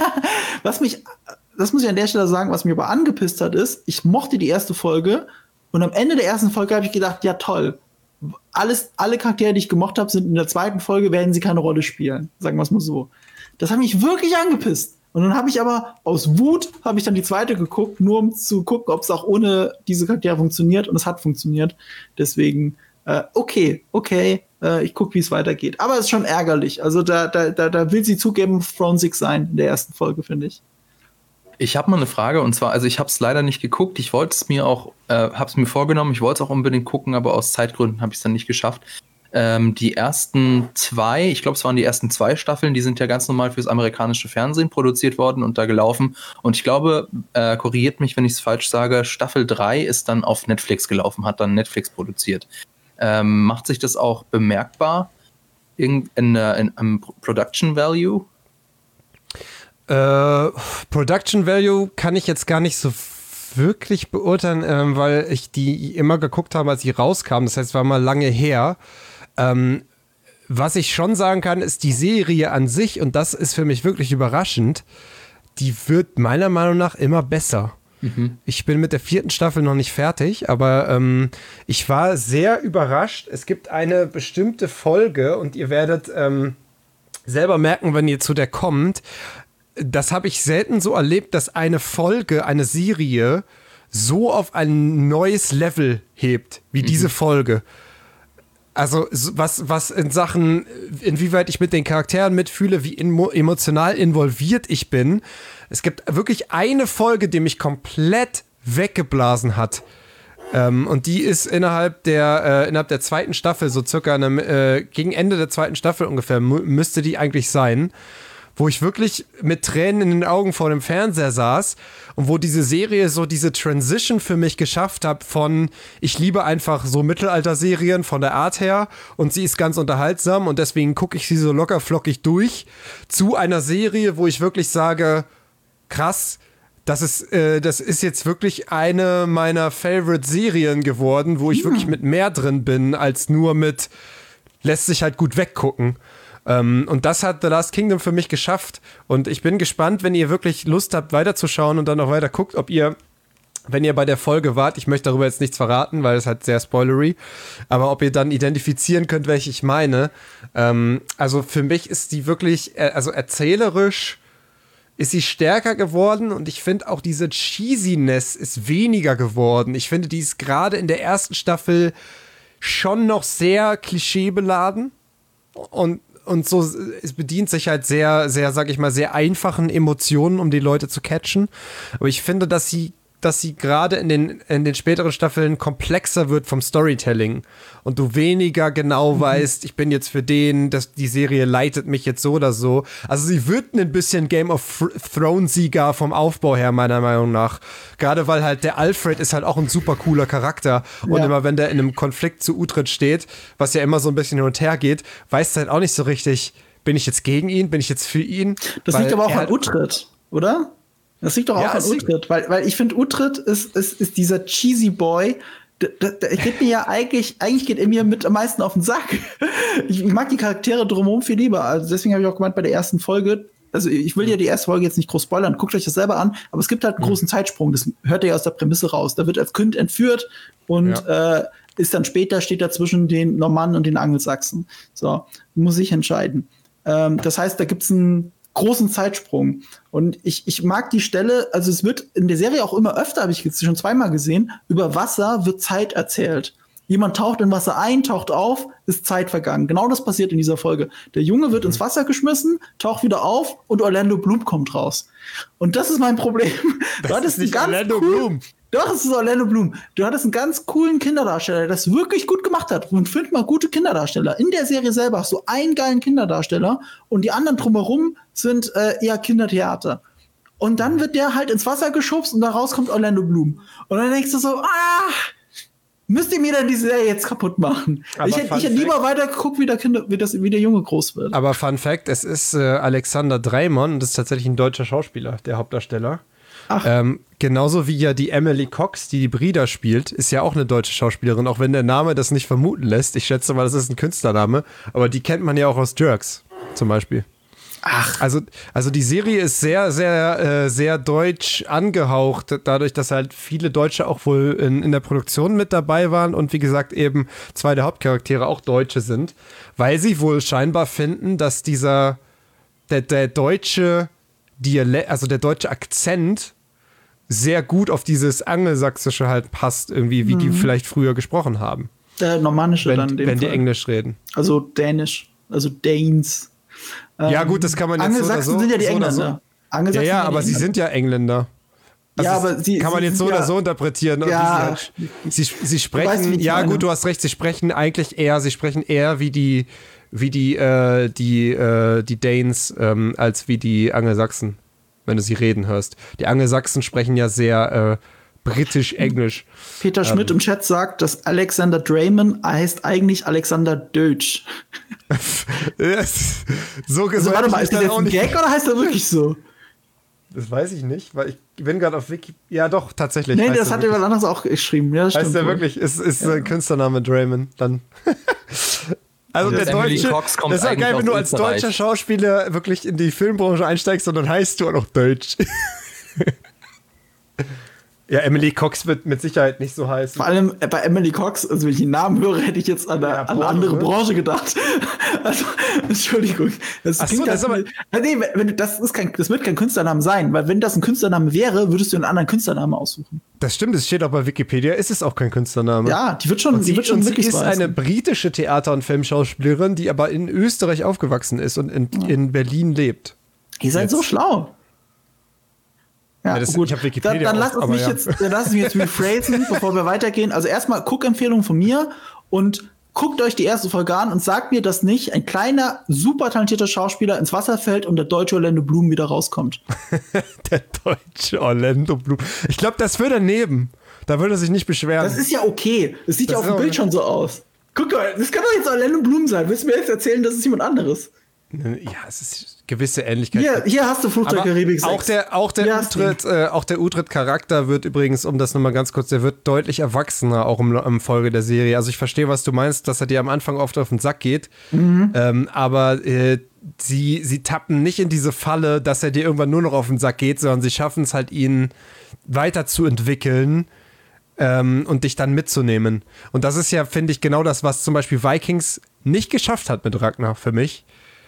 was mich, das muss ich an der Stelle sagen, was mich aber angepisst hat, ist, ich mochte die erste Folge und am Ende der ersten Folge habe ich gedacht, ja toll, alles, alle Charaktere, die ich gemocht habe, sind in der zweiten Folge, werden sie keine Rolle spielen. Sagen wir es mal so. Das hat mich wirklich angepisst. Und dann habe ich aber aus Wut habe ich dann die zweite geguckt, nur um zu gucken, ob es auch ohne diese Charaktere funktioniert. Und es hat funktioniert. Deswegen, äh, okay, okay, äh, ich gucke, wie es weitergeht. Aber es ist schon ärgerlich. Also da, da, da, da will sie zugeben, Thronesig sein in der ersten Folge, finde ich. Ich habe mal eine Frage und zwar, also ich habe es leider nicht geguckt. Ich wollte es mir auch, äh, habe es mir vorgenommen. Ich wollte es auch unbedingt gucken, aber aus Zeitgründen habe ich es dann nicht geschafft. Ähm, die ersten zwei, ich glaube, es waren die ersten zwei Staffeln, die sind ja ganz normal fürs amerikanische Fernsehen produziert worden und da gelaufen. Und ich glaube, äh, korrigiert mich, wenn ich es falsch sage, Staffel drei ist dann auf Netflix gelaufen, hat dann Netflix produziert. Ähm, macht sich das auch bemerkbar in, in, in, in am Production Value? Äh, Production Value kann ich jetzt gar nicht so wirklich beurteilen, ähm, weil ich die immer geguckt habe, als sie rauskam. Das heißt, es war mal lange her. Ähm, was ich schon sagen kann, ist die Serie an sich, und das ist für mich wirklich überraschend, die wird meiner Meinung nach immer besser. Mhm. Ich bin mit der vierten Staffel noch nicht fertig, aber ähm, ich war sehr überrascht. Es gibt eine bestimmte Folge und ihr werdet ähm, selber merken, wenn ihr zu der kommt. Das habe ich selten so erlebt, dass eine Folge, eine Serie so auf ein neues Level hebt, wie mhm. diese Folge. Also was, was in Sachen, inwieweit ich mit den Charakteren mitfühle, wie emo- emotional involviert ich bin. Es gibt wirklich eine Folge, die mich komplett weggeblasen hat. Ähm, und die ist innerhalb der, äh, innerhalb der zweiten Staffel, so circa eine, äh, gegen Ende der zweiten Staffel ungefähr, mü- müsste die eigentlich sein, wo ich wirklich mit Tränen in den Augen vor dem Fernseher saß und wo diese Serie so diese Transition für mich geschafft hat von, ich liebe einfach so Mittelalter-Serien von der Art her und sie ist ganz unterhaltsam und deswegen gucke ich sie so locker flockig durch, zu einer Serie, wo ich wirklich sage, krass, das ist, äh, das ist jetzt wirklich eine meiner Favorite-Serien geworden, wo ich hm. wirklich mit mehr drin bin, als nur mit lässt sich halt gut weggucken. Um, und das hat The Last Kingdom für mich geschafft. Und ich bin gespannt, wenn ihr wirklich Lust habt, weiterzuschauen und dann noch weiter guckt, ob ihr, wenn ihr bei der Folge wart, ich möchte darüber jetzt nichts verraten, weil es halt sehr spoilery, aber ob ihr dann identifizieren könnt, welche ich meine. Um, also für mich ist die wirklich, also erzählerisch ist sie stärker geworden und ich finde auch diese Cheesiness ist weniger geworden. Ich finde, die ist gerade in der ersten Staffel schon noch sehr klischeebeladen und Und so, es bedient sich halt sehr, sehr, sag ich mal, sehr einfachen Emotionen, um die Leute zu catchen. Aber ich finde, dass sie, dass sie gerade in den, in den späteren Staffeln komplexer wird vom Storytelling. Und du weniger genau mhm. weißt, ich bin jetzt für den, dass die Serie leitet mich jetzt so oder so. Also sie wird ein bisschen Game of Thrones-Sieger vom Aufbau her, meiner Meinung nach. Gerade weil halt der Alfred ist halt auch ein super cooler Charakter. Und ja. immer wenn der in einem Konflikt zu Uhtred steht, was ja immer so ein bisschen hin und her geht, weißt du halt auch nicht so richtig, bin ich jetzt gegen ihn, bin ich jetzt für ihn? Das liegt aber auch an halt Uhtred, oder? Das liegt doch auch ja, an Uhtred, weil, weil ich finde, Uhtred ist, ist, ist dieser cheesy Boy, der, der, der geht mir ja eigentlich, eigentlich geht er mir mit am meisten auf den Sack. Ich, ich mag die Charaktere drumherum viel lieber. Also deswegen habe ich auch gemeint, bei der ersten Folge, also ich will ja die erste Folge jetzt nicht groß spoilern, guckt euch das selber an, aber es gibt halt einen mhm. großen Zeitsprung, das hört ihr ja aus der Prämisse raus. Da wird als Kind entführt und ja. äh, ist dann später, steht da zwischen den Normannen und den Angelsachsen. So, muss ich entscheiden. Ähm, das heißt, da gibt's einen großen Zeitsprung. Und ich, ich mag die Stelle, also es wird in der Serie auch immer öfter, habe ich jetzt schon zweimal gesehen, über Wasser wird Zeit erzählt. Jemand taucht in Wasser ein, taucht auf, ist Zeit vergangen. Genau das passiert in dieser Folge. Der Junge wird mhm. ins Wasser geschmissen, taucht wieder auf und Orlando Bloom kommt raus. Und das ist mein Problem. Das du ist nicht ganz Orlando cool, Bloom. Doch, es ist Orlando Bloom. Du hattest einen ganz coolen Kinderdarsteller, der das wirklich gut gemacht hat. Und find mal gute Kinderdarsteller. In der Serie selber hast du einen geilen Kinderdarsteller und die anderen drumherum sind äh, eher Kindertheater. Und dann wird der halt ins Wasser geschubst und daraus kommt Orlando Bloom. Und dann denkst du so, ah, müsst ihr mir dann die Serie jetzt kaputt machen? Aber ich hätte hätt lieber weiter geguckt, wie der, Kinder, wie, das, wie der Junge groß wird. Aber Fun Fact, es ist äh, Alexander Dreymon, das ist tatsächlich ein deutscher Schauspieler, der Hauptdarsteller. Ähm, genauso wie ja die Emily Cox, die die Brida spielt, ist ja auch eine deutsche Schauspielerin, auch wenn der Name das nicht vermuten lässt. Ich schätze mal, das ist ein Künstlername, aber die kennt man ja auch aus Jerks zum Beispiel. Ach. Also, also die Serie ist sehr, sehr, äh, sehr deutsch angehaucht, dadurch, dass halt viele Deutsche auch wohl in, in der Produktion mit dabei waren und wie gesagt eben zwei der Hauptcharaktere auch Deutsche sind, weil sie wohl scheinbar finden, dass dieser, der, der deutsche Dialekt, also der deutsche Akzent sehr gut auf dieses Angelsächsische halt passt, irgendwie, wie mhm. die vielleicht früher gesprochen haben. Der Normannische wenn, dann in dem Wenn Fall. die Englisch reden. Also Dänisch, also Danes. Ja ähm, gut, das kann man jetzt so oder so. Angelsachsen sind ja die so Engländer. So. Ja, ja, aber sie sind ja Engländer. Also ja, aber sie, kann man sie, jetzt so ja, oder so interpretieren. Ja, sie, halt, sie, sie sprechen, weißt, ja meine. gut, du hast recht, sie sprechen eigentlich eher, sie sprechen eher wie die, wie die, äh, die, äh, die Danes ähm, als wie die Angelsachsen, wenn du sie reden hörst. Die Angelsachsen sprechen ja sehr äh, britisch-englisch. Peter Schmidt ähm. im Chat sagt, dass Alexander Dreymon heißt eigentlich Alexander Deutsch. So gesagt. Also, warte mal, ist das jetzt ein Gag oder heißt er wirklich so? Das weiß ich nicht, weil ich bin gerade auf Wiki. Ja, doch, tatsächlich. Nee, das hat jemand anderes auch geschrieben. Ja, das heißt stimmt der wohl. wirklich, ist, ist ja. ein Künstlername Dreymon dann. Also der Deutsche, das ist ja geil, wenn du als deutscher Schauspieler wirklich in die Filmbranche einsteigst und dann heißt du auch noch Deutsch. Ja, Emily Cox wird mit Sicherheit nicht so heißen. Vor allem bei Emily Cox, also wenn ich den Namen höre, hätte ich jetzt an eine, ja, an eine andere Branche gedacht. Also, Entschuldigung. Das Ach so, das ist aber nee, wenn, das, ist kein, das wird kein Künstlername sein, weil wenn das ein Künstlername wäre, würdest du einen anderen Künstlernamen aussuchen. Das stimmt, es steht auch bei Wikipedia, ist es auch kein Künstlername. Ja, die wird schon, und sie, die wird schon und wirklich sie ist heißen. Eine britische Theater- und Filmschauspielerin, die aber in Österreich aufgewachsen ist und in, ja. in Berlin lebt. Ihr seid Jetzt. so schlau. Ja, Ja, das, gut. ich habe Wikipedia Dann, dann, auf, lass es aber mich ja. jetzt, dann lass es mich jetzt rephrasen, bevor wir weitergehen. Also erstmal Guck-Empfehlung von mir und guckt euch die erste Folge an und sagt mir, dass nicht ein kleiner, super talentierter Schauspieler ins Wasser fällt und der deutsche Orlando Bloom wieder rauskommt. Der deutsche Orlando Bloom. Ich glaube, das würde daneben. Da würde er sich nicht beschweren. Das ist ja okay. Das sieht Das ja auf ist dem auch- Bild schon so aus. Guck mal, das kann doch jetzt Orlando Bloom sein. Willst du mir jetzt erzählen, das ist jemand anderes? Ja, es ist gewisse Ähnlichkeit. Hier, hier hast du Fluch der Aber Karibik sechs. auch der, auch der Hier hast du ihn. Uhtred, äh, auch der Uhtred-Charakter wird übrigens, um das nochmal ganz kurz, der wird deutlich erwachsener auch im, im Folge der Serie. Also ich verstehe, was du meinst, dass er dir am Anfang oft auf den Sack geht. Mhm. Ähm, aber äh, sie, sie tappen nicht in diese Falle, dass er dir irgendwann nur noch auf den Sack geht, sondern sie schaffen es halt, ihn weiterzuentwickeln ähm, und dich dann mitzunehmen. Und das ist ja, finde ich, genau das, was zum Beispiel Vikings nicht geschafft hat mit Ragnar für mich.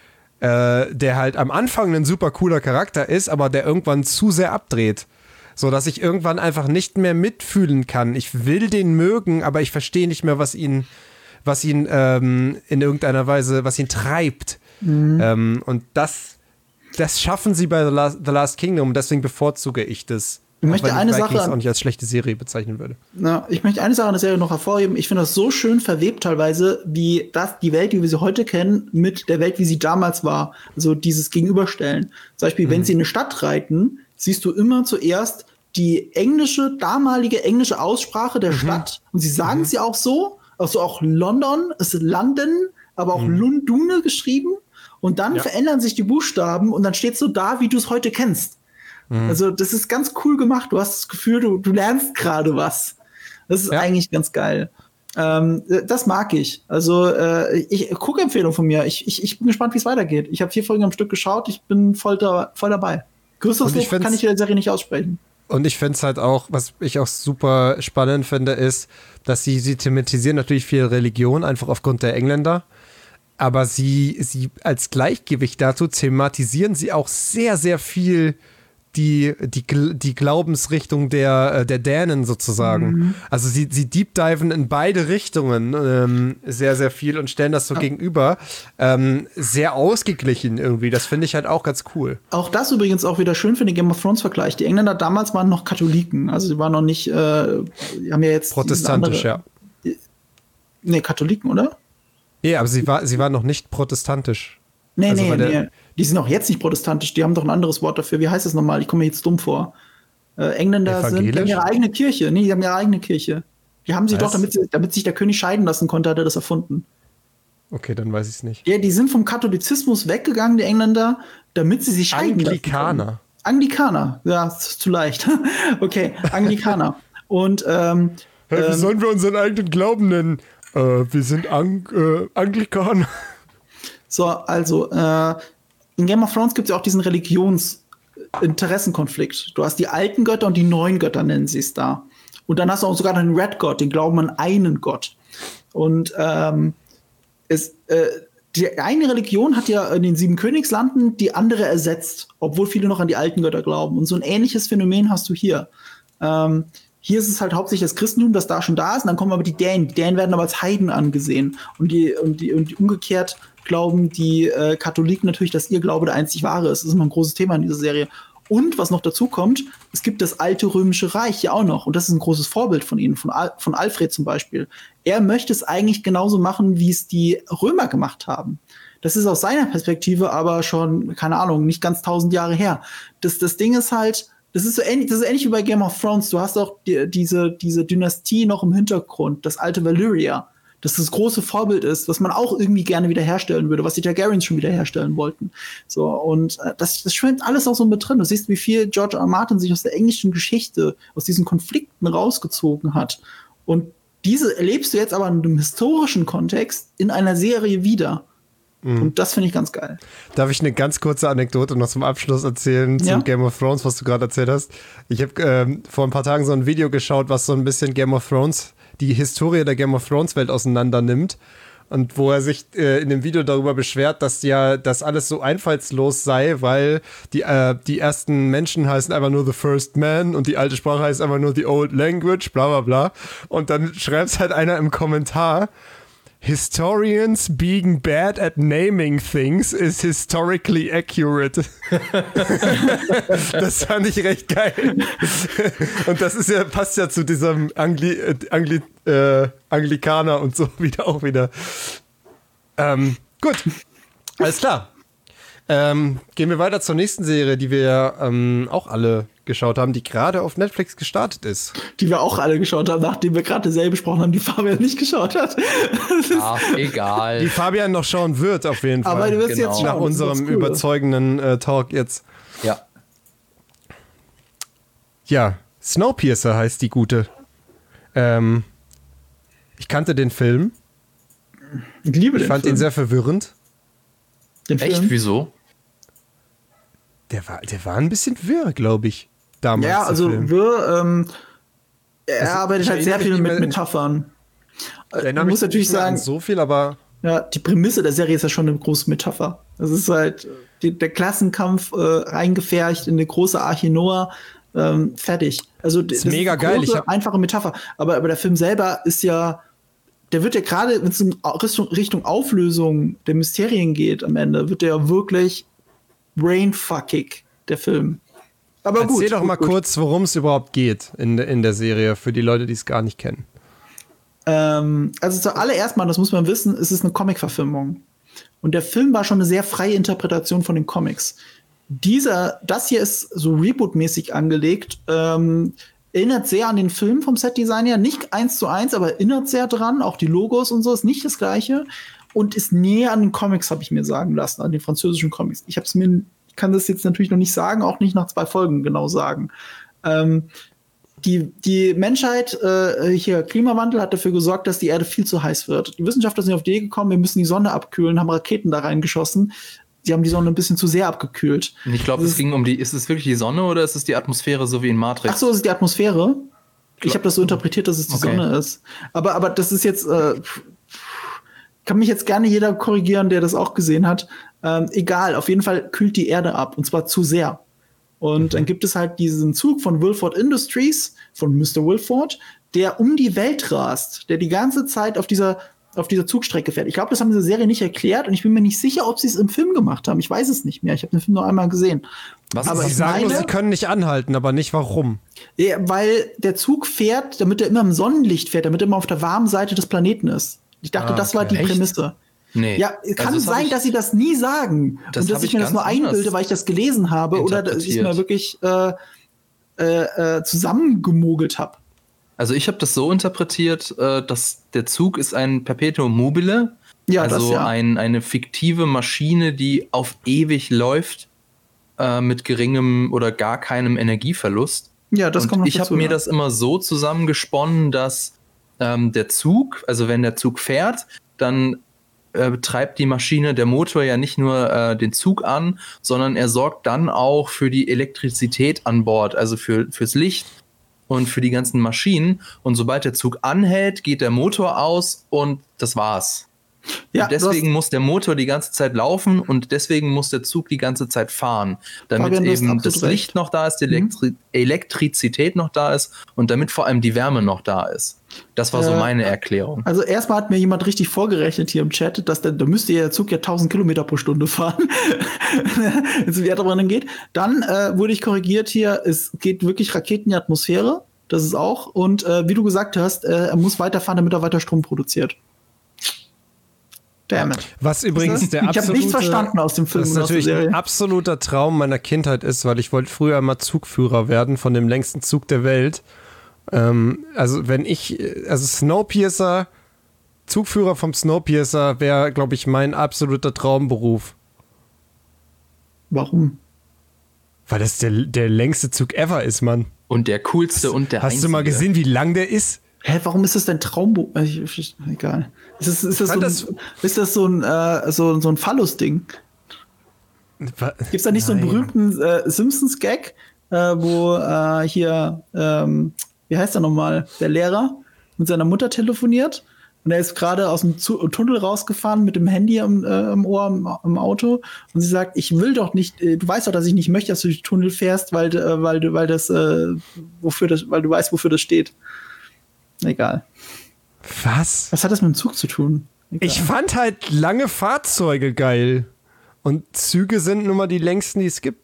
Äh, der halt am Anfang ein super cooler Charakter ist, aber der irgendwann zu sehr abdreht. So dass ich irgendwann einfach nicht mehr mitfühlen kann. Ich will den mögen, aber ich verstehe nicht mehr, was ihn, was ihn ähm, in irgendeiner Weise, was ihn treibt. Mhm. Ähm, und das, das schaffen sie bei The Last, The Last Kingdom, deswegen bevorzuge ich das. Ich möchte weil eine ich Vikings Sache- auch nicht als schlechte Serie bezeichnen würde. Na, ich möchte eine Sache an der Serie noch hervorheben. Ich finde das so schön verwebt teilweise, wie das die Welt, wie wir sie heute kennen, mit der Welt, wie sie damals war. Also dieses Gegenüberstellen. Zum Beispiel, mhm. wenn sie in eine Stadt reiten, siehst du immer zuerst die englische, damalige englische Aussprache der mhm. Stadt. Und sie sagen es mhm. ja auch so. Also auch London ist London, aber auch mhm. Lundune geschrieben. Und dann ja. verändern sich die Buchstaben und dann steht so da, wie du es heute kennst. Mhm. Also das ist ganz cool gemacht. Du hast das Gefühl, du, du lernst gerade was. Das ist ja. eigentlich ganz geil. Ähm, das mag ich. Also äh, ich gucke Empfehlung von mir. Ich, ich, ich bin gespannt, wie es weitergeht. Ich habe vier Folgen am Stück geschaut. Ich bin voll, da, voll dabei. Größeres Lob kann ich in der Serie nicht aussprechen. Und ich finde es halt auch, was ich auch super spannend finde, ist, dass sie, sie thematisieren natürlich viel Religion, einfach aufgrund der Engländer. Aber sie, sie als Gleichgewicht dazu thematisieren sie auch sehr, sehr viel die, die, die Glaubensrichtung der, der Dänen sozusagen. Mhm. Also sie, sie deepdiven in beide Richtungen ähm, sehr, sehr viel und stellen das so ja. gegenüber. Ähm, sehr ausgeglichen irgendwie. Das finde ich halt auch ganz cool. Auch das übrigens auch wieder schön für den Game of Thrones-Vergleich. Die Engländer damals waren noch Katholiken. Also sie waren noch nicht, äh, die haben ja jetzt protestantisch, andere, ja. Nee, Katholiken, oder? Ja, aber sie, war, sie waren noch nicht protestantisch. Nee, also nee, nee. Die sind auch jetzt nicht protestantisch. Die haben doch ein anderes Wort dafür. Wie heißt das nochmal? Ich komme mir jetzt dumm vor. Äh, Engländer sind, die haben ihre eigene Kirche. Nee, die haben ihre eigene Kirche. Die haben sie Was? doch, damit, sie, damit sich der König scheiden lassen konnte, hat er das erfunden. Okay, dann weiß ich es nicht. Ja, die sind vom Katholizismus weggegangen, die Engländer, damit sie sich scheiden lassen Anglikaner. Anglikaner. Ja, ist zu leicht. Okay, Anglikaner. Und ähm, hey, wie ähm, sollen wir unseren eigenen Glauben nennen? Äh, wir sind Ang äh, Anglikaner. So, also, äh, in Game of Thrones gibt es ja auch diesen Religionsinteressenkonflikt. Du hast die alten Götter und die neuen Götter, nennen sie es da. Und dann hast du auch sogar den Red God, den Glauben an einen Gott. Und ähm, es, äh, die eine Religion hat ja in den sieben Königslanden die andere ersetzt, obwohl viele noch an die alten Götter glauben. Und so ein ähnliches Phänomen hast du hier. Ähm, Hier ist es halt hauptsächlich das Christentum, das da schon da ist. Und dann kommen aber die Dänen. Die Dänen werden aber als Heiden angesehen. Und die, und die, und die umgekehrt glauben die äh, Katholiken natürlich, dass ihr Glaube der einzig wahre ist. Das ist immer ein großes Thema in dieser Serie. Und was noch dazu kommt, es gibt das alte römische Reich ja auch noch. Und das ist ein großes Vorbild von ihnen, von, Al von Alfred zum Beispiel. Er möchte es eigentlich genauso machen, wie es die Römer gemacht haben. Das ist aus seiner Perspektive aber schon, keine Ahnung, nicht ganz tausend Jahre her. Das, das Ding ist halt, Das ist so ähnlich, das ist ähnlich wie bei Game of Thrones. Du hast auch die, diese, diese Dynastie noch im Hintergrund, das alte Valyria, das das große Vorbild ist, was man auch irgendwie gerne wiederherstellen würde, was die Targaryens schon wiederherstellen wollten. So, und äh, das, das schwimmt alles auch so mit drin. Du siehst, wie viel George R. R. Martin sich aus der englischen Geschichte, aus diesen Konflikten rausgezogen hat. Und diese erlebst du jetzt aber in einem historischen Kontext in einer Serie wieder. Und das finde ich ganz geil. Darf ich eine ganz kurze Anekdote noch zum Abschluss erzählen zum ja? Game of Thrones, was du gerade erzählt hast? Ich habe ähm, vor ein paar Tagen so ein Video geschaut, was so ein bisschen Game of Thrones, die Historie der Game of Thrones Welt auseinander nimmt. Und wo er sich äh, in dem Video darüber beschwert, dass ja das alles so einfallslos sei, weil die, äh, die ersten Menschen heißen einfach nur The First Man und die alte Sprache heißt einfach nur The Old Language, bla bla bla. Und dann schreibt halt einer im Kommentar, Historians being bad at naming things is historically accurate. Das fand ich recht geil. Und das ist ja, passt ja zu diesem Angli, Angli, äh, Anglikaner und so wieder auch wieder. Ähm, gut, alles klar. Ähm, gehen wir weiter zur nächsten Serie, die wir ähm, auch alle geschaut haben, die gerade auf Netflix gestartet ist. Die wir auch alle geschaut haben, nachdem wir gerade dasselbe besprochen haben, die Fabian nicht geschaut hat. Ach, egal. Die Fabian noch schauen wird, auf jeden Fall. Aber du wirst Genau. jetzt schauen. Nach unserem cool. überzeugenden äh, Talk jetzt. Ja. Ja, Snowpiercer heißt die gute. Ähm, ich kannte den Film. Ich liebe Ich den fand Film. ihn sehr verwirrend. Den Echt? Film. Wieso? Der war, der war ein bisschen wirr, glaube ich, damals. Ja, der also Film. wir, ähm, er Also, arbeitet ich halt sehr erinnere viel mich mit immer- Metaphern. Ich erinnere Man mich muss natürlich nicht mehr an sagen, so viel, aber ja, die Prämisse der Serie ist ja schon eine große Metapher. Das ist halt die, der Klassenkampf äh, reingefärcht in eine große Arche Noah. Ähm, fertig. Also das ist mega eine geil. große, Ich hab- einfache Metapher. Aber, aber der Film selber ist ja, der wird ja gerade, wenn es in Richtung, Richtung Auflösung der Mysterien geht am Ende, wird der ja wirklich brainfuckig, der Film. Aber erzähl gut, doch gut, mal gut. kurz, worum es überhaupt geht in, in der Serie, für die Leute, die es gar nicht kennen. Ähm, also zuallererst mal, das muss man wissen, es ist eine Comic-Verfilmung. Und der Film war schon eine sehr freie Interpretation von den Comics. Dieser, das hier ist so Reboot-mäßig angelegt, ähm, erinnert sehr an den Film vom Set-Design her, nicht eins zu eins, aber erinnert sehr dran, auch die Logos und so, ist nicht das Gleiche und ist näher an den Comics, habe ich mir sagen lassen, an den französischen Comics. Ich hab's mir, ich kann das jetzt natürlich noch nicht sagen, auch nicht nach zwei Folgen genau sagen. Ähm, Die, die Menschheit, äh, hier Klimawandel, hat dafür gesorgt, dass die Erde viel zu heiß wird. Die Wissenschaftler sind auf die Idee gekommen, wir müssen die Sonne abkühlen, haben Raketen da reingeschossen. Sie haben die Sonne ein bisschen zu sehr abgekühlt. Und ich glaube, Das es ist- ging um die, ist es wirklich die Sonne oder ist es die Atmosphäre, so wie in Matrix? Ach so, es ist die Atmosphäre. Ich habe das so interpretiert, dass es die Okay. Sonne ist. Aber, aber das ist jetzt, äh, kann mich jetzt gerne jeder korrigieren, der das auch gesehen hat. Ähm, egal, auf jeden Fall kühlt die Erde ab und zwar zu sehr. Und dann gibt es halt diesen Zug von Wilford Industries, von Mister Wilford, der um die Welt rast, der die ganze Zeit auf dieser, auf dieser Zugstrecke fährt. Ich glaube, das haben sie in der Serie nicht erklärt und ich bin mir nicht sicher, ob sie es im Film gemacht haben. Ich weiß es nicht mehr. Ich habe den Film nur einmal gesehen. Was aber ist Sie ich sagen nur, meine- sie können nicht anhalten, aber nicht warum. Ja, weil der Zug fährt, damit er immer im Sonnenlicht fährt, damit er immer auf der warmen Seite des Planeten ist. Ich dachte, Ah, das war okay. die Echt? Prämisse. Nee. Ja, kann Also das hab sein, ich- dass sie das nie sagen Das und dass hab ich ich mir das ganz nur einbilde, anders weil ich das gelesen habe oder dass ich es mir interpretiert. wirklich äh, äh, äh, zusammengemogelt habe. Also ich habe das so interpretiert, äh, dass der Zug ist ein Perpetuum mobile, Ja, also das ja. ein, eine fiktive Maschine, die auf ewig läuft, äh, mit geringem oder gar keinem Energieverlust. Ja, das Und kommt noch ich dazu, habe mir ja. das immer so zusammengesponnen, dass ähm, der Zug, also wenn der Zug fährt, dann äh, treibt die Maschine, der Motor ja nicht nur äh, den Zug an, sondern er sorgt dann auch für die Elektrizität an Bord, also für, fürs Licht und für die ganzen Maschinen. Und sobald der Zug anhält, geht der Motor aus und das war's. Ja, und deswegen muss der Motor die ganze Zeit laufen und deswegen muss der Zug die ganze Zeit fahren, damit Fabian, du hast eben absolut das recht. Licht noch da ist, die Elektri Elektrizität noch da ist und damit vor allem die Wärme noch da ist. Das war so Äh, meine Erklärung. Also erstmal hat mir jemand richtig vorgerechnet hier im Chat, dass der, da müsste der Zug ja tausend Kilometer pro Stunde fahren, wenn es Erdbrennen geht. Dann äh, wurde ich korrigiert hier, es geht wirklich Raketen in die Atmosphäre, das ist auch. Und äh, wie du gesagt hast, äh, er muss weiterfahren, damit er weiter Strom produziert. Damn it. Was übrigens der Ich habe absolute, nichts verstanden aus dem Film das und aus der natürlich ein Serie. absoluter Traum meiner Kindheit ist, weil ich wollte früher mal Zugführer werden von dem längsten Zug der Welt. Ähm, also wenn ich, also Snowpiercer, Zugführer vom Snowpiercer wäre, glaube ich, mein absoluter Traumberuf. Warum? Weil das der, der längste Zug ever ist, Mann. Und der coolste und der Hast einzige. du mal gesehen, wie lang der ist? Hä, warum ist das dein Traumbuch? Egal. Ist das, ist das, so, fand ein, das- ist das so ein, äh, so, so ein Phallus-Ding? Gibt's da nicht so einen Nein. berühmten äh, Simpsons-Gag, äh, wo äh, hier, ähm, wie heißt er nochmal, der Lehrer mit seiner Mutter telefoniert und er ist gerade aus dem Zu Tunnel rausgefahren mit dem Handy im, äh, im Ohr im, im Auto und sie sagt, ich will doch nicht, äh, du weißt doch, dass ich nicht möchte, dass du durch den Tunnel fährst, weil, äh, weil, du- weil das, äh, wofür das, weil du weißt, wofür das steht. Egal. Was? Was hat das mit dem Zug zu tun? Ich fand halt lange Fahrzeuge geil. Und Züge sind nun mal die längsten, die es gibt.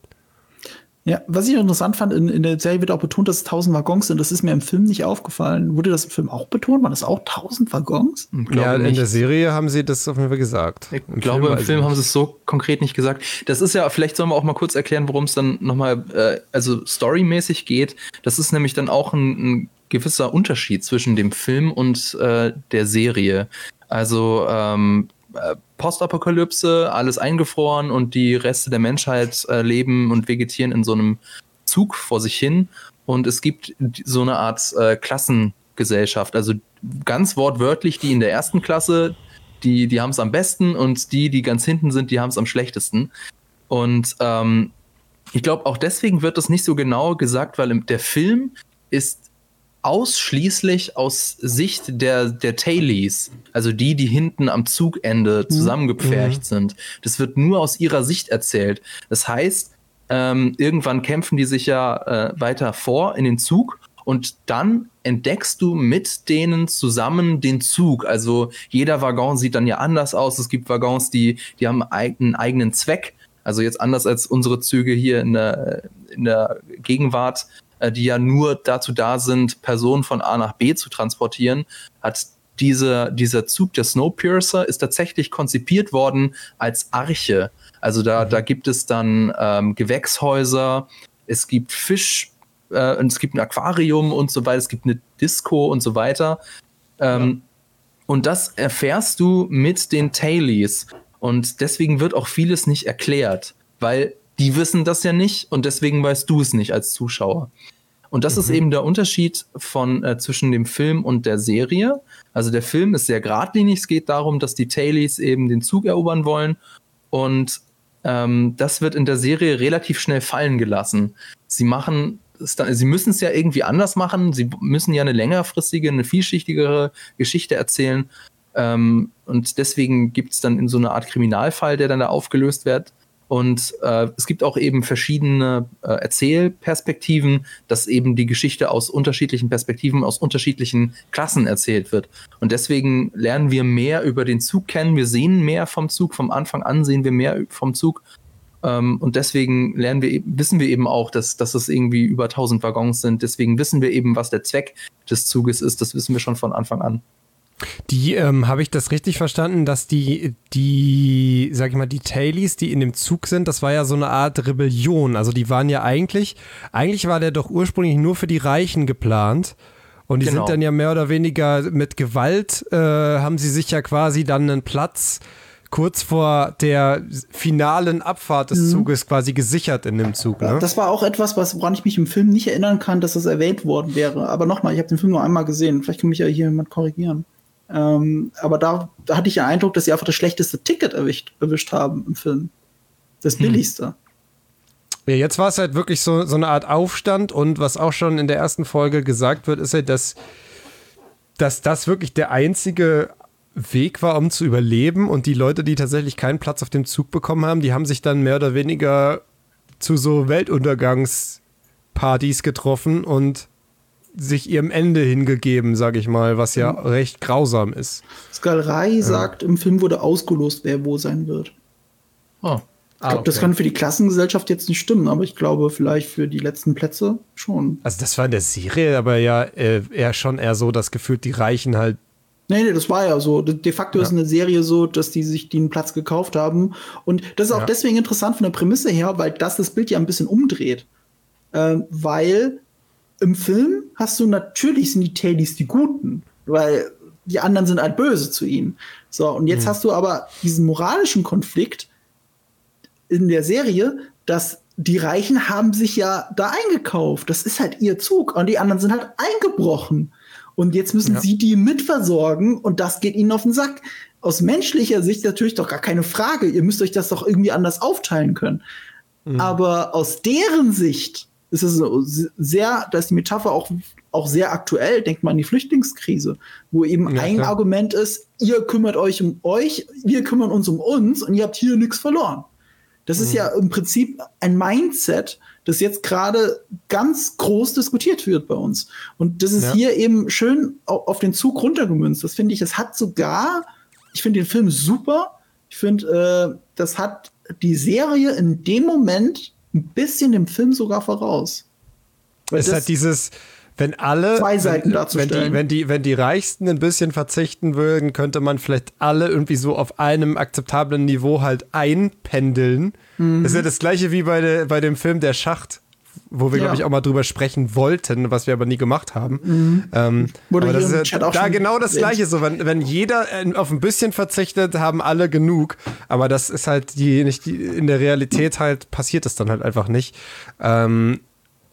Ja, was ich interessant fand, in, in der Serie wird auch betont, dass es tausend Waggons sind. Das ist mir im Film nicht aufgefallen. Wurde das im Film auch betont? Waren das auch tausend Waggons? Ja, in der Serie haben sie das auf jeden Fall gesagt. Ich Im glaube, Film im Film haben sie es so konkret nicht gesagt. Das ist ja, vielleicht sollen wir auch mal kurz erklären, worum es dann nochmal, äh, also storymäßig geht. Das ist nämlich dann auch ein, ein gewisser Unterschied zwischen dem Film und äh, der Serie. Also, ähm, Postapokalypse, alles eingefroren und die Reste der Menschheit äh, leben und vegetieren in so einem Zug vor sich hin. Und es gibt so eine Art äh, Klassengesellschaft. Also ganz wortwörtlich, die in der ersten Klasse, die, die haben es am besten und die, die ganz hinten sind, die haben es am schlechtesten. Und ähm, ich glaube, auch deswegen wird das nicht so genau gesagt, weil der Film ist ausschließlich aus Sicht der, der Tailies, also die, die hinten am Zugende zusammengepfercht mhm. sind. Das wird nur aus ihrer Sicht erzählt. Das heißt, ähm, irgendwann kämpfen die sich ja äh, weiter vor in den Zug und dann entdeckst du mit denen zusammen den Zug. Also jeder Waggon sieht dann ja anders aus. Es gibt Waggons, die, die haben einen eigenen Zweck. Also jetzt anders als unsere Züge hier in der, in der Gegenwart, die ja nur dazu da sind, Personen von A nach B zu transportieren, hat diese, dieser Zug, der Snowpiercer, ist tatsächlich konzipiert worden als Arche. Also da, mhm. da gibt es dann ähm, Gewächshäuser, es gibt Fisch, äh, und es gibt ein Aquarium und so weiter, es gibt eine Disco und so weiter. Ähm, ja. Und das erfährst du mit den Tailies. Und deswegen wird auch vieles nicht erklärt, weil die wissen das ja nicht und deswegen weißt du es nicht als Zuschauer. Und das mhm. ist eben der Unterschied von äh, zwischen dem Film und der Serie. Also der Film ist sehr geradlinig. Es geht darum, dass die Tailies eben den Zug erobern wollen. Und ähm, das wird in der Serie relativ schnell fallen gelassen. Sie machen es dann, sie müssen es ja irgendwie anders machen. Sie müssen ja eine längerfristige, eine vielschichtigere Geschichte erzählen. Ähm, und deswegen gibt es dann in so eine Art Kriminalfall, der dann da aufgelöst wird. Und äh, es gibt auch eben verschiedene äh, Erzählperspektiven, dass eben die Geschichte aus unterschiedlichen Perspektiven, aus unterschiedlichen Klassen erzählt wird. Und deswegen lernen wir mehr über den Zug kennen. Wir sehen mehr vom Zug. Vom Anfang an sehen wir mehr vom Zug. Ähm, und deswegen lernen wir, wissen wir eben auch, dass, dass es irgendwie über tausend Waggons sind. Deswegen wissen wir eben, was der Zweck des Zuges ist. Das wissen wir schon von Anfang an. Die, ähm, habe ich das richtig verstanden, dass die, die, sag ich mal, die Tailies, die in dem Zug sind, das war ja so eine Art Rebellion. Also die waren ja eigentlich, eigentlich war der doch ursprünglich nur für die Reichen geplant. Und die genau. sind dann ja mehr oder weniger mit Gewalt, äh, haben sie sich ja quasi dann einen Platz kurz vor der finalen Abfahrt des mhm. Zuges quasi gesichert in dem Zug. Ne? Das war auch etwas, was, woran ich mich im Film nicht erinnern kann, dass das erwähnt worden wäre. Aber nochmal, ich habe den Film nur einmal gesehen. Vielleicht kann mich ja hier jemand korrigieren. Ähm, aber da, da hatte ich den Eindruck, dass sie einfach das schlechteste Ticket erwischt, erwischt haben im Film. Das hm. billigste. Ja, jetzt war es halt wirklich so, so eine Art Aufstand und was auch schon in der ersten Folge gesagt wird, ist halt, dass, dass das wirklich der einzige Weg war, um zu überleben und die Leute, die tatsächlich keinen Platz auf dem Zug bekommen haben, die haben sich dann mehr oder weniger zu so Weltuntergangspartys getroffen und sich ihrem Ende hingegeben, sag ich mal, was ja mhm. recht grausam ist. Skalrei ja. sagt, im Film wurde ausgelost, wer wo sein wird. Oh. Ich glaube, ah, okay. das kann für die Klassengesellschaft jetzt nicht stimmen, aber ich glaube, vielleicht für die letzten Plätze schon. Also das war in der Serie aber ja äh, eher schon eher so, dass gefühlt die Reichen halt. Nee, nee, das war ja so. De facto ja. ist eine Serie so, dass die sich den Platz gekauft haben. Und das ist auch ja. deswegen interessant von der Prämisse her, weil das das Bild ja ein bisschen umdreht. Ähm, weil im Film hast du natürlich sind die Tailies die Guten, weil die anderen sind halt böse zu ihnen. So, und jetzt mhm. hast du aber diesen moralischen Konflikt in der Serie, dass die Reichen haben sich ja da eingekauft. Das ist halt ihr Zug und die anderen sind halt eingebrochen. Und jetzt müssen ja. sie die mitversorgen und das geht ihnen auf den Sack. Aus menschlicher Sicht natürlich doch gar keine Frage. Ihr müsst euch das doch irgendwie anders aufteilen können. Mhm. Aber aus deren Sicht ist es sehr, da ist die Metapher auch, auch sehr aktuell. Denkt mal an die Flüchtlingskrise, wo eben ja, ein klar. Argument ist, ihr kümmert euch um euch, wir kümmern uns um uns und ihr habt hier nichts verloren. Das mhm. ist ja im Prinzip ein Mindset, das jetzt gerade ganz groß diskutiert wird bei uns. Und das ist ja. hier eben schön auf den Zug runtergemünzt. Das finde ich, es hat sogar ich finde den Film super. Ich finde, äh, das hat die Serie in dem Moment ein bisschen dem Film sogar voraus. Weil es hat dieses, wenn alle, zwei Seiten wenn, darzustellen. wenn, die, wenn, die, wenn die Reichsten ein bisschen verzichten würden, könnte man vielleicht alle irgendwie so auf einem akzeptablen Niveau halt einpendeln. Mhm. Das ist ja das gleiche wie bei, de, bei dem Film Der Schacht, wo wir, ja. glaube ich, auch mal drüber sprechen wollten, was wir aber nie gemacht haben. Mhm. Ähm, aber das ist ja da genau das Gleiche. So, wenn, wenn jeder auf ein bisschen verzichtet, haben alle genug. Aber das ist halt die, nicht die, in der Realität halt passiert es dann halt einfach nicht. Ähm,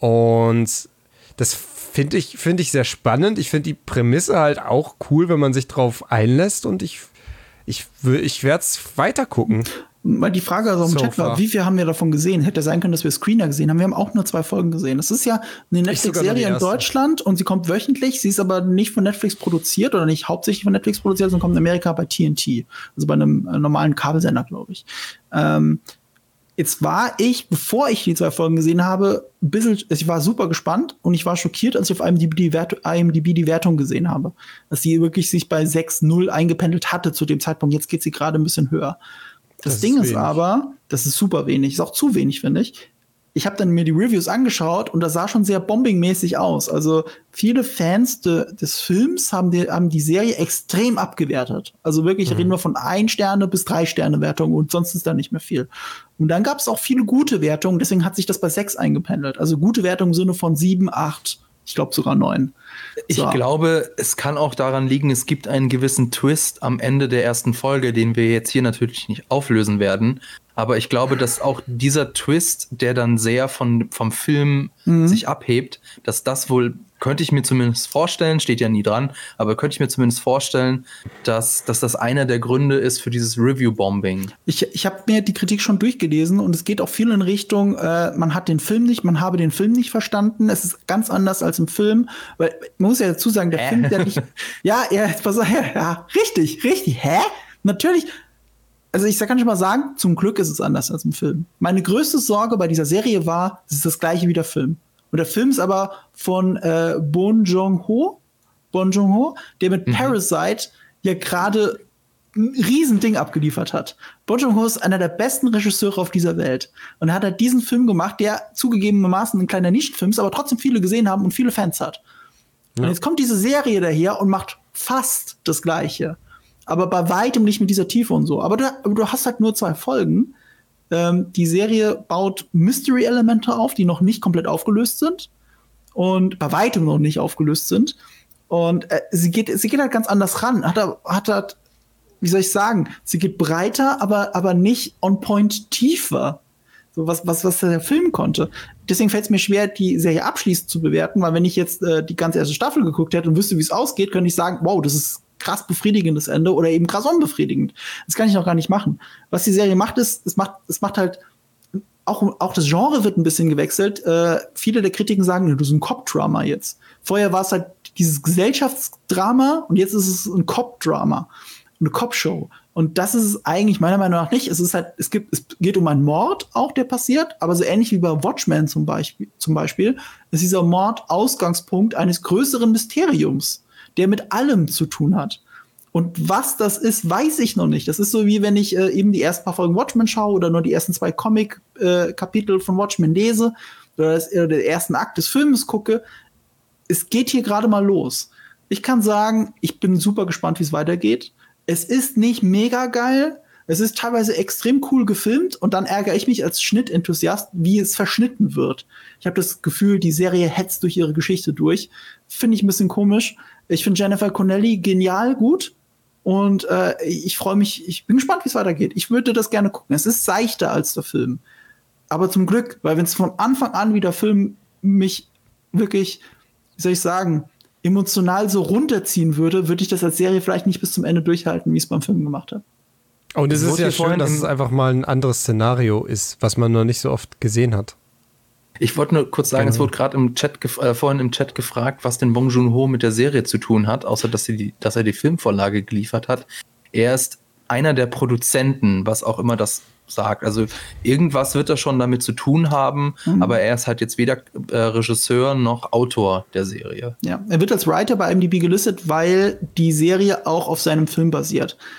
und das finde ich, find ich sehr spannend. Ich finde die Prämisse halt auch cool, wenn man sich drauf einlässt. Und ich, ich, ich werde es weiter gucken. Weil die Frage also im so Chat war, far. wie viel haben wir davon gesehen? Hätte sein können, dass wir Screener gesehen haben. Wir haben auch nur zwei Folgen gesehen. Das ist ja eine Netflix-Serie in Deutschland und sie kommt wöchentlich. Sie ist aber nicht von Netflix produziert oder nicht hauptsächlich von Netflix produziert, sondern kommt in Amerika bei T N T. Also bei einem äh, normalen Kabelsender, glaube ich. Ähm, jetzt war ich, bevor ich die zwei Folgen gesehen habe, ein bisschen, ich war super gespannt und ich war schockiert, als ich auf I M D B die, Wert, I M D B die Wertung gesehen habe. Dass sie wirklich sich bei sechs null eingependelt hatte zu dem Zeitpunkt. Jetzt geht sie gerade ein bisschen höher. Das, das Ding ist, ist aber, das ist super wenig, ist auch zu wenig, finde ich. Ich habe dann mir die Reviews angeschaut und das sah schon sehr bombingmäßig aus. Also viele Fans de, des Films haben die, haben die Serie extrem abgewertet. Also wirklich mhm. reden wir von ein Sterne bis drei Sterne Wertung und sonst ist da nicht mehr viel. Und dann gab es auch viele gute Wertungen, deswegen hat sich das bei sechs eingependelt. Also gute Wertung im Sinne von sieben, acht, ich glaube sogar neun. Ich so. glaube, es kann auch daran liegen, es gibt einen gewissen Twist am Ende der ersten Folge, den wir jetzt hier natürlich nicht auflösen werden. Aber ich glaube, dass auch dieser Twist, der dann sehr von, vom Film mhm. sich abhebt, dass das wohl, könnte ich mir zumindest vorstellen, steht ja nie dran, aber könnte ich mir zumindest vorstellen, dass, dass das einer der Gründe ist für dieses Review-Bombing. Ich, ich habe mir die Kritik schon durchgelesen und es geht auch viel in Richtung, äh, man hat den Film nicht, man habe den Film nicht verstanden. Es ist ganz anders als im Film, weil man muss ja dazu sagen, der äh. Film, der nicht. ja, ja, pass auf, ja, ja, richtig, richtig, hä? Natürlich. Also ich kann schon mal sagen, zum Glück ist es anders als im Film. Meine größte Sorge bei dieser Serie war, es ist das gleiche wie der Film. Und der Film ist aber von äh, Bong Joon-ho, Bong Joon-ho, der mit mhm. Parasite ja gerade ein Riesending abgeliefert hat. Bong Joon-ho ist einer der besten Regisseure auf dieser Welt. Und er hat halt diesen Film gemacht, der zugegebenermaßen ein kleiner Nischenfilm ist, aber trotzdem viele gesehen haben und viele Fans hat. Ja. Und jetzt kommt diese Serie daher und macht fast das Gleiche. Aber bei weitem nicht mit dieser Tiefe und so. Aber du, aber du hast halt nur zwei Folgen. Ähm, die Serie baut Mystery-Elemente auf, die noch nicht komplett aufgelöst sind. Und bei weitem noch nicht aufgelöst sind. Und äh, sie, geht, sie geht halt ganz anders ran. Hat, hat halt, wie soll ich sagen, sie geht breiter, aber, aber nicht on point tiefer. So was, was, was der Film konnte. Deswegen fällt es mir schwer, die Serie abschließend zu bewerten, weil wenn ich jetzt äh, die ganze erste Staffel geguckt hätte und wüsste, wie es ausgeht, könnte ich sagen, wow, das ist krass befriedigendes Ende oder eben krass unbefriedigend. Das kann ich noch gar nicht machen. Was die Serie macht, ist, es macht, es macht halt, auch, auch das Genre wird ein bisschen gewechselt. Äh, viele der Kritiken sagen, du bist ein Cop-Drama jetzt. Vorher war es halt dieses Gesellschaftsdrama und jetzt ist es ein Cop-Drama. Eine Cop-Show. Und das ist es eigentlich meiner Meinung nach nicht. Es ist halt, es gibt, es geht um einen Mord auch, der passiert, aber so ähnlich wie bei Watchmen zum Beispiel, zum Beispiel ist dieser Mord Ausgangspunkt eines größeren Mysteriums, der mit allem zu tun hat. Und was das ist, weiß ich noch nicht. Das ist so, wie wenn ich äh, eben die ersten paar Folgen Watchmen schaue oder nur die ersten zwei Comic-Kapitel äh, von Watchmen lese oder, das, oder den ersten Akt des Filmes gucke. Es geht hier gerade mal los. Ich kann sagen, ich bin super gespannt, wie es weitergeht. Es ist nicht mega geil. Es ist teilweise extrem cool gefilmt und dann ärgere ich mich als Schnittenthusiast, wie es verschnitten wird. Ich habe das Gefühl, die Serie hetzt durch ihre Geschichte durch. Finde ich ein bisschen komisch. Ich finde Jennifer Connelly genial gut und äh, ich freue mich, ich bin gespannt, wie es weitergeht. Ich würde das gerne gucken. Es ist seichter als der Film. Aber zum Glück, weil wenn es von Anfang an wie der Film mich wirklich, wie soll ich sagen, emotional so runterziehen würde, würde ich das als Serie vielleicht nicht bis zum Ende durchhalten, wie es beim Film gemacht hat. Und es ist ja schön, dass es einfach mal ein anderes Szenario ist, was man noch nicht so oft gesehen hat. Ich wollte nur kurz sagen, genau. Es wurde gerade im Chat gef- äh, vorhin im Chat gefragt, was denn Bong Joon-ho mit der Serie zu tun hat, außer dass, sie die, dass er die Filmvorlage geliefert hat. Er ist einer der Produzenten, was auch immer das sagt. Also irgendwas wird er schon damit zu tun haben, mhm. aber er ist halt jetzt weder äh, Regisseur noch Autor der Serie. Ja, er wird als Writer bei I M D B gelistet, weil die Serie auch auf seinem Film basiert.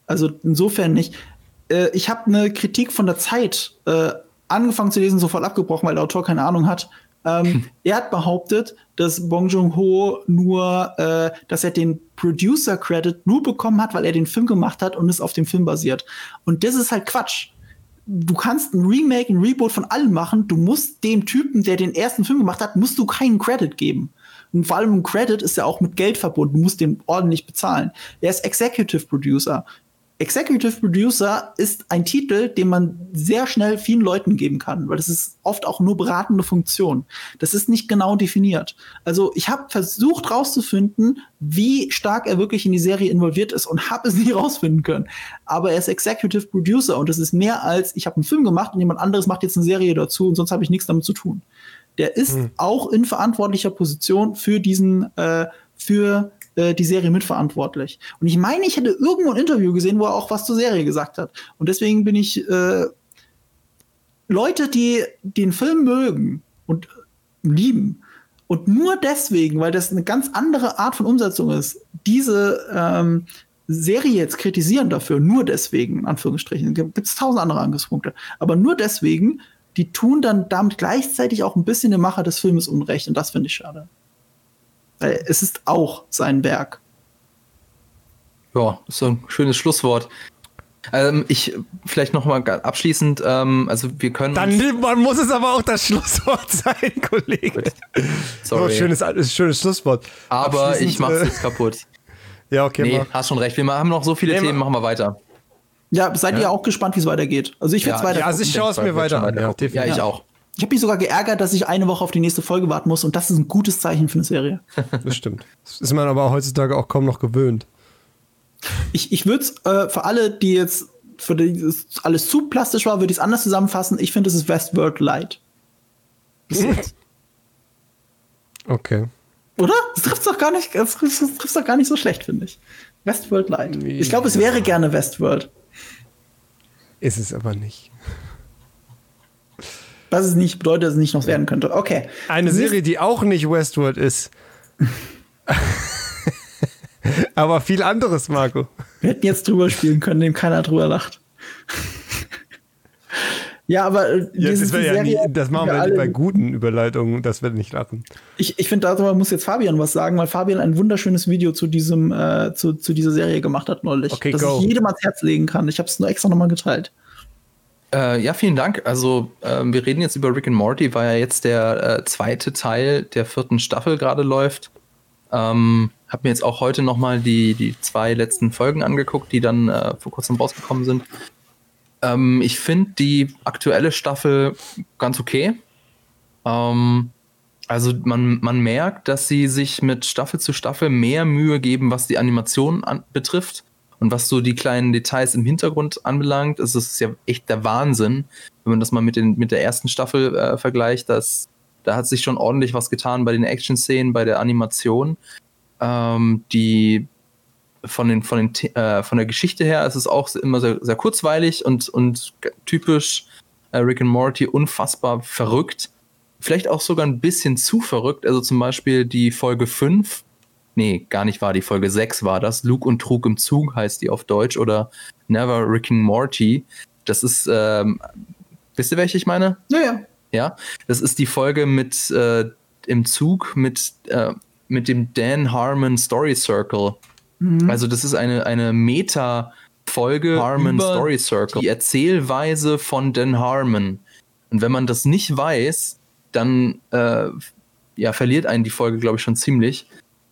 Also insofern nicht. Äh, ich habe eine Kritik von der Zeit äh, angefangen zu lesen, sofort abgebrochen, weil der Autor keine Ahnung hat. Ähm, hm. Er hat behauptet, dass Bong Joon-ho nur, äh, dass er den Producer-Credit nur bekommen hat, weil er den Film gemacht hat und es auf dem Film basiert. Und das ist halt Quatsch. Du kannst ein Remake, ein Reboot von allem machen. Du musst dem Typen, der den ersten Film gemacht hat, musst du keinen Credit geben. Und vor allem ein Credit ist ja auch mit Geld verbunden. Du musst den ordentlich bezahlen. Er ist Executive Producer. Executive Producer ist ein Titel, den man sehr schnell vielen Leuten geben kann, weil das ist oft auch nur beratende Funktion. Das ist nicht genau definiert. Also ich habe versucht rauszufinden, wie stark er wirklich in die Serie involviert ist und habe es nie rausfinden können. Aber er ist Executive Producer und das ist mehr als, ich habe einen Film gemacht und jemand anderes macht jetzt eine Serie dazu und sonst habe ich nichts damit zu tun. Der ist hm. auch in verantwortlicher Position für diesen, äh, für die Serie mitverantwortlich. Und ich meine, ich hätte irgendwo ein Interview gesehen, wo er auch was zur Serie gesagt hat. Und deswegen bin ich äh, Leute, die den Film mögen und lieben und nur deswegen, weil das eine ganz andere Art von Umsetzung ist, diese ähm, Serie jetzt kritisieren dafür, nur deswegen, in Anführungsstrichen, gibt es tausend andere Angriffspunkte, aber nur deswegen, die tun dann damit gleichzeitig auch ein bisschen dem Macher des Filmes Unrecht und das finde ich schade. Weil es ist auch sein Werk. Ja, das ist so ein schönes Schlusswort. Ähm, ich, vielleicht noch mal abschließend, ähm, also wir können... Dann man muss es aber auch das Schlusswort sein, Kollege. Sorry. Oh, schönes, schönes Schlusswort. Aber ich mach's jetzt kaputt. Ja, okay. Nee, mach. hast schon recht. Wir haben noch so viele nee, Themen, machen wir weiter. Ja, seid ja. ihr auch gespannt, wie es weitergeht? Also ich will es ja, weiter. Ja, also ich schaue es mir weiter an. Ja, ja, ich auch. Ich habe mich sogar geärgert, dass ich eine Woche auf die nächste Folge warten muss und das ist ein gutes Zeichen für eine Serie. Das stimmt. Das ist man aber heutzutage auch kaum noch gewöhnt. Ich, ich würde es äh, für alle, die jetzt für die das alles zu plastisch war, würde ich es anders zusammenfassen. Ich finde, es ist Westworld Light. Bis jetzt. Okay. Oder? Das trifft doch gar nicht, das trifft doch gar nicht so schlecht, finde ich. Westworld Light. Ich glaube, es wäre gerne Westworld. Ist es aber nicht. Was es nicht bedeutet, dass es nicht noch werden könnte. Okay. Eine Serie, die auch nicht Westworld ist. Aber viel anderes, Marco. Wir hätten jetzt drüber spielen können, dem keiner drüber lacht. Ja, aber äh, ja, das, Serie, ja nie, das machen wir alle, bei guten Überleitungen, dass wir nicht lachen. Ich, ich finde, darüber muss jetzt Fabian was sagen, weil Fabian ein wunderschönes Video zu diesem äh, zu, zu dieser Serie gemacht hat neulich, okay, das go. ich jedem ans Herz legen kann. Ich habe es nur extra nochmal geteilt. Äh, ja, vielen Dank. Also äh, wir reden jetzt über Rick and Morty, weil ja jetzt der äh, zweite Teil der vierten Staffel gerade läuft. Ähm, hab mir jetzt auch heute noch mal die, die zwei letzten Folgen angeguckt, die dann äh, vor kurzem rausgekommen sind. Ähm, ich finde die aktuelle Staffel ganz okay. Ähm, also man, man merkt, dass sie sich mit Staffel zu Staffel mehr Mühe geben, was die Animation an- betrifft. Und was so die kleinen Details im Hintergrund anbelangt, ist es ja echt der Wahnsinn, wenn man das mal mit, den, mit der ersten Staffel äh, vergleicht. Dass, da hat sich schon ordentlich was getan bei den Action-Szenen, bei der Animation. Ähm, die von, den, von, den, äh, von der Geschichte her ist es auch immer sehr, sehr kurzweilig und, und typisch äh, Rick and Morty, unfassbar verrückt. Vielleicht auch sogar ein bisschen zu verrückt. Also zum Beispiel die Folge fünf. Nee, gar nicht wahr, die Folge sechs war das. Luke und Trug im Zug heißt die auf Deutsch oder Never Rick and Morty. Das ist, ähm, wisst ihr, welche ich meine? Ja, ja. Ja, das ist die Folge mit äh, im Zug mit, äh, mit dem Dan Harmon Story Circle. Mhm. Also das ist eine, eine Meta-Folge Harmon Story Circle. Die Erzählweise von Dan Harmon. Und wenn man das nicht weiß, dann äh, ja, verliert einen die Folge, glaube ich, schon ziemlich.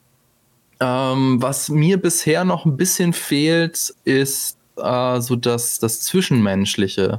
Ähm, was mir bisher noch ein bisschen fehlt, ist äh, so das, das Zwischenmenschliche.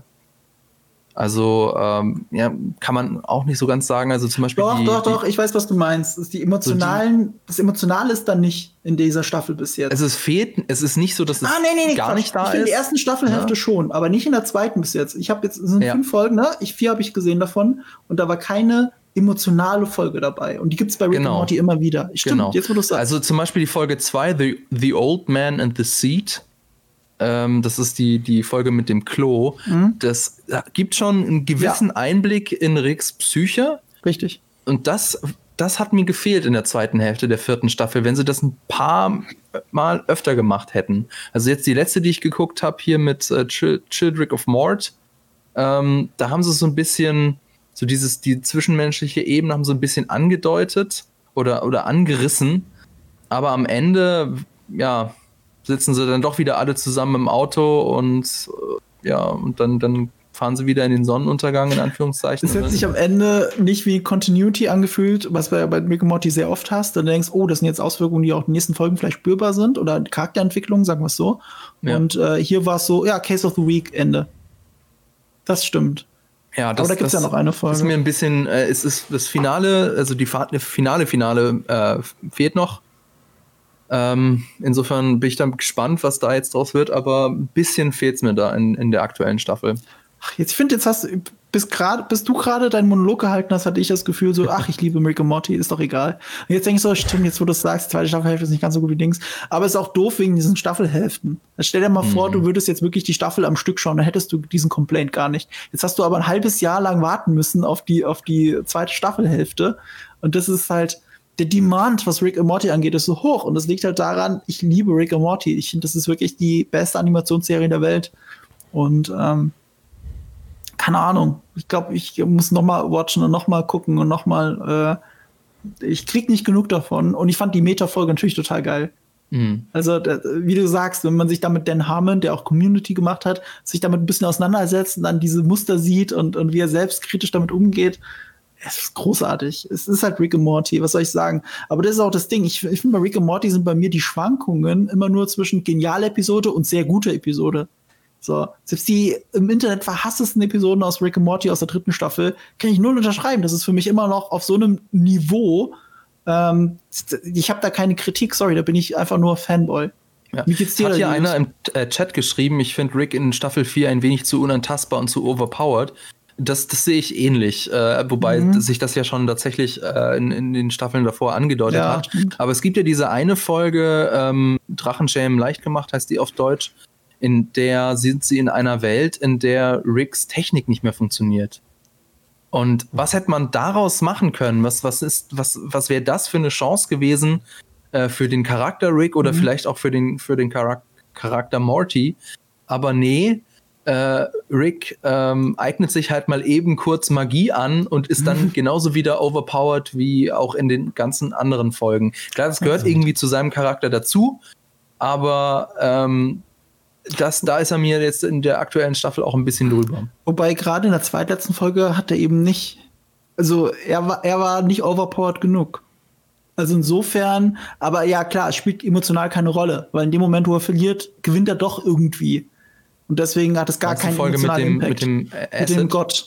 Also, ähm, ja, kann man auch nicht so ganz sagen. Also zum Beispiel. Doch, die, doch, die, doch, ich weiß, was du meinst. Die emotionalen, so die, das Emotionale ist dann nicht in dieser Staffel bis jetzt. Also es fehlt, es ist nicht so, dass es ah, nee, nee, nee, gar Quatsch. nicht da ich ist. Ich finde die ersten Staffelhälfte ja. schon, aber nicht in der zweiten bis jetzt. Ich habe jetzt, es sind ja. fünf Folgen, ne? Ich, vier habe ich gesehen davon und da war keine emotionale Folge dabei. Und die gibt es bei Rick genau. and Morty immer wieder. Stimmt, genau. jetzt wo du sagst. Also zum Beispiel die Folge zwei, The, The Old Man and the Seat. Ähm, das ist die, die Folge mit dem Klo. Mhm. Das gibt schon einen gewissen ja. Einblick in Ricks Psyche. Richtig. Und das das hat mir gefehlt in der zweiten Hälfte der vierten Staffel, wenn sie das ein paar Mal öfter gemacht hätten. Also jetzt die letzte, die ich geguckt habe, hier mit äh, Children of Mort, ähm, da haben sie so ein bisschen, so dieses, die zwischenmenschliche Ebene haben sie ein bisschen angedeutet oder, oder angerissen, aber am Ende, ja, sitzen sie dann doch wieder alle zusammen im Auto und äh, ja, und dann, dann fahren sie wieder in den Sonnenuntergang, in Anführungszeichen. Das hat sich am Ende nicht wie Continuity angefühlt, was du ja bei Rick and Morty sehr oft hast. Dann denkst, oh, das sind jetzt Auswirkungen, die auch in den nächsten Folgen vielleicht spürbar sind oder Charakterentwicklung, sagen wir es so. Ja. Und äh, hier war es so, ja, Case of the Week, Ende. Das stimmt. Ja, das, aber da gibt es ja noch eine Folge. Das ist mir ein bisschen, äh, es ist das Finale, also die Finale, Finale äh, fehlt noch. Ähm, insofern bin ich dann gespannt, was da jetzt draus wird, aber ein bisschen fehlt es mir da in, in der aktuellen Staffel. Ach, jetzt, ich finde, jetzt hast du, bis, grad, bis du gerade deinen Monolog gehalten hast, hatte ich das Gefühl so, ach, ich liebe Rick and Morty, ist doch egal. Und jetzt denke ich so, stimmt, jetzt wo du das sagst, die zweite Staffelhälfte ist nicht ganz so gut wie Dings. Aber es ist auch doof wegen diesen Staffelhälften. Also stell dir mal mhm. vor, du würdest jetzt wirklich die Staffel am Stück schauen, dann hättest du diesen Complaint gar nicht. Jetzt hast du aber ein halbes Jahr lang warten müssen auf die, auf die zweite Staffelhälfte. Und das ist halt, der Demand, was Rick and Morty angeht, ist so hoch. Und das liegt halt daran, ich liebe Rick and Morty. Ich finde, das ist wirklich die beste Animationsserie der Welt. Und, ähm, keine Ahnung. Ich glaube, ich muss noch mal watchen und noch mal gucken und noch mal äh, ich krieg nicht genug davon. Und ich fand die Meta-Folge natürlich total geil. Mhm. Also, da, wie du sagst, wenn man sich damit Dan Harmon, der auch Community gemacht hat, sich damit ein bisschen auseinandersetzt und dann diese Muster sieht und, und wie er selbst kritisch damit umgeht, es ist großartig. Es ist halt Rick and Morty, was soll ich sagen? Aber das ist auch das Ding. Ich, ich finde, bei Rick and Morty sind bei mir die Schwankungen immer nur zwischen geniale Episode und sehr gute Episode. So, selbst die im Internet verhasstesten Episoden aus Rick and Morty aus der dritten Staffel kann ich null unterschreiben. Das ist für mich immer noch auf so einem Niveau. Ähm, ich habe da keine Kritik, sorry, da bin ich einfach nur Fanboy. Ja. Wie geht's dir? Hat hier einer im äh, Chat geschrieben, ich finde Rick in Staffel vier ein wenig zu unantastbar und zu overpowered. Das, das sehe ich ähnlich, äh, wobei mhm. sich das ja schon tatsächlich äh, in, in den Staffeln davor angedeutet ja, hat. Stimmt. Aber es gibt ja diese eine Folge, ähm, Drachenschämen leicht gemacht, heißt die auf Deutsch, in der sind sie in einer Welt, in der Ricks Technik nicht mehr funktioniert. Und was hätte man daraus machen können? Was, was, ist, was, was wäre das für eine Chance gewesen äh, für den Charakter Rick oder mhm. vielleicht auch für den, für den Charak- Charakter Morty? Aber nee, äh, Rick ähm, eignet sich halt mal eben kurz Magie an und ist dann genauso wieder overpowered wie auch in den ganzen anderen Folgen. Klar, das gehört irgendwie zu seinem Charakter dazu, aber ähm, das, da ist er mir jetzt in der aktuellen Staffel auch ein bisschen drüber. Wobei gerade in der zweitletzten Folge hat er eben nicht, also er war, er war nicht overpowered genug. Also insofern, aber ja klar, es spielt emotional keine Rolle, weil in dem Moment, wo er verliert, gewinnt er doch irgendwie. Und deswegen hat es gar keinen Folge emotionalen mit dem, Impact. Mit dem, äh, mit dem Gott.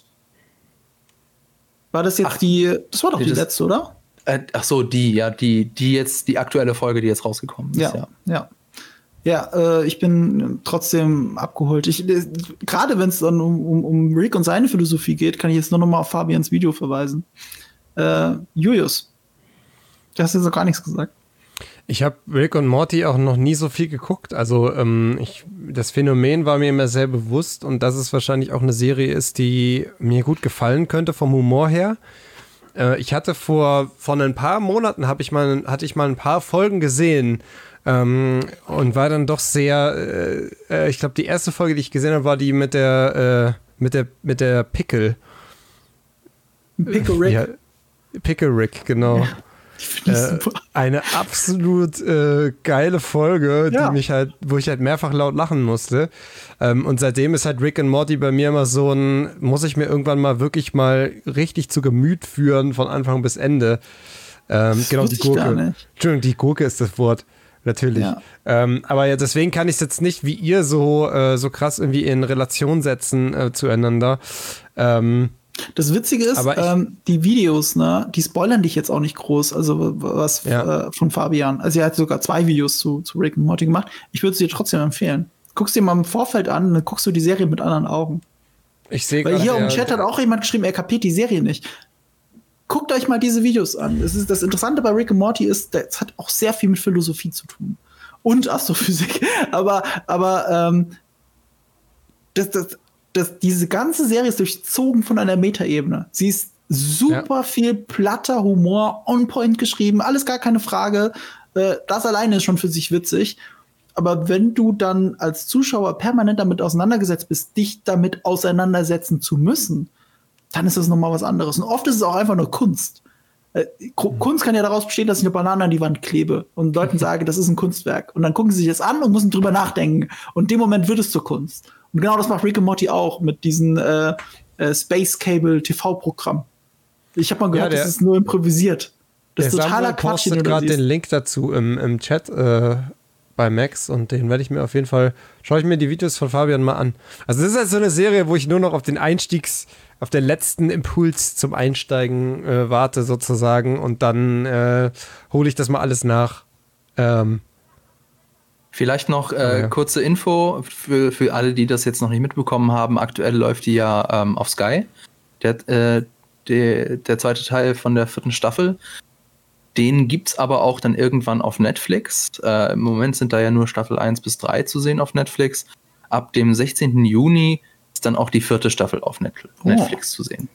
War das jetzt ach, die, das war doch die letzte, oder? Äh, ach so, die, ja, die, die jetzt, die aktuelle Folge, die jetzt rausgekommen ist, ja. ja. Ja, ja äh, ich bin trotzdem abgeholt. Ich, äh, gerade wenn es dann um, um, um Rick und seine Philosophie geht, kann ich jetzt nur noch mal auf Fabians Video verweisen. Äh, Julius, du hast jetzt noch gar nichts gesagt. Ich habe Rick und Morty auch noch nie so viel geguckt. Also ähm, ich, das Phänomen war mir immer sehr bewusst und dass es wahrscheinlich auch eine Serie ist, die mir gut gefallen könnte vom Humor her. Äh, ich hatte vor, vor ein paar Monaten hab ich mal, hatte ich mal ein paar Folgen gesehen ähm, und war dann doch sehr, äh, ich glaube die erste Folge, die ich gesehen habe, war die mit der, äh, mit der, mit der Pickle. Pickle Rick. Ja, Pickle Rick, genau. Ja. Äh, eine absolut äh, geile Folge, ja. die mich halt, wo ich halt mehrfach laut lachen musste. Ähm, und seitdem ist halt Rick and Morty bei mir immer so ein, muss ich mir irgendwann mal wirklich mal richtig zu Gemüt führen, von Anfang bis Ende. Ähm, genau, die Gurke. Entschuldigung, die Gurke ist das Wort. Natürlich. Ja. Ähm, aber ja, deswegen kann ich es jetzt nicht wie ihr so, äh, so krass irgendwie in Relation setzen äh, zueinander. Ähm, Das Witzige ist, ähm, die Videos, ne, die spoilern dich jetzt auch nicht groß, also was ja. äh, von Fabian. Also er hat sogar zwei Videos zu, zu Rick und Morty gemacht. Ich würde es dir trotzdem empfehlen. Guckst dir mal im Vorfeld an, dann guckst du die Serie mit anderen Augen. Ich sehe Weil hier im Chat hat auch jemand geschrieben, er kapiert die Serie nicht. Guckt euch mal diese Videos an. Das, ist, das Interessante bei Rick und Morty ist, das hat auch sehr viel mit Philosophie zu tun. Und Astrophysik. aber, aber, ähm, das, das, Das, diese ganze Serie ist durchzogen von einer Metaebene. Sie ist Super ja. viel platter Humor, on point geschrieben, alles gar keine Frage. Äh, das alleine ist schon für sich witzig. Aber wenn du dann als Zuschauer permanent damit auseinandergesetzt bist, dich damit auseinandersetzen zu müssen, dann ist das nochmal was anderes. Und oft ist es auch einfach nur Kunst. Äh, mhm. Kunst kann ja daraus bestehen, dass ich eine Banane an die Wand klebe und Leuten sage, das ist ein Kunstwerk. Und dann gucken sie sich das an und müssen drüber nachdenken. Und in dem Moment wird es zur Kunst. Und genau das macht Rick and Morty auch mit diesem äh, äh, Space Cable T V-Programm. Ich habe mal gehört, ja, das ist nur improvisiert. Das ist totaler Quatsch. Ich postet gerade den Link dazu im, im Chat äh, bei Max und den werde ich mir auf jeden Fall, schaue ich mir die Videos von Fabian mal an. Also das ist halt so eine Serie, wo ich nur noch auf den Einstiegs, auf den letzten Impuls zum Einsteigen äh, warte sozusagen und dann äh, hole ich das mal alles nach. Ähm, Vielleicht noch äh, ja. kurze Info für, für alle, die das jetzt noch nicht mitbekommen haben. Aktuell läuft die ja ähm, auf Sky. Der, äh, der, der zweite Teil von der vierten Staffel. Den gibt's aber auch dann irgendwann auf Netflix. Äh, Im Moment sind da ja nur Staffel eins bis drei zu sehen auf Netflix. Ab dem sechzehnten Juni ist dann auch die vierte Staffel auf Net- oh. Netflix zu sehen.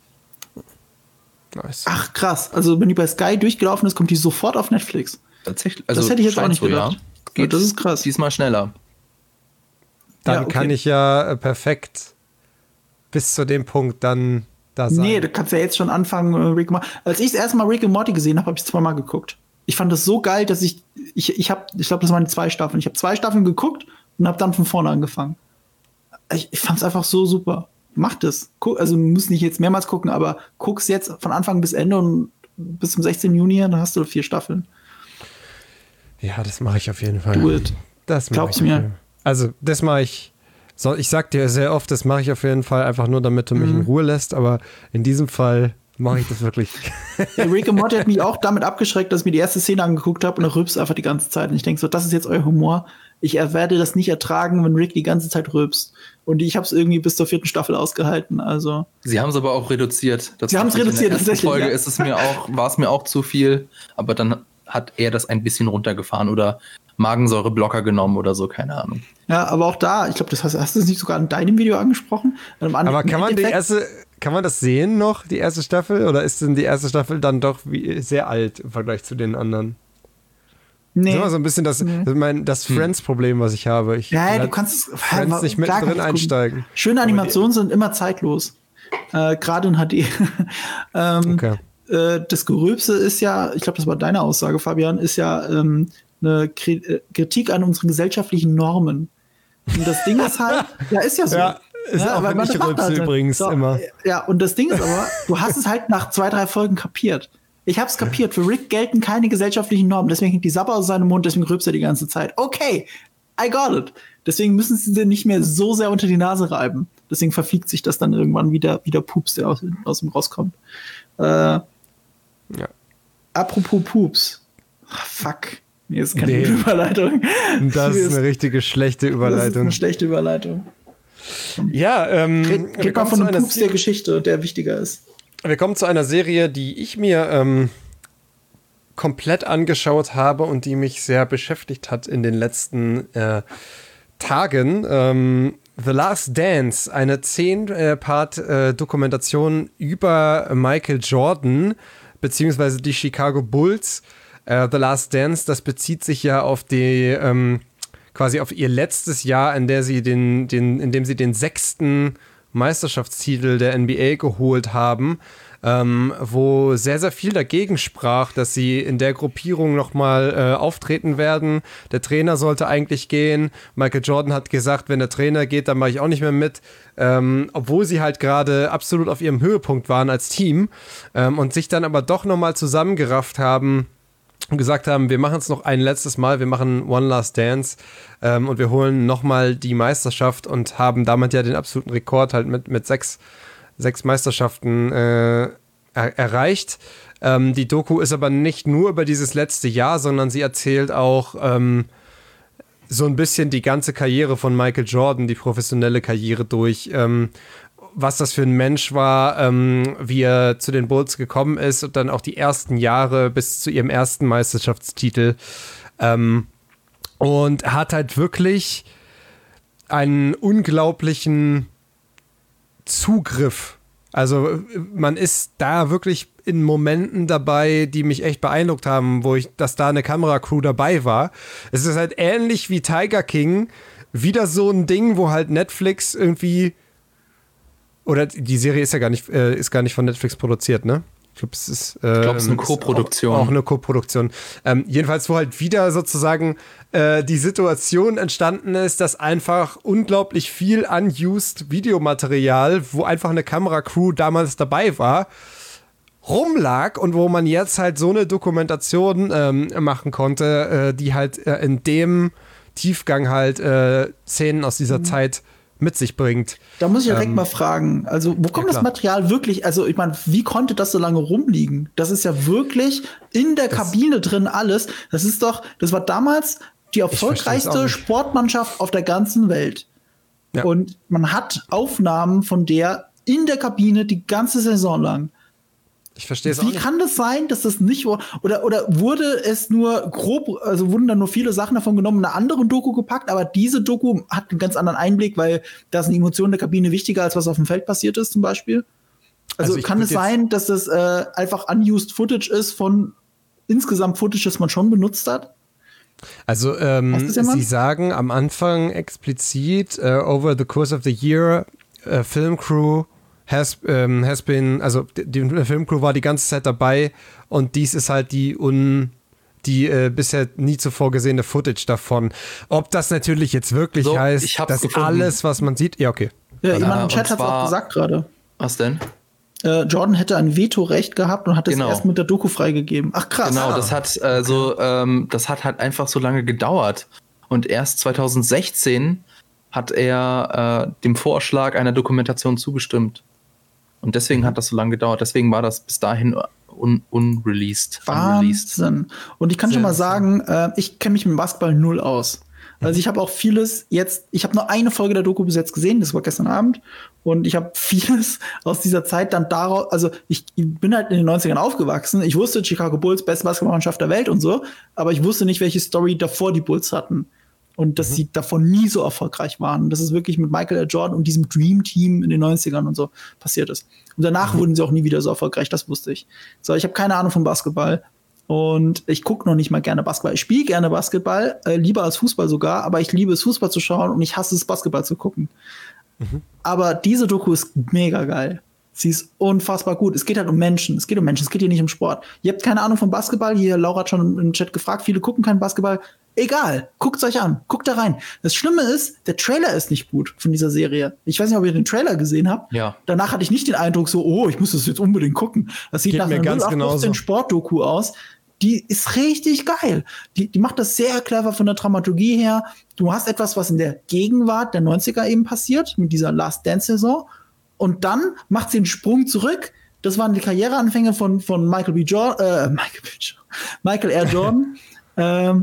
Nice. Ach krass, also wenn die bei Sky durchgelaufen ist, kommt die sofort auf Netflix. Tatsächlich. Also das hätte ich jetzt auch nicht gedacht. Ja. Geht, das ist krass. Diesmal schneller. Dann ja, okay. kann ich ja äh, perfekt bis zu dem Punkt dann da sein. Nee, du kannst ja jetzt schon anfangen, Rick and Morty. Als ich das erste Mal Rick and Morty gesehen habe, habe ich es zweimal geguckt. Ich fand das so geil, dass ich, ich, ich habe, ich glaube, das waren zwei Staffeln. Ich habe zwei Staffeln geguckt und habe dann von vorne angefangen. Ich, ich fand es einfach so super. Mach das. Guck, also du musst nicht jetzt mehrmals gucken, aber guck's jetzt von Anfang bis Ende und bis zum sechzehnten Juni, dann hast du vier Staffeln. Ja, das mache ich auf jeden Fall. Do it. Das glaubst du mir? Also, das mache ich. So, ich sag dir sehr oft, das mache ich auf jeden Fall einfach nur, damit du mich mhm. in Ruhe lässt, aber in diesem Fall mache ich das wirklich. Ja, Rick and Morty hat mich auch damit abgeschreckt, dass ich mir die erste Szene angeguckt habe und er rülpst einfach die ganze Zeit. Und ich denke so, das ist jetzt euer Humor. Ich werde das nicht ertragen, wenn Rick die ganze Zeit rülpst. Und ich habe es irgendwie bis zur vierten Staffel ausgehalten. Also. Sie haben es aber auch reduziert. Das Sie haben es reduziert, tatsächlich. Folge ja. ist es mir auch, war es mir auch zu viel, aber dann hat er das ein bisschen runtergefahren oder Magensäureblocker genommen oder so, keine Ahnung. Ja, aber auch da, ich glaube, das hast, hast du das nicht sogar in deinem Video angesprochen? Aber kann man die erste, kann man das sehen noch, die erste Staffel? Oder ist denn die erste Staffel dann doch wie, sehr alt im Vergleich zu den anderen? Nee. Das ist immer so ein bisschen das, nee. das, mein, das Friends-Problem, was ich habe. Ich ja, du kannst Friends ja, nicht mittendrin einsteigen. Schöne Animationen sind immer zeitlos. Äh, Gerade in H D. ähm, okay. äh, das Gerülpse ist ja, ich glaube, das war deine Aussage, Fabian, ist ja ähm, eine Kritik an unseren gesellschaftlichen Normen. Und das Ding ist halt, ja, ist ja so. Ja, ist ja, auch weil man ich rülpse halt übrigens so, immer. Ja, und das Ding ist aber, du hast es halt nach zwei, drei Folgen kapiert. Ich hab's kapiert. Für Rick gelten keine gesellschaftlichen Normen. Deswegen hängt die Sabber aus seinem Mund, deswegen rülpst er die ganze Zeit. Okay, I got it. Deswegen müssen sie dir nicht mehr so sehr unter die Nase reiben. Deswegen verfliegt sich das dann irgendwann wieder, wieder Pups, der aus, aus dem rauskommt. Äh, ja. Apropos Pups. Ach, fuck. Nee, das ist keine nee. Überleitung. Das ist eine richtige schlechte Überleitung. Das ist eine schlechte Überleitung. Ja, ähm. Red, red mal von einem Pups der Geschichte, der wichtiger ist. Wir kommen zu einer Serie, die ich mir ähm, komplett angeschaut habe und die mich sehr beschäftigt hat in den letzten äh, Tagen. Ähm, The Last Dance, eine zehn-Part-Dokumentation über Michael Jordan beziehungsweise die Chicago Bulls. Uh, The Last Dance, das bezieht sich ja auf die, ähm, quasi auf ihr letztes Jahr, in der sie den, den, in dem sie den sechsten Meisterschaftstitel der N B A geholt haben, ähm, wo sehr, sehr viel dagegen sprach, dass sie in der Gruppierung nochmal äh, auftreten werden. Der Trainer sollte eigentlich gehen. Michael Jordan hat gesagt, wenn der Trainer geht, dann mache ich auch nicht mehr mit. Ähm, obwohl sie halt gerade absolut auf ihrem Höhepunkt waren als Team ähm, und sich dann aber doch nochmal zusammengerafft haben und gesagt haben, wir machen es noch ein letztes Mal, wir machen One Last Dance ähm, und wir holen nochmal die Meisterschaft und haben damit ja den absoluten Rekord halt mit, mit sechs, sechs Meisterschaften äh, er, erreicht. Ähm, die Doku ist aber nicht nur über dieses letzte Jahr, sondern sie erzählt auch ähm, so ein bisschen die ganze Karriere von Michael Jordan, die professionelle Karriere durch, ähm, was das für ein Mensch war, ähm, wie er zu den Bulls gekommen ist und dann auch die ersten Jahre bis zu ihrem ersten Meisterschaftstitel. Ähm, und er hat halt wirklich einen unglaublichen Zugriff Also man ist da wirklich in Momenten dabei, die mich echt beeindruckt haben, wo ich, dass da eine Kameracrew dabei war. Es ist halt ähnlich wie Tiger King, wieder so ein Ding, wo halt Netflix irgendwie, oder die Serie ist ja gar nicht, äh, ist gar nicht von Netflix produziert, ne? Ich glaube, es ist, äh, ich glaub, es ist eine Co-Produktion. Auch, auch eine Co-Produktion. Ähm, jedenfalls, wo halt wieder sozusagen äh, die Situation entstanden ist, dass einfach unglaublich viel unused Videomaterial, wo einfach eine Kameracrew damals dabei war, rumlag und wo man jetzt halt so eine Dokumentation ähm, machen konnte, äh, die halt äh, in dem Tiefgang halt äh, Szenen aus dieser mhm. Zeit mit sich bringt. Da muss ich direkt ähm, mal fragen, also wo kommt ja, das Material wirklich, also ich meine, wie konnte das so lange rumliegen? Das ist ja wirklich in der das Kabine drin alles. Das ist doch, das war damals die erfolgreichste Sportmannschaft auf der ganzen Welt. Ja. Und man hat Aufnahmen von der in der Kabine die ganze Saison lang. Ich verstehe es auch nicht. Wie kann das sein, dass das nicht war? Oder, oder wurde es nur grob, also wurden da nur viele Sachen davon genommen, in einer anderen Doku gepackt, aber diese Doku hat einen ganz anderen Einblick, weil da sind die Emotionen der Kabine wichtiger, als was auf dem Feld passiert ist, zum Beispiel. Also, also kann es sein, dass das äh, einfach unused Footage ist von insgesamt Footage, das man schon benutzt hat? Also, ähm, sie sagen am Anfang explizit, uh, over the course of the year, uh, Film Crew Has, ähm, has been, also die, die Filmcrew war die ganze Zeit dabei und dies ist halt die un, die äh, bisher nie zuvor gesehene Footage davon. Ob das natürlich jetzt wirklich so, heißt, dass gefunden. alles, was man sieht, ja, okay. Ja, jemand im Chat hat es auch gesagt gerade. Was denn? Äh, Jordan hätte ein Vetorecht gehabt und hat es genau. erst mit der Doku freigegeben. Ach krass. Genau, ah. das hat also, ähm, das hat halt einfach so lange gedauert. Und erst zwanzig sechzehn hat er äh, dem Vorschlag einer Dokumentation zugestimmt. Und deswegen hat das so lange gedauert. Deswegen war das bis dahin un unreleased. Wahnsinn. Und ich kann schon mal sagen, äh, ich kenne mich mit dem Basketball null aus. Also ich habe auch vieles jetzt, ich habe nur eine Folge der Doku bis jetzt gesehen, das war gestern Abend. Und ich habe vieles aus dieser Zeit dann daraus, also ich bin halt in den neunzigern aufgewachsen. Ich wusste, Chicago Bulls, beste Basketballmannschaft der Welt und so. Aber ich wusste nicht, welche Story davor die Bulls hatten. Und dass mhm. sie davon nie so erfolgreich waren. Das ist wirklich mit Michael Jordan und diesem Dream Team in den neunzigern und so passiert ist. Und danach mhm. wurden sie auch nie wieder so erfolgreich, das wusste ich. So, ich habe keine Ahnung vom Basketball. Und ich gucke noch nicht mal gerne Basketball. Ich spiele gerne Basketball, äh, lieber als Fußball sogar. Aber ich liebe es, Fußball zu schauen und ich hasse es, Basketball zu gucken. Mhm. Aber diese Doku ist mega geil. Sie ist unfassbar gut. Es geht halt um Menschen. Es geht um Menschen. Es geht hier nicht um Sport. Ihr habt keine Ahnung vom Basketball. Hier, Laura hat schon im Chat gefragt. Viele gucken keinen Basketball. Egal. Guckt's euch an. Guckt da rein. Das Schlimme ist, der Trailer ist nicht gut von dieser Serie. Ich weiß nicht, ob ihr den Trailer gesehen habt. Ja. Danach hatte ich nicht den Eindruck so, oh, ich muss das jetzt unbedingt gucken. Das sieht geht nach mir einer ganz null acht fünfzehn Sportdoku aus. Die ist richtig geil. Die, die macht das sehr clever von der Dramaturgie her. Du hast etwas, was in der Gegenwart der neunziger eben passiert, mit dieser Last Dance-Saison. Und dann macht sie einen Sprung zurück. Das waren die Karriereanfänge von, von Michael B. Jordan, äh, Michael B. Jordan, Michael R. Jordan. ähm,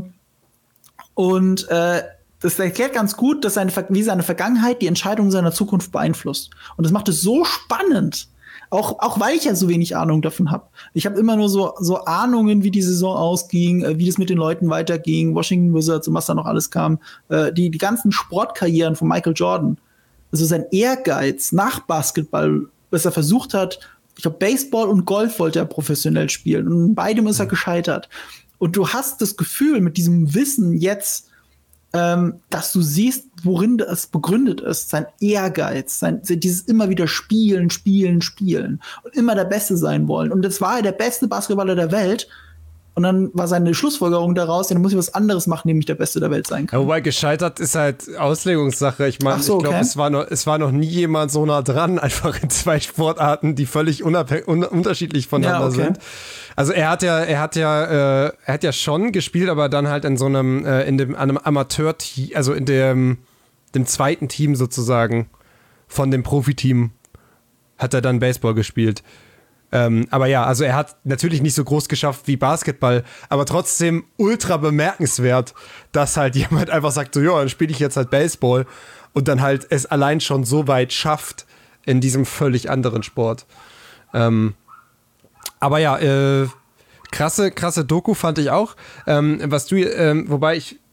und äh, das erklärt ganz gut, dass seine, wie seine Vergangenheit die Entscheidung seiner Zukunft beeinflusst. Und das macht es so spannend. Auch, auch weil ich ja so wenig Ahnung davon habe. Ich habe immer nur so, so Ahnungen, wie die Saison ausging, äh, wie das mit den Leuten weiterging, Washington Wizards und was da noch alles kam. Äh, die, die ganzen Sportkarrieren von Michael Jordan. Also sein Ehrgeiz nach Basketball, was er versucht hat, ich glaube, Baseball und Golf wollte er professionell spielen. Und in beidem ist er gescheitert. Und du hast das Gefühl, mit diesem Wissen jetzt, ähm, dass du siehst, worin das begründet ist. Sein Ehrgeiz, sein, dieses immer wieder Spielen, Spielen, Spielen. Und immer der Beste sein wollen. Und das war er der beste Basketballer der Welt. Und dann war seine Schlussfolgerung daraus, ja, dann muss ich was anderes machen, nämlich der Beste der Welt sein kann. Ja, wobei gescheitert ist halt Auslegungssache. Ich meine, so, ich glaube, okay. es, war noch, es war noch nie jemand so nah dran, einfach in zwei Sportarten, die völlig unabhängig, un unterschiedlich voneinander ja, okay. sind. Also er hat ja, er hat ja, äh, er hat ja schon gespielt, aber dann halt in so einem, äh, in dem einem Amateur-Team, also in dem, dem zweiten Team sozusagen von dem Profiteam hat er dann Baseball gespielt. Ähm, aber ja, also er hat natürlich nicht so groß geschafft wie Basketball, aber trotzdem ultra bemerkenswert, dass halt jemand einfach sagt, so ja, dann spiele ich jetzt halt Baseball und dann halt es allein schon so weit schafft in diesem völlig anderen Sport. Ähm, aber ja, äh, krasse, krasse Doku fand ich auch. Ähm, was du, ähm, wobei ich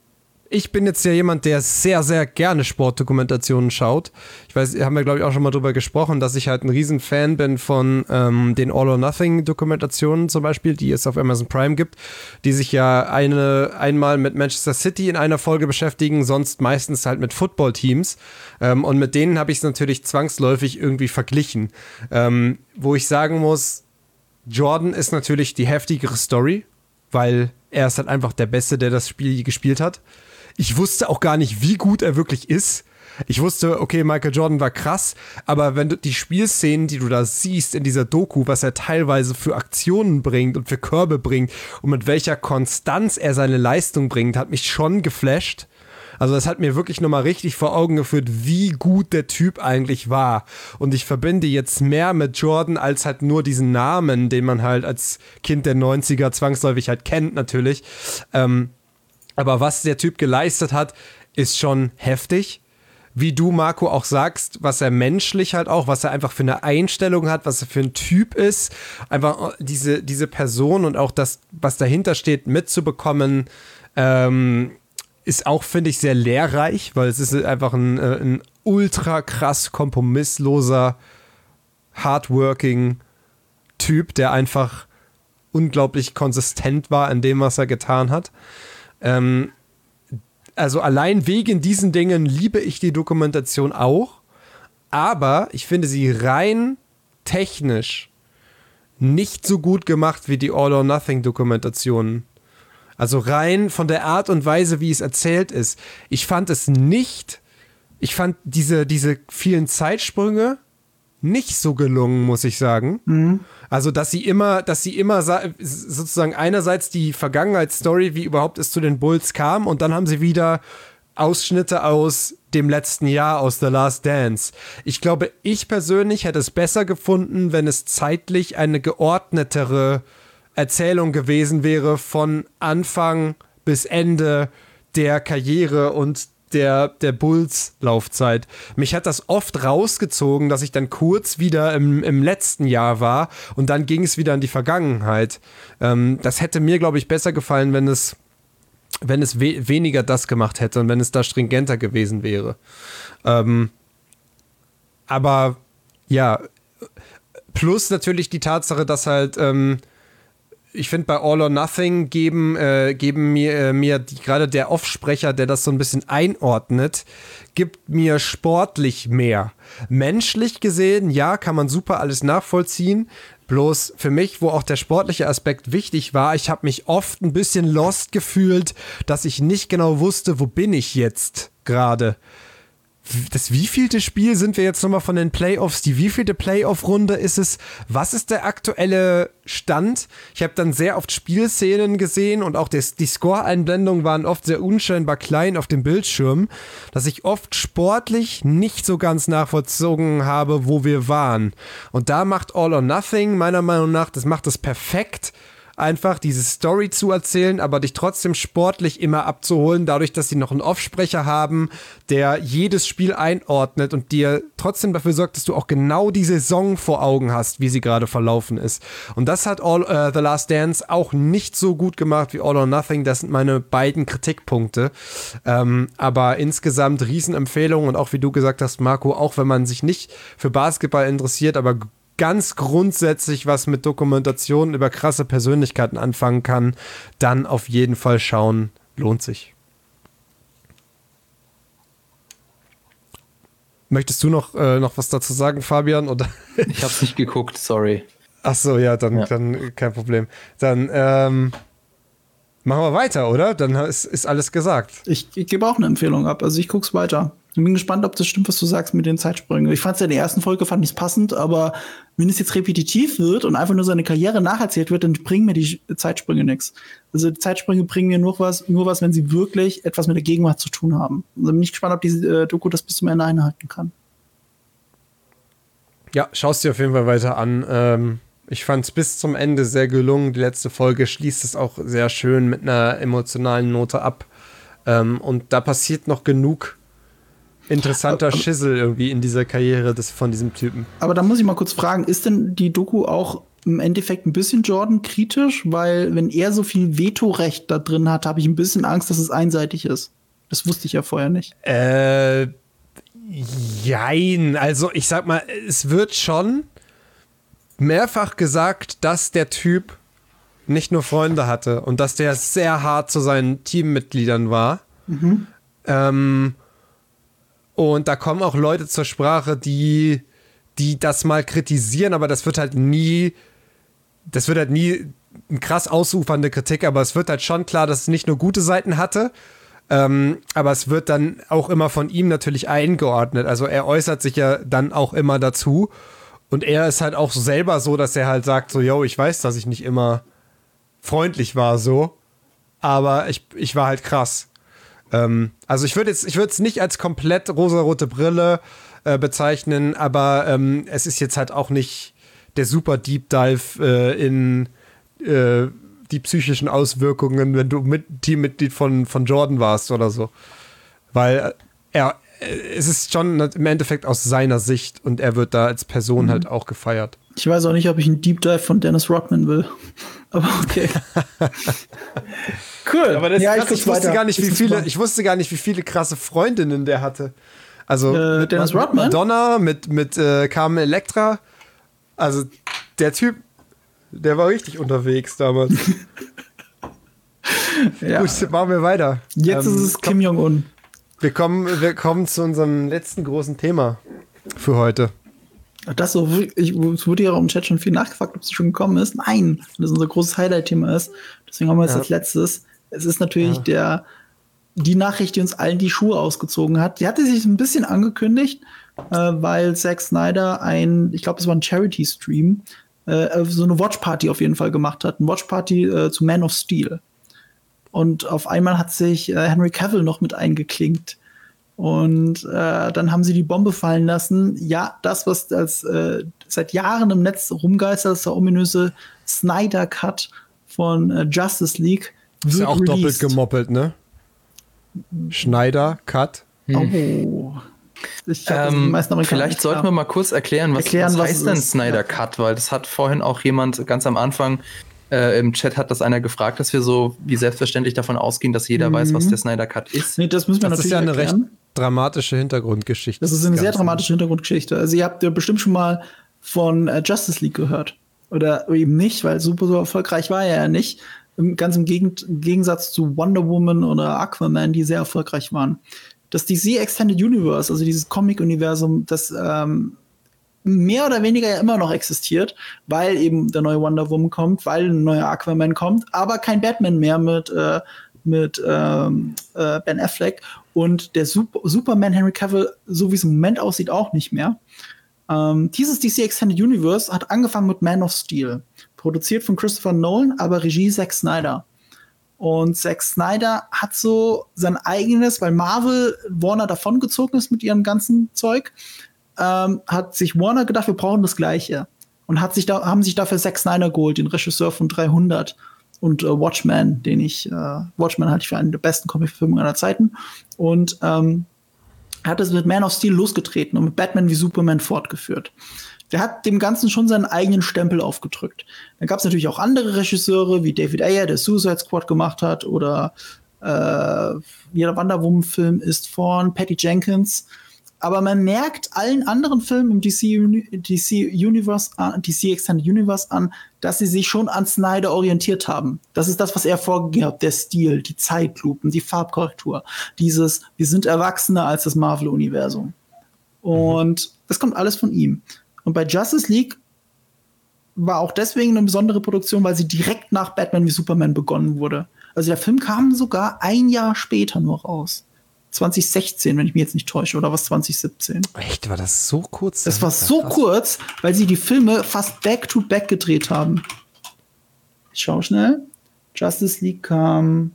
ich bin jetzt ja jemand, der sehr, sehr gerne Sportdokumentationen schaut. Ich weiß, haben wir, glaube ich, auch schon mal drüber gesprochen, dass ich halt ein riesen Fan bin von ähm, den All-or-Nothing-Dokumentationen zum Beispiel, die es auf Amazon Prime gibt, die sich ja eine einmal mit Manchester City in einer Folge beschäftigen, sonst meistens halt mit Football-Teams. Ähm, und mit denen habe ich es natürlich zwangsläufig irgendwie verglichen. Ähm, wo ich sagen muss, Jordan ist natürlich die heftigere Story, weil er ist halt einfach der Beste, der das Spiel gespielt hat. Ich wusste auch gar nicht, wie gut er wirklich ist. Ich wusste, okay, Michael Jordan war krass, aber wenn du die Spielszenen, die du da siehst in dieser Doku, was er teilweise für Aktionen bringt und für Körbe bringt und mit welcher Konstanz er seine Leistung bringt, hat mich schon geflasht. Also das hat mir wirklich nochmal richtig vor Augen geführt, wie gut der Typ eigentlich war. Und ich verbinde jetzt mehr mit Jordan als halt nur diesen Namen, den man halt als Kind der neunziger zwangsläufig halt kennt natürlich. Ähm, aber was der Typ geleistet hat, ist schon heftig. Wie du, Marco, auch sagst, was er menschlich halt auch, was er einfach für eine Einstellung hat, was er für ein Typ ist. Einfach diese, diese Person und auch das, was dahinter steht, mitzubekommen, ähm, ist auch, finde ich, sehr lehrreich, weil es ist einfach ein, ein ultra krass kompromissloser, hardworking Typ, der einfach unglaublich konsistent war in dem, was er getan hat. Ähm, also allein wegen diesen Dingen liebe ich die Dokumentation auch, aber ich finde sie rein technisch nicht so gut gemacht wie die All-or-Nothing-Dokumentationen. Also rein von der Art und Weise, wie es erzählt ist. Ich fand es nicht, ich fand diese, diese vielen Zeitsprünge nicht so gelungen, muss ich sagen. Mhm. Also, dass sie immer, dass sie immer sozusagen einerseits die Vergangenheitsstory, wie überhaupt es zu den Bulls kam, und dann haben sie wieder Ausschnitte aus dem letzten Jahr, aus The Last Dance. Ich glaube, ich persönlich hätte es besser gefunden, wenn es zeitlich eine geordnetere Erzählung gewesen wäre von Anfang bis Ende der Karriere und der, der Bulls-Laufzeit. Mich hat das oft rausgezogen, dass ich dann kurz wieder im, im letzten Jahr war und dann ging es wieder in die Vergangenheit. Ähm, das hätte mir, glaube ich, besser gefallen, wenn es, wenn es we- weniger das gemacht hätte und wenn es da stringenter gewesen wäre. Ähm, aber ja, plus natürlich die Tatsache, dass halt ähm, ich finde, bei All or Nothing geben, äh, geben mir, äh, mir die, gerade der Offsprecher, der das so ein bisschen einordnet, gibt mir sportlich mehr. Menschlich gesehen, ja, kann man super alles nachvollziehen. Bloß für mich, wo auch der sportliche Aspekt wichtig war, ich habe mich oft ein bisschen lost gefühlt, dass ich nicht genau wusste, wo bin ich jetzt gerade. Das wievielte Spiel sind wir jetzt nochmal von den Playoffs? Die wievielte Playoff-Runde ist es? Was ist der aktuelle Stand? Ich habe dann sehr oft Spielszenen gesehen und auch das, die Score-Einblendungen waren oft sehr unscheinbar klein auf dem Bildschirm, dass ich oft sportlich nicht so ganz nachvollzogen habe, wo wir waren. Und da macht All or Nothing meiner Meinung nach, das macht es perfekt, einfach diese Story zu erzählen, aber dich trotzdem sportlich immer abzuholen, dadurch, dass sie noch einen Offsprecher haben, der jedes Spiel einordnet und dir trotzdem dafür sorgt, dass du auch genau die Saison vor Augen hast, wie sie gerade verlaufen ist. Und das hat All, uh, The Last Dance auch nicht so gut gemacht wie All or Nothing. Das sind meine beiden Kritikpunkte. Ähm, aber insgesamt Riesenempfehlung und auch wie du gesagt hast, Marco, auch wenn man sich nicht für Basketball interessiert, aber ganz grundsätzlich was mit Dokumentationen über krasse Persönlichkeiten anfangen kann, dann auf jeden Fall schauen, lohnt sich. Möchtest du noch, äh, noch was dazu sagen, Fabian? Oder? Ich hab's nicht geguckt, sorry. Ach so, ja, dann, ja. dann kein Problem. Dann ähm, machen wir weiter, oder? Dann ist, ist alles gesagt. Ich, ich gebe auch eine Empfehlung ab, also ich guck's weiter. Ich bin gespannt, ob das stimmt, was du sagst mit den Zeitsprüngen. Ich fand es ja in der ersten Folge fand ich's passend, aber wenn es jetzt repetitiv wird und einfach nur seine Karriere nacherzählt wird, dann bringen mir die Zeitsprünge nichts. Also die Zeitsprünge bringen mir nur was, nur was, wenn sie wirklich etwas mit der Gegenwart zu tun haben. Also bin ich gespannt, ob diese äh, Doku das bis zum Ende einhalten kann. Ja, schaust dir auf jeden Fall weiter an. Ähm, ich fand es bis zum Ende sehr gelungen. Die letzte Folge schließt es auch sehr schön mit einer emotionalen Note ab. Ähm, und da passiert noch genug interessanter aber, Schissel irgendwie in dieser Karriere des, von diesem Typen. Aber da muss ich mal kurz fragen, ist denn die Doku auch im Endeffekt ein bisschen Jordan kritisch? Weil wenn er so viel Vetorecht da drin hat, habe ich ein bisschen Angst, dass es einseitig ist. Das wusste ich ja vorher nicht. Äh, jein. Also ich sag mal, es wird schon mehrfach gesagt, dass der Typ nicht nur Freunde hatte und dass der sehr hart zu seinen Teammitgliedern war. Mhm. Ähm, und da kommen auch Leute zur Sprache, die, die das mal kritisieren, aber das wird halt nie, das wird halt nie eine krass ausufernde Kritik, aber es wird halt schon klar, dass es nicht nur gute Seiten hatte, ähm, aber es wird dann auch immer von ihm natürlich eingeordnet. Also er äußert sich ja dann auch immer dazu und er ist halt auch selber so, dass er halt sagt so, yo, ich weiß, dass ich nicht immer freundlich war so, aber ich, ich war halt krass. Ähm, also ich würde jetzt, ich würde es nicht als komplett rosarote Brille äh, bezeichnen, aber ähm, es ist jetzt halt auch nicht der super Deep Dive äh, in äh, die psychischen Auswirkungen, wenn du mit Teammitglied von, von Jordan warst oder so. Weil er, es ist schon im Endeffekt aus seiner Sicht und er wird da als Person mhm. halt auch gefeiert. Ich weiß auch nicht, ob ich einen Deep Dive von Dennis Rodman will. Aber okay. Cool. Aber das, ja, ich, ich, wusste gar nicht, wie viele, ich wusste gar nicht, wie viele krasse Freundinnen der hatte. Also äh, mit, Dennis mit Rodman? Madonna, mit, mit äh, Carmen Electra. Also der Typ, der war richtig unterwegs damals. Ja. Gut, machen wir weiter. Jetzt ähm, ist es Kim Jong-un. Wir kommen, wir kommen zu unserem letzten großen Thema für heute. Das so, ich, es wurde ja auch im Chat schon viel nachgefragt, ob es schon gekommen ist. Nein, das unser großes Highlight-Thema ist. Deswegen haben wir es ja. als letztes. Es ist natürlich ja. der, die Nachricht, die uns allen die Schuhe ausgezogen hat. Die hatte sich ein bisschen angekündigt, äh, weil Zack Snyder ein, ich glaube, es war ein Charity-Stream, äh, so eine Watch-Party auf jeden Fall gemacht hat. Eine Watch-Party äh, zu Man of Steel. Und auf einmal hat sich äh, Henry Cavill noch mit eingeklinkt. Und äh, dann haben sie die Bombe fallen lassen. Ja, das, was als äh, seit Jahren im Netz rumgeistert, ist der ominöse Snyder-Cut von äh, Justice League. Ist ja auch released. Doppelt gemoppelt, ne? Schneider-Cut. Hm. Oh. Ich glaub, ähm, vielleicht sollten wir mal kurz erklären, was, erklären, was, was heißt denn ist. Snyder-Cut? Weil das hat vorhin auch jemand ganz am Anfang Äh, im Chat hat das einer gefragt, dass wir so wie selbstverständlich davon ausgehen, dass jeder mhm. weiß, was der Snyder Cut ist. Nee, das müssen wir das natürlich ist ja eine erklären. recht dramatische Hintergrundgeschichte. Das ist eine sehr dramatische Hintergrundgeschichte. Also ihr habt ja bestimmt schon mal von äh, Justice League gehört. Oder eben nicht, weil super so erfolgreich war er ja nicht. Ganz im Geg- Gegensatz zu Wonder Woman oder Aquaman, die sehr erfolgreich waren. Das D C Extended Universe, also dieses Comic-Universum, das ähm, mehr oder weniger ja immer noch existiert, weil eben der neue Wonder Woman kommt, weil ein neuer Aquaman kommt, aber kein Batman mehr mit, äh, mit ähm, äh, Ben Affleck und der Super- Superman Henry Cavill, so wie es im Moment aussieht, auch nicht mehr. Ähm, dieses D C Extended Universe hat angefangen mit Man of Steel, produziert von Christopher Nolan, aber Regie Zack Snyder. Und Zack Snyder hat so sein eigenes, weil Marvel Warner davongezogen ist mit ihrem ganzen Zeug, Ähm, hat sich Warner gedacht, wir brauchen das Gleiche. Und hat sich da, haben sich dafür Zack Snyder geholt, den Regisseur von dreihundert und äh, Watchmen, den ich, äh, Watchmen halte ich für einen der besten Comic-Filme aller Zeiten. Und ähm, hat es mit Man of Steel losgetreten und mit Batman wie Superman fortgeführt. Der hat dem Ganzen schon seinen eigenen Stempel aufgedrückt. Dann gab es natürlich auch andere Regisseure, wie David Ayer, der Suicide Squad gemacht hat, oder äh, jeder Wonder Woman-Film ist von Patty Jenkins. Aber man merkt allen anderen Filmen im D C, Uni- D C Universe, uh, D C Extended Universe an, dass sie sich schon an Snyder orientiert haben. Das ist das, was er vorgegeben hat. Der Stil, die Zeitlupen, die Farbkorrektur. Dieses, wir sind erwachsener als das Marvel-Universum. Und mhm. das kommt alles von ihm. Und bei Justice League war auch deswegen eine besondere Produktion, weil sie direkt nach Batman wie Superman begonnen wurde. Also der Film kam sogar ein Jahr später nur raus. zwanzig sechzehn, wenn ich mich jetzt nicht täusche, oder was zwanzig siebzehn. Echt, war das so kurz? Das war so krass. kurz, weil sie die Filme fast back-to-back gedreht haben. Ich schau schnell. Justice League kam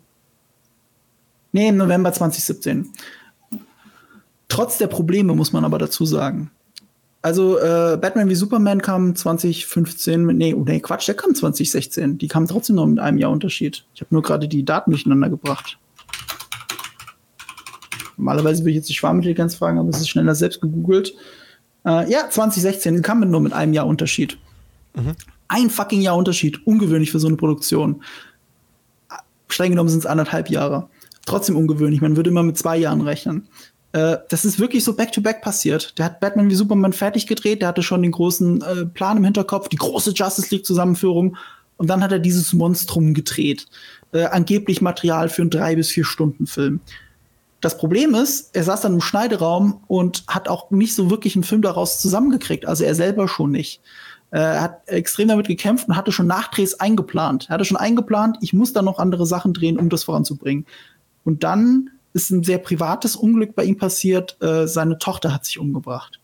nee, im November zwanzig siebzehn. Trotz der Probleme, muss man aber dazu sagen. Also äh, Batman wie Superman kam zwanzig fünfzehn, mit, nee, oh, nee, Quatsch, der kam zwanzig sechzehn. Die kamen trotzdem noch mit einem Jahr Unterschied. Ich habe nur gerade die Daten durcheinander gebracht. Normalerweise würde ich jetzt die Schwarmintelligenz fragen, aber es ist schneller selbst gegoogelt. Äh, ja, zwanzig sechzehn, die kam nur mit einem Jahr Unterschied. Mhm. Ein fucking Jahr Unterschied, ungewöhnlich für so eine Produktion. Streng genommen sind es anderthalb Jahre. trotzdem ungewöhnlich. Man würde immer mit zwei Jahren rechnen. Äh, das ist wirklich so back-to-back passiert. Der hat Batman wie Superman fertig gedreht, der hatte schon den großen äh, Plan im Hinterkopf, die große Justice League-Zusammenführung. Und dann hat er dieses Monstrum gedreht. Äh, angeblich Material für einen drei- bis vier Stunden Film. Das Problem ist, er saß dann im Schneideraum und hat auch nicht so wirklich einen Film daraus zusammengekriegt. Also er selber schon nicht. Er hat extrem damit gekämpft und hatte schon Nachdrehs eingeplant. Er hatte schon eingeplant, ich muss da noch andere Sachen drehen, um das voranzubringen. Und dann ist ein sehr privates Unglück bei ihm passiert. Äh, seine Tochter hat sich umgebracht.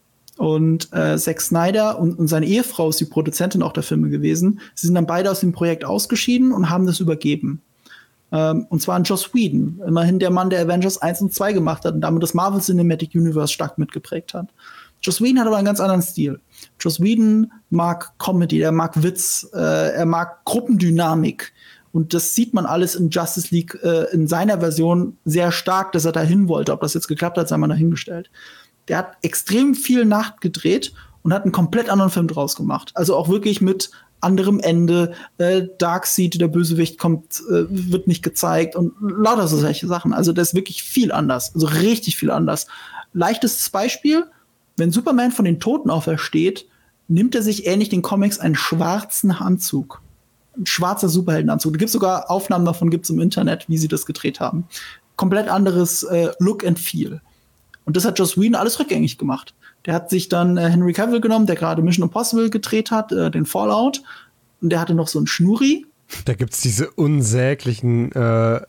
Und äh, Zack Snyder und, und seine Ehefrau ist die Produzentin auch der Filme gewesen. Sie sind dann beide aus dem Projekt ausgeschieden und haben das übergeben. Ähm, und zwar an Joss Whedon, immerhin der Mann, der Avengers eins und zwei gemacht hat und damit das Marvel Cinematic Universe stark mitgeprägt hat. Joss Whedon hat aber einen ganz anderen Stil. Joss Whedon mag Comedy, er mag Witz, äh, er mag Gruppendynamik. Und das sieht man alles in Justice League äh, in seiner Version sehr stark, dass er dahin wollte. Ob das jetzt geklappt hat, sei mal dahingestellt. Der hat extrem viel nachgedreht und hat einen komplett anderen Film draus gemacht. Also auch wirklich mit anderem Ende. Äh, Darkseid, der Bösewicht, kommt, äh, wird nicht gezeigt und lauter so solche Sachen. Also das ist wirklich viel anders. Also richtig viel anders. Leichtestes Beispiel: Wenn Superman von den Toten aufersteht, nimmt er sich ähnlich den Comics einen schwarzen Anzug. Ein schwarzer Superheldenanzug. Da gibt sogar Aufnahmen davon, gibt's im Internet, wie sie das gedreht haben. Komplett anderes äh, Look and Feel. Und das hat Joss Whedon alles rückgängig gemacht. Der hat sich dann äh, Henry Cavill genommen, der gerade Mission Impossible gedreht hat, äh, den Fallout. Und der hatte noch so einen Schnurri. Da gibt's diese unsäglichen äh,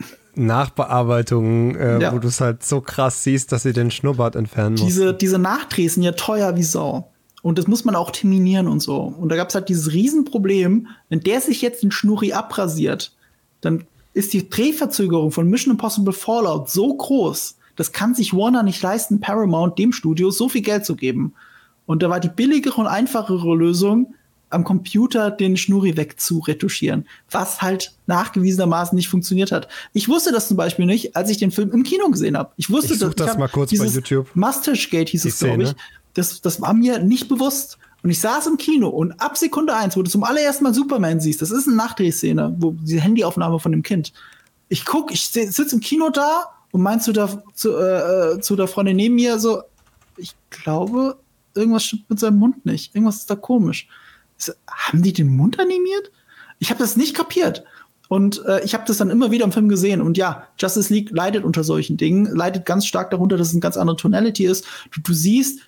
Nachbearbeitungen, äh, ja. wo du es halt so krass siehst, dass sie den Schnurrbart entfernen mussten. Diese, diese Nachdrehs sind ja teuer wie Sau. Und das muss man auch terminieren und so. Und da gab es halt dieses Riesenproblem, wenn der sich jetzt den Schnurri abrasiert, dann ist die Drehverzögerung von Mission Impossible Fallout so groß, das kann sich Warner nicht leisten, Paramount, dem Studio, so viel Geld zu geben. Und da war die billigere und einfachere Lösung, am Computer den Schnurri wegzuretuschieren, was halt nachgewiesenermaßen nicht funktioniert hat. Ich wusste das zum Beispiel nicht, als ich den Film im Kino gesehen habe. Ich wusste, ich such dass das ich mal kurz bei YouTube. Mustache-Gate hieß es, glaube ich. Das, das war mir nicht bewusst. Und ich saß im Kino und ab Sekunde eins, wo du zum allerersten Mal Superman siehst, das ist eine Nachdrehszene, wo diese Handyaufnahme von dem Kind. Ich guck, ich sitze im Kino da und meinst du da zu, äh, zu der Freundin neben mir so, ich glaube, irgendwas stimmt mit seinem Mund nicht. Irgendwas ist da komisch. So, haben die den Mund animiert? Ich habe das nicht kapiert. Und äh, ich habe das dann immer wieder im Film gesehen. Und ja, Justice League leidet unter solchen Dingen, leidet ganz stark darunter, dass es eine ganz andere Tonality ist. Du, du siehst,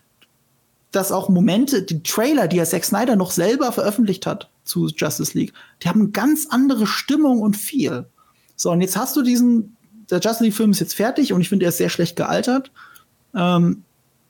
dass auch Momente, die Trailer, die ja Zack Snyder noch selber veröffentlicht hat zu Justice League, die haben eine ganz andere Stimmung und Feel. So, und jetzt hast du diesen, der Justice League-Film ist jetzt fertig und ich finde, er ist sehr schlecht gealtert. Ähm,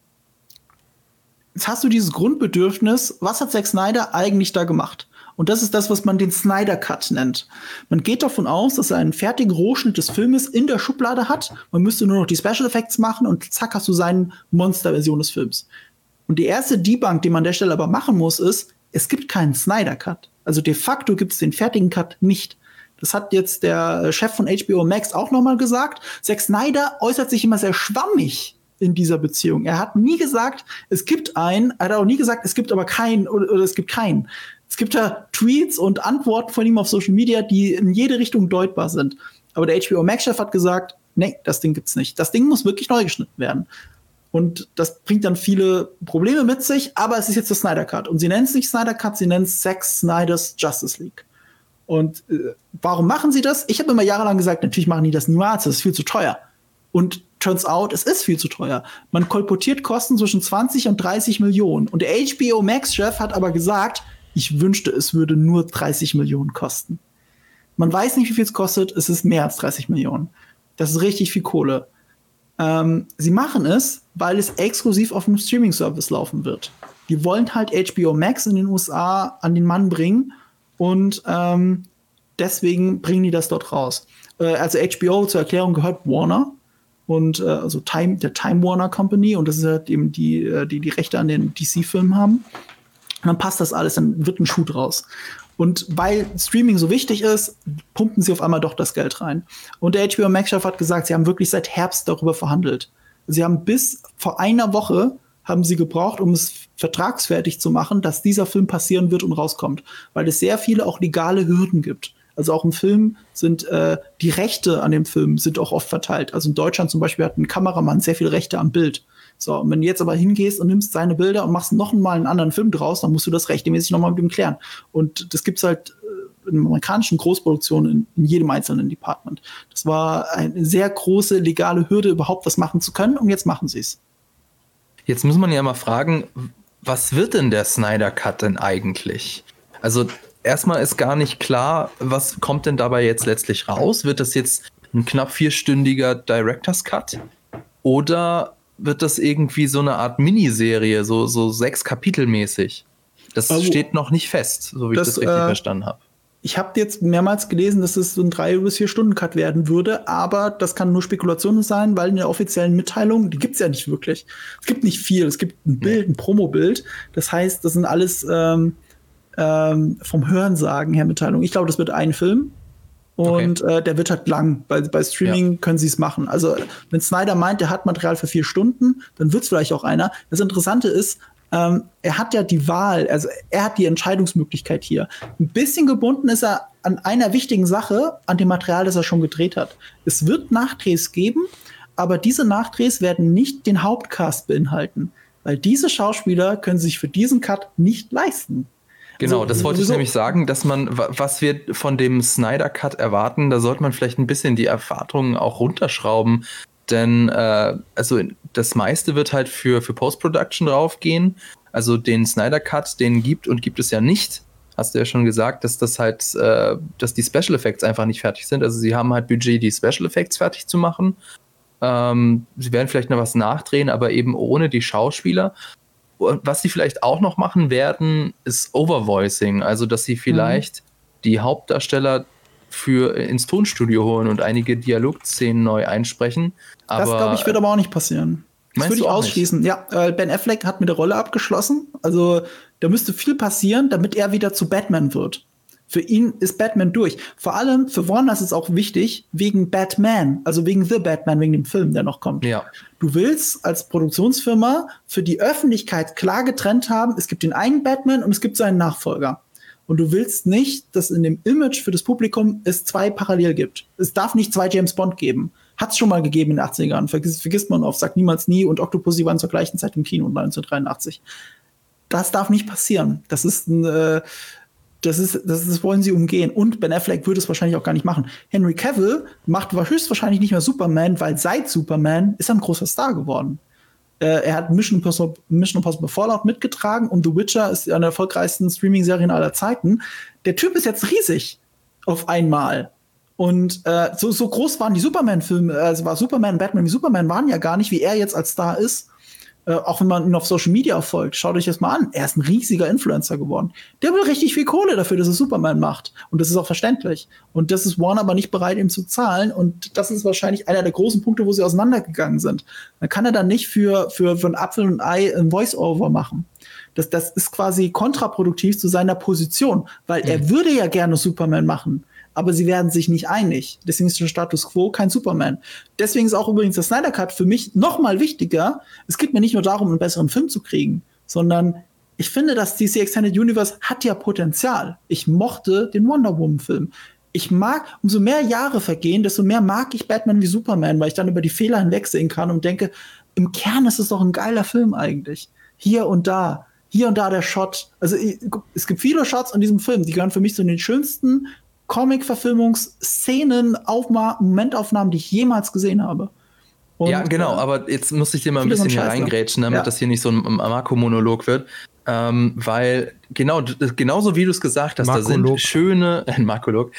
jetzt hast du dieses Grundbedürfnis, was hat Zack Snyder eigentlich da gemacht? Und das ist das, was man den Snyder Cut nennt. Man geht davon aus, dass er einen fertigen Rohschnitt des Filmes in der Schublade hat. Man müsste nur noch die Special Effects machen und zack, hast du seine Monster-Version des Films. Und die erste Debunk, die man an der Stelle aber machen muss, ist, es gibt keinen Snyder Cut. Also de facto gibt es den fertigen Cut nicht. Das hat jetzt der Chef von H B O Max auch noch mal gesagt. Zack Snyder äußert sich immer sehr schwammig in dieser Beziehung. Er hat nie gesagt, es gibt einen, er hat auch nie gesagt, es gibt aber keinen oder, oder es gibt keinen. Es gibt da Tweets und Antworten von ihm auf Social Media, die in jede Richtung deutbar sind. Aber der H B O Max-Chef hat gesagt, nee, das Ding gibt's nicht. Das Ding muss wirklich neu geschnitten werden. Und das bringt dann viele Probleme mit sich, aber es ist jetzt der Snyder Cut. Und sie nennen es nicht Snyder Cut, sie nennen es Zack Snyder's Justice League. Und äh, warum machen sie das? Ich habe immer jahrelang gesagt, natürlich machen die das niemals, das ist viel zu teuer. Und turns out, es ist viel zu teuer. Man kolportiert Kosten zwischen zwanzig und dreißig Millionen. Und der H B O Max-Chef hat aber gesagt, ich wünschte, es würde nur dreißig Millionen kosten. Man weiß nicht, wie viel es kostet, es ist mehr als dreißig Millionen. Das ist richtig viel Kohle. Ähm, sie machen es, weil es exklusiv auf einem Streaming-Service laufen wird. Die wollen halt H B O Max in den U S A an den Mann bringen und ähm, deswegen bringen die das dort raus. Äh, also H B O, zur Erklärung, gehört Warner und äh, also Time, der Time Warner Company, und das ist halt eben die, die die Rechte an den D C-Filmen haben. Und dann passt das alles, dann wird ein Schuh draus. Und weil Streaming so wichtig ist, pumpen sie auf einmal doch das Geld rein. Und der H B O Max-Chef hat gesagt, sie haben wirklich seit Herbst darüber verhandelt. Sie haben bis vor einer Woche haben sie gebraucht, um es vertragsfertig zu machen, dass dieser Film passieren wird und rauskommt. Weil es sehr viele auch legale Hürden gibt. Also auch im Film sind äh, die Rechte an dem Film sind auch oft verteilt. Also in Deutschland zum Beispiel hat ein Kameramann sehr viele Rechte am Bild. So, und wenn du jetzt aber hingehst und nimmst seine Bilder und machst noch mal einen anderen Film draus, dann musst du das rechtmäßig noch mal mit ihm klären. Und das gibt's halt äh, in amerikanischen Großproduktionen in, in jedem einzelnen Department. Das war eine sehr große legale Hürde, überhaupt das machen zu können. Und jetzt machen sie es. Jetzt muss man ja mal fragen, was wird denn der Snyder Cut denn eigentlich? Also erstmal ist gar nicht klar, was kommt denn dabei jetzt letztlich raus? Wird das jetzt ein knapp vierstündiger Director's Cut? Oder wird das irgendwie so eine Art Miniserie, so, so sechs Kapitel mäßig? Das also, steht noch nicht fest, so wie das, ich das richtig äh, verstanden habe. Ich habe jetzt mehrmals gelesen, dass es so ein drei bis vier Stunden Cut werden würde, aber das kann nur Spekulation sein, weil in der offiziellen Mitteilung, die gibt es ja nicht wirklich. Es gibt nicht viel, es gibt ein Bild, ein Promo-Bild. Das heißt, das sind alles ähm, ähm, vom Hörensagen her Mitteilungen. Ich glaube, das wird ein Film. Und okay. äh, der wird halt lang. Bei, bei Streaming ja. können sie es machen. Also, wenn Snyder meint, der hat Material für vier Stunden, dann wird es vielleicht auch einer. Das Interessante ist, ähm, er hat ja die Wahl, also er hat die Entscheidungsmöglichkeit hier. Ein bisschen gebunden ist er an einer wichtigen Sache, an dem Material, das er schon gedreht hat. Es wird Nachdrehs geben, aber diese Nachdrehs werden nicht den Hauptcast beinhalten. Weil diese Schauspieler können sich für diesen Cut nicht leisten. Genau, also, das wollte ich nämlich sagen, dass man, was wir von dem Snyder Cut erwarten, da sollte man vielleicht ein bisschen die Erwartungen auch runterschrauben, denn äh, also das meiste wird halt für, für Post-Production draufgehen, also den Snyder Cut, den gibt und gibt es ja nicht, hast du ja schon gesagt, dass das halt, äh, dass die Special Effects einfach nicht fertig sind, also sie haben halt Budget, die Special Effects fertig zu machen, ähm, sie werden vielleicht noch was nachdrehen, aber eben ohne die Schauspieler. Und was sie vielleicht auch noch machen werden, ist Overvoicing. Also, dass sie vielleicht mhm. die Hauptdarsteller für ins Tonstudio holen und einige Dialogszenen neu einsprechen. Aber das, glaube ich, wird aber auch nicht passieren. Das würde ich ausschließen. Nicht? Ja, äh, Ben Affleck hat mit der Rolle abgeschlossen. Also, da müsste viel passieren, damit er wieder zu Batman wird. Für ihn ist Batman durch. Vor allem für Warner ist es auch wichtig, wegen Batman, also wegen The Batman, wegen dem Film, der noch kommt. Ja. Du willst als Produktionsfirma für die Öffentlichkeit klar getrennt haben, es gibt den einen Batman und es gibt seinen Nachfolger. Und du willst nicht, dass in dem Image für das Publikum es zwei parallel gibt. Es darf nicht zwei James Bond geben. Hat es schon mal gegeben in den achtzigern. Vergiss, vergisst man oft, sagt niemals nie. Und Octopussy waren zur gleichen Zeit im Kino neunzehnhundertdreiundachtzig. Das darf nicht passieren. Das ist ein äh, Das ist, das ist, das wollen sie umgehen. Und Ben Affleck würde es wahrscheinlich auch gar nicht machen. Henry Cavill macht höchstwahrscheinlich nicht mehr Superman, weil seit Superman ist er ein großer Star geworden. Äh, er hat Mission Impossible, Mission Impossible Fallout mitgetragen und The Witcher ist eine der erfolgreichsten Streaming-Serien aller Zeiten. Der Typ ist jetzt riesig auf einmal. Und äh, so, so groß waren die Superman-Filme, also war Superman, Batman wie Superman waren ja gar nicht, wie er jetzt als Star ist. Äh, auch wenn man ihn auf Social Media folgt, schaut euch das mal an. Er ist ein riesiger Influencer geworden. Der will richtig viel Kohle dafür, dass er Superman macht. Und das ist auch verständlich. Und das ist Warner aber nicht bereit, ihm zu zahlen. Und das ist wahrscheinlich einer der großen Punkte, wo sie auseinandergegangen sind. Dann kann er dann nicht für, für, für ein Apfel und Ei ein Voice-Over machen. Das, das ist quasi kontraproduktiv zu seiner Position. Weil mhm. er würde ja gerne Superman machen. Aber sie werden sich nicht einig. Deswegen ist der Status Quo kein Superman. Deswegen ist auch übrigens der Snyder Cut für mich noch mal wichtiger. Es geht mir nicht nur darum, einen besseren Film zu kriegen, sondern ich finde, das D C Extended Universe hat ja Potenzial. Ich mochte den Wonder Woman Film. Ich mag, umso mehr Jahre vergehen, desto mehr mag ich Batman wie Superman, weil ich dann über die Fehler hinwegsehen kann und denke, im Kern ist es doch ein geiler Film eigentlich. Hier und da. Hier und da der Shot. Also es gibt viele Shots in diesem Film, die gehören für mich zu den schönsten Comic-Verfilmungsszenen, Aufma- Momentaufnahmen, die ich jemals gesehen habe. Und, ja, genau, äh, aber jetzt muss ich dir mal ein bisschen hier reingrätschen, damit ja. das hier nicht so ein Marco-Monolog wird. Ähm, weil, genau, genauso wie du es gesagt hast, Markolog. Da sind schöne, ein Markolog,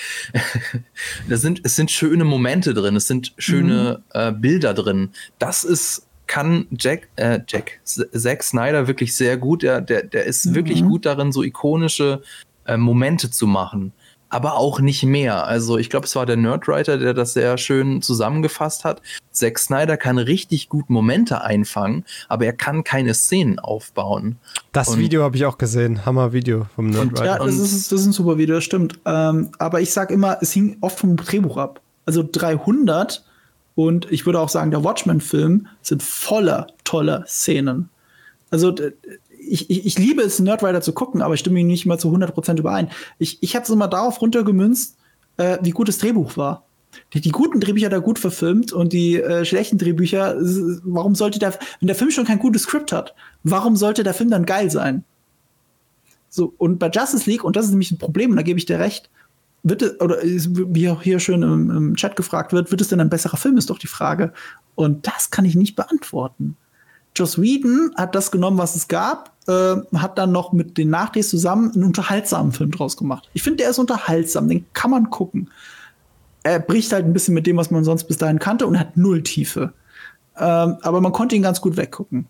da sind, es sind schöne Momente drin, es sind schöne mhm. äh, Bilder drin. Das ist, kann Jack, äh, Jack, Zack Snyder wirklich sehr gut, der, der, der ist mhm. wirklich gut darin, so ikonische äh, Momente zu machen. Aber auch nicht mehr. Also ich glaube, es war der Nerdwriter, der das sehr schön zusammengefasst hat. Zack Snyder kann richtig gut Momente einfangen, aber er kann keine Szenen aufbauen. Das und Video habe ich auch gesehen. Hammer-Video vom Nerdwriter. Ja, das ist, das ist ein super Video, das stimmt. Ähm, aber ich sag immer, es hing oft vom Drehbuch ab. Also dreihundert und ich würde auch sagen, der Watchmen-Film sind voller toller Szenen. Also Ich, ich, ich liebe es, Nerdwriter zu gucken, aber ich stimme ihm nicht immer zu hundert Prozent überein. Ich, ich habe es immer darauf runtergemünzt, äh, wie gut das Drehbuch war. Die, die guten Drehbücher da gut verfilmt und die äh, schlechten Drehbücher, warum sollte der, wenn der Film schon kein gutes Skript hat, warum sollte der Film dann geil sein? So, und bei Justice League, und das ist nämlich ein Problem, und da gebe ich dir recht, wird es, oder wie auch hier schön im, im Chat gefragt wird, wird es denn ein besserer Film, ist doch die Frage. Und das kann ich nicht beantworten. Joss Whedon hat das genommen, was es gab, äh, hat dann noch mit den Nachdrehs zusammen einen unterhaltsamen Film draus gemacht. Ich finde, der ist unterhaltsam, den kann man gucken. Er bricht halt ein bisschen mit dem, was man sonst bis dahin kannte und hat null Tiefe. Ähm, aber man konnte ihn ganz gut weggucken.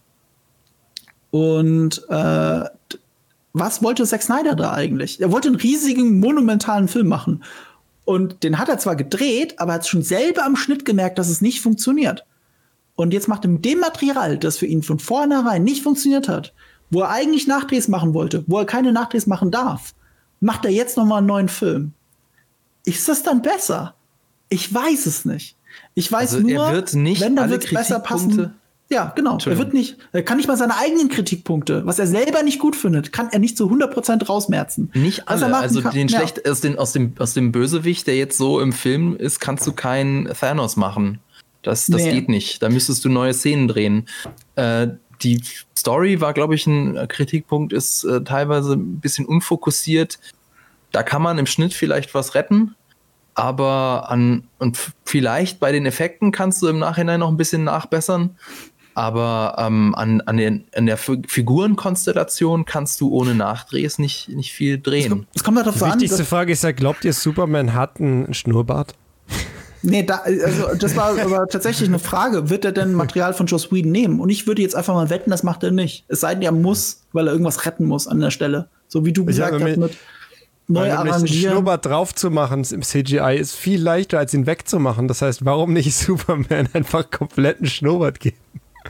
Und äh, was wollte Zack Snyder da eigentlich? Er wollte einen riesigen, monumentalen Film machen. Und den hat er zwar gedreht, aber hat schon selber am Schnitt gemerkt, dass es nicht funktioniert. Und jetzt macht er mit dem Material, das für ihn von vornherein nicht funktioniert hat, wo er eigentlich Nachdrehs machen wollte, wo er keine Nachdrehs machen darf, macht er jetzt noch mal einen neuen Film. Ist das dann besser? Ich weiß es nicht. Ich weiß also nur, er wird nicht wenn, dann alle wird es besser passen. Ja, genau. Er wird nicht, er kann nicht mal seine eigenen Kritikpunkte, was er selber nicht gut findet, kann er nicht zu hundert Prozent rausmerzen. Nicht alle. Also kann, den ja. schlecht, aus, den, aus, dem, aus dem Bösewicht, der jetzt so im Film ist, kannst du keinen Thanos machen. Das, das nee. geht nicht. Da müsstest du neue Szenen drehen. Äh, die Story war, glaube ich, ein Kritikpunkt, ist äh, teilweise ein bisschen unfokussiert. Da kann man im Schnitt vielleicht was retten. Aber an, und vielleicht bei den Effekten kannst du im Nachhinein noch ein bisschen nachbessern. Aber ähm, an, an, den, an der F- Figurenkonstellation kannst du ohne Nachdrehs nicht, nicht viel drehen. Es kommt halt auf Die an, wichtigste Frage ist ja, glaubt ihr, Superman hat einen Schnurrbart? Nee, da, also das war aber tatsächlich eine Frage. Wird er denn Material von Joss Whedon nehmen? Und ich würde jetzt einfach mal wetten, das macht er nicht. Es sei denn, er muss, weil er irgendwas retten muss an der Stelle. So wie du gesagt hast mit neu arrangieren. Den Schnurrbart drauf zu machen im C G I ist viel leichter, als ihn wegzumachen. Das heißt, warum nicht Superman einfach kompletten Schnurrbart geben?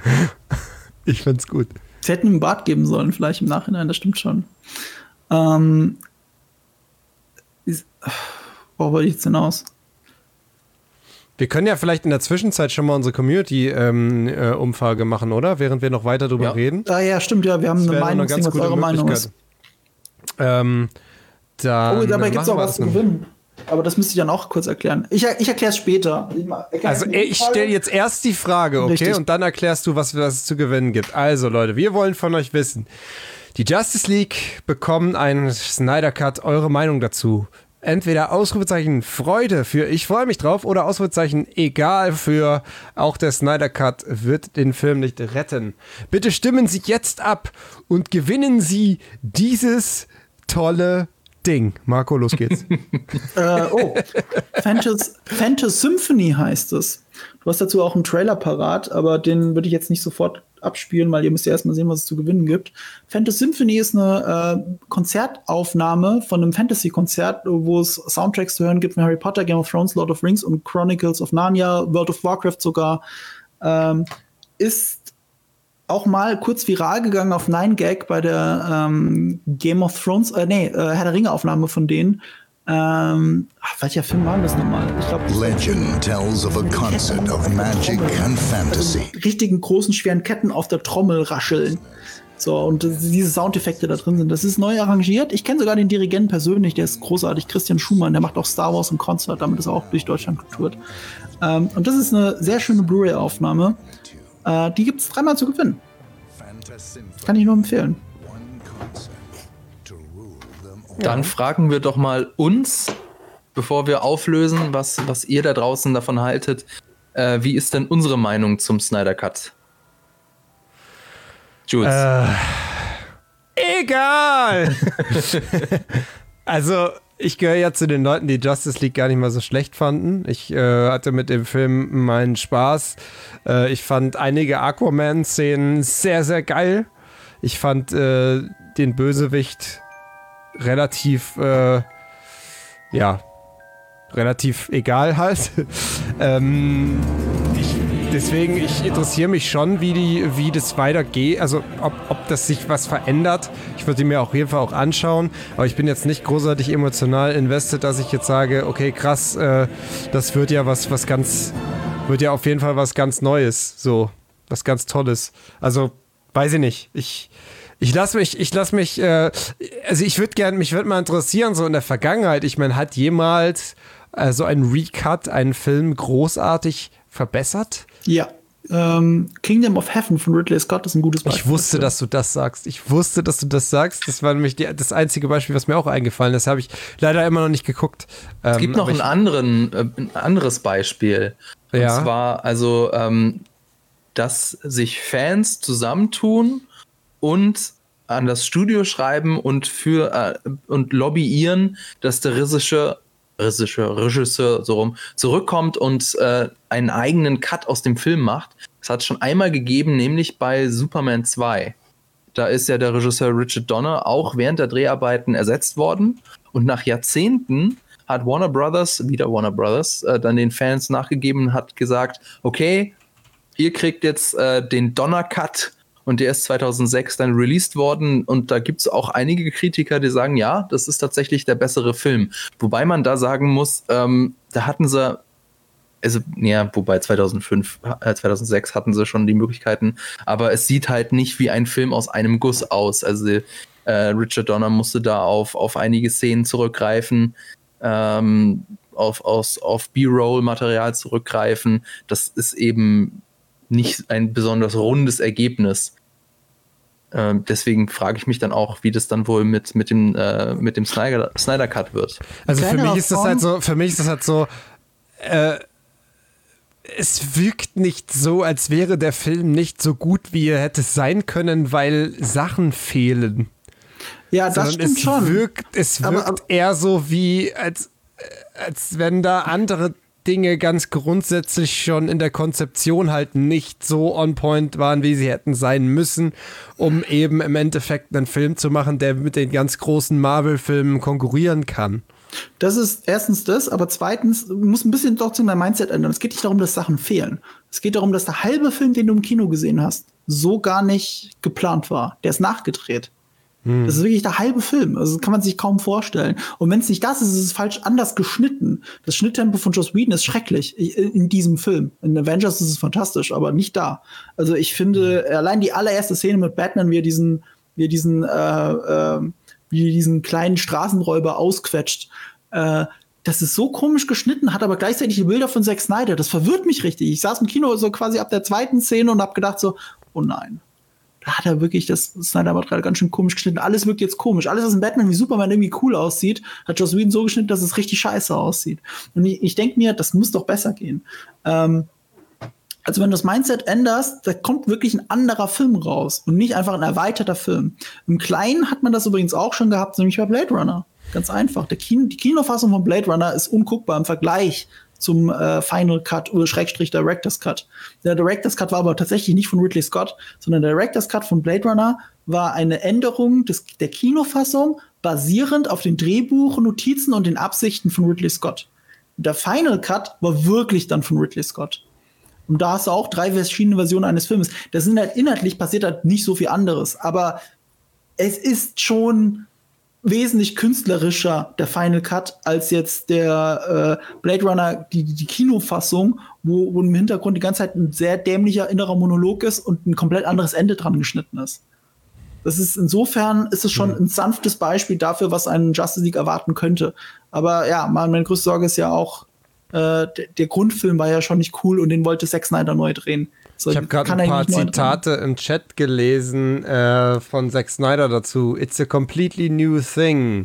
Ich find's gut. Sie hätten ihm einen Bart geben sollen, vielleicht im Nachhinein, das stimmt schon. Ähm, ist, worauf wollte ich jetzt hinaus? Wir können ja vielleicht in der Zwischenzeit schon mal unsere Community-Umfrage ähm, äh, machen, oder? Während wir noch weiter drüber ja. reden. Ah, ja, stimmt, ja. Wir haben das eine Meinung, eine ganz was eure Meinung ist. Ähm, dann, oh, dabei gibt es auch was zu noch. gewinnen. Aber das müsste ich dann auch kurz erklären. Ich, ich erkläre es später. Ich also ich stelle jetzt erst die Frage, okay? Richtig. Und dann erklärst du, was, was es zu gewinnen gibt. Also Leute, wir wollen von euch wissen, die Justice League bekommen einen Snyder Cut. Eure Meinung dazu? Entweder Ausrufezeichen Freude für ich freue mich drauf oder Ausrufezeichen egal für auch der Snyder Cut wird den Film nicht retten. Bitte stimmen Sie jetzt ab und gewinnen Sie dieses tolle Ding. Marco, los geht's. äh, oh, Phantos, Phantos Symphony heißt es. Du hast dazu auch einen Trailer parat, aber den würde ich jetzt nicht sofort abspielen, weil ihr müsst ja erstmal sehen, was es zu gewinnen gibt. Phantos Symphony ist eine äh, Konzertaufnahme von einem Fantasy-Konzert, wo es Soundtracks zu hören gibt von Harry Potter, Game of Thrones, Lord of Rings und Chronicles of Narnia, World of Warcraft sogar. Ähm, ist auch mal kurz viral gegangen auf nine gag bei der ähm, Game of Thrones, äh, nee, äh, Herr der Ringe-Aufnahme von denen. Ähm, ach, welcher Film war das nochmal? Ich glaube, Legend tells of a concert of magic and fantasy. Richtigen großen, schweren Ketten auf der Trommel rascheln. So, und diese Soundeffekte da drin sind. Das ist neu arrangiert. Ich kenne sogar den Dirigenten persönlich, der ist großartig. Christian Schumann, der macht auch Star Wars im Konzert, damit ist er auch durch Deutschland getourt. Ähm, und das ist eine sehr schöne Blu-ray-Aufnahme. Äh, die gibt es dreimal zu gewinnen. Kann ich nur empfehlen. Dann fragen wir doch mal uns, bevor wir auflösen, was, was ihr da draußen davon haltet. Äh, wie ist denn unsere Meinung zum Snyder Cut? Jules. Äh, egal! Also, ich gehöre ja zu den Leuten, die Justice League gar nicht mal so schlecht fanden. Ich äh, hatte mit dem Film meinen Spaß. Äh, ich fand einige Aquaman-Szenen sehr, sehr geil. Ich fand äh, den Bösewicht relativ, äh, ja, relativ egal halt. ähm, ich, deswegen, ich interessiere mich schon, wie, die, wie das weitergeht, also ob, ob das sich was verändert. Ich würde mir auf jeden Fall auch anschauen, aber ich bin jetzt nicht großartig emotional invested, dass ich jetzt sage, okay, krass, äh, das wird ja was, was ganz, wird ja auf jeden Fall was ganz Neues, so, was ganz Tolles. Also, weiß ich nicht, ich Ich lasse mich, ich lasse mich, äh, also ich würde gerne, mich würde mal interessieren, so in der Vergangenheit, ich meine, hat jemals äh, so ein Recut einen Film großartig verbessert? Ja. Ähm, Kingdom of Heaven von Ridley Scott ist ein gutes Beispiel. Ich wusste, dass du das sagst. Ich wusste, dass du das sagst. Das war nämlich die, das einzige Beispiel, was mir auch eingefallen ist. Das habe ich leider immer noch nicht geguckt. Es gibt ähm, noch ein, anderen, äh, ein anderes Beispiel. Und Ja. zwar, also, ähm, dass sich Fans zusammentun und an das Studio schreiben und für äh, und lobbyieren, dass der Regisseur, Regisseur, Regisseur so rum zurückkommt und äh, einen eigenen Cut aus dem Film macht. Das hat es schon einmal gegeben, nämlich bei Superman zwei. Da ist ja der Regisseur Richard Donner auch während der Dreharbeiten ersetzt worden. Und nach Jahrzehnten hat Warner Brothers, wieder Warner Brothers, äh, dann den Fans nachgegeben und hat gesagt, okay, ihr kriegt jetzt äh, den Donner-Cut und der ist zweitausendsechs dann released worden und da gibt es auch einige Kritiker, die sagen, ja, das ist tatsächlich der bessere Film. Wobei man da sagen muss, ähm, da hatten sie, also, ja, wobei zweitausendfünf, äh, zweitausendsechs hatten sie schon die Möglichkeiten, aber es sieht halt nicht wie ein Film aus einem Guss aus. Also äh, Richard Donner musste da auf, auf einige Szenen zurückgreifen, ähm, auf, aus, auf B-Roll-Material zurückgreifen. Das ist eben nicht ein besonders rundes Ergebnis. Ähm, deswegen frage ich mich dann auch, wie das dann wohl mit, mit dem, äh, mit dem Snyder, Snyder Cut wird. Also für Kleiner mich ist das Form. halt so, für mich ist das halt so, äh, es wirkt nicht so, als wäre der Film nicht so gut, wie er hätte sein können, weil Sachen fehlen. Ja, das Sondern stimmt es schon. wirkt, es Aber- wirkt aber- eher so wie, als, als wenn da andere Dinge ganz grundsätzlich schon in der Konzeption halt nicht so on point waren, wie sie hätten sein müssen, um eben im Endeffekt einen Film zu machen, der mit den ganz großen Marvel-Filmen konkurrieren kann. Das ist erstens das, aber zweitens muss ein bisschen trotzdem dein Mindset ändern. Es geht nicht darum, dass Sachen fehlen. Es geht darum, dass der halbe Film, den du im Kino gesehen hast, so gar nicht geplant war. Der ist nachgedreht. Hm. Das ist wirklich der halbe Film. Also das kann man sich kaum vorstellen. Und wenn es nicht das ist, ist es falsch anders geschnitten. Das Schnitttempo von Joss Whedon ist schrecklich in diesem Film. In Avengers ist es fantastisch, aber nicht da. Also ich finde, allein die allererste Szene mit Batman, wie er diesen, wie er diesen, äh, äh, wie er diesen kleinen Straßenräuber ausquetscht, äh, das ist so komisch geschnitten, hat aber gleichzeitig die Bilder von Zack Snyder. Das verwirrt mich richtig. Ich saß im Kino so quasi ab der zweiten Szene und hab gedacht so, oh nein. Da hat er wirklich das Snyder-Material ganz schön komisch geschnitten. Alles wirkt jetzt komisch. Alles, was in Batman wie Superman irgendwie cool aussieht, hat Joss Whedon so geschnitten, dass es richtig scheiße aussieht. Und ich, ich denke mir, das muss doch besser gehen. Ähm, also wenn du das Mindset änderst, da kommt wirklich ein anderer Film raus und nicht einfach ein erweiterter Film. Im Kleinen hat man das übrigens auch schon gehabt, nämlich bei Blade Runner. Ganz einfach. Der Kino, die Kinofassung von Blade Runner ist unguckbar im Vergleich zum äh, Final Cut oder Schrägstrich Director's Cut. Der Director's Cut war aber tatsächlich nicht von Ridley Scott, sondern der Director's Cut von Blade Runner war eine Änderung des, der Kinofassung basierend auf den Drehbuchnotizen und den Absichten von Ridley Scott. Der Final Cut war wirklich dann von Ridley Scott. Und da hast du auch drei verschiedene Versionen eines Films. Das sind halt inhaltlich passiert halt nicht so viel anderes, aber es ist schon wesentlich künstlerischer, der Final Cut, als jetzt der äh, Blade Runner, die, die Kinofassung, wo, wo im Hintergrund die ganze Zeit ein sehr dämlicher innerer Monolog ist und ein komplett anderes Ende dran geschnitten ist. Das ist insofern ist es schon ein sanftes Beispiel dafür, was einen Justice League erwarten könnte. Aber ja, meine größte Sorge ist ja auch, äh, der, der Grundfilm war ja schon nicht cool und den wollte Zack Snyder neu drehen. So, Ich habe gerade ein paar Zitate im Chat gelesen äh, von Zack Snyder dazu. It's a completely new thing.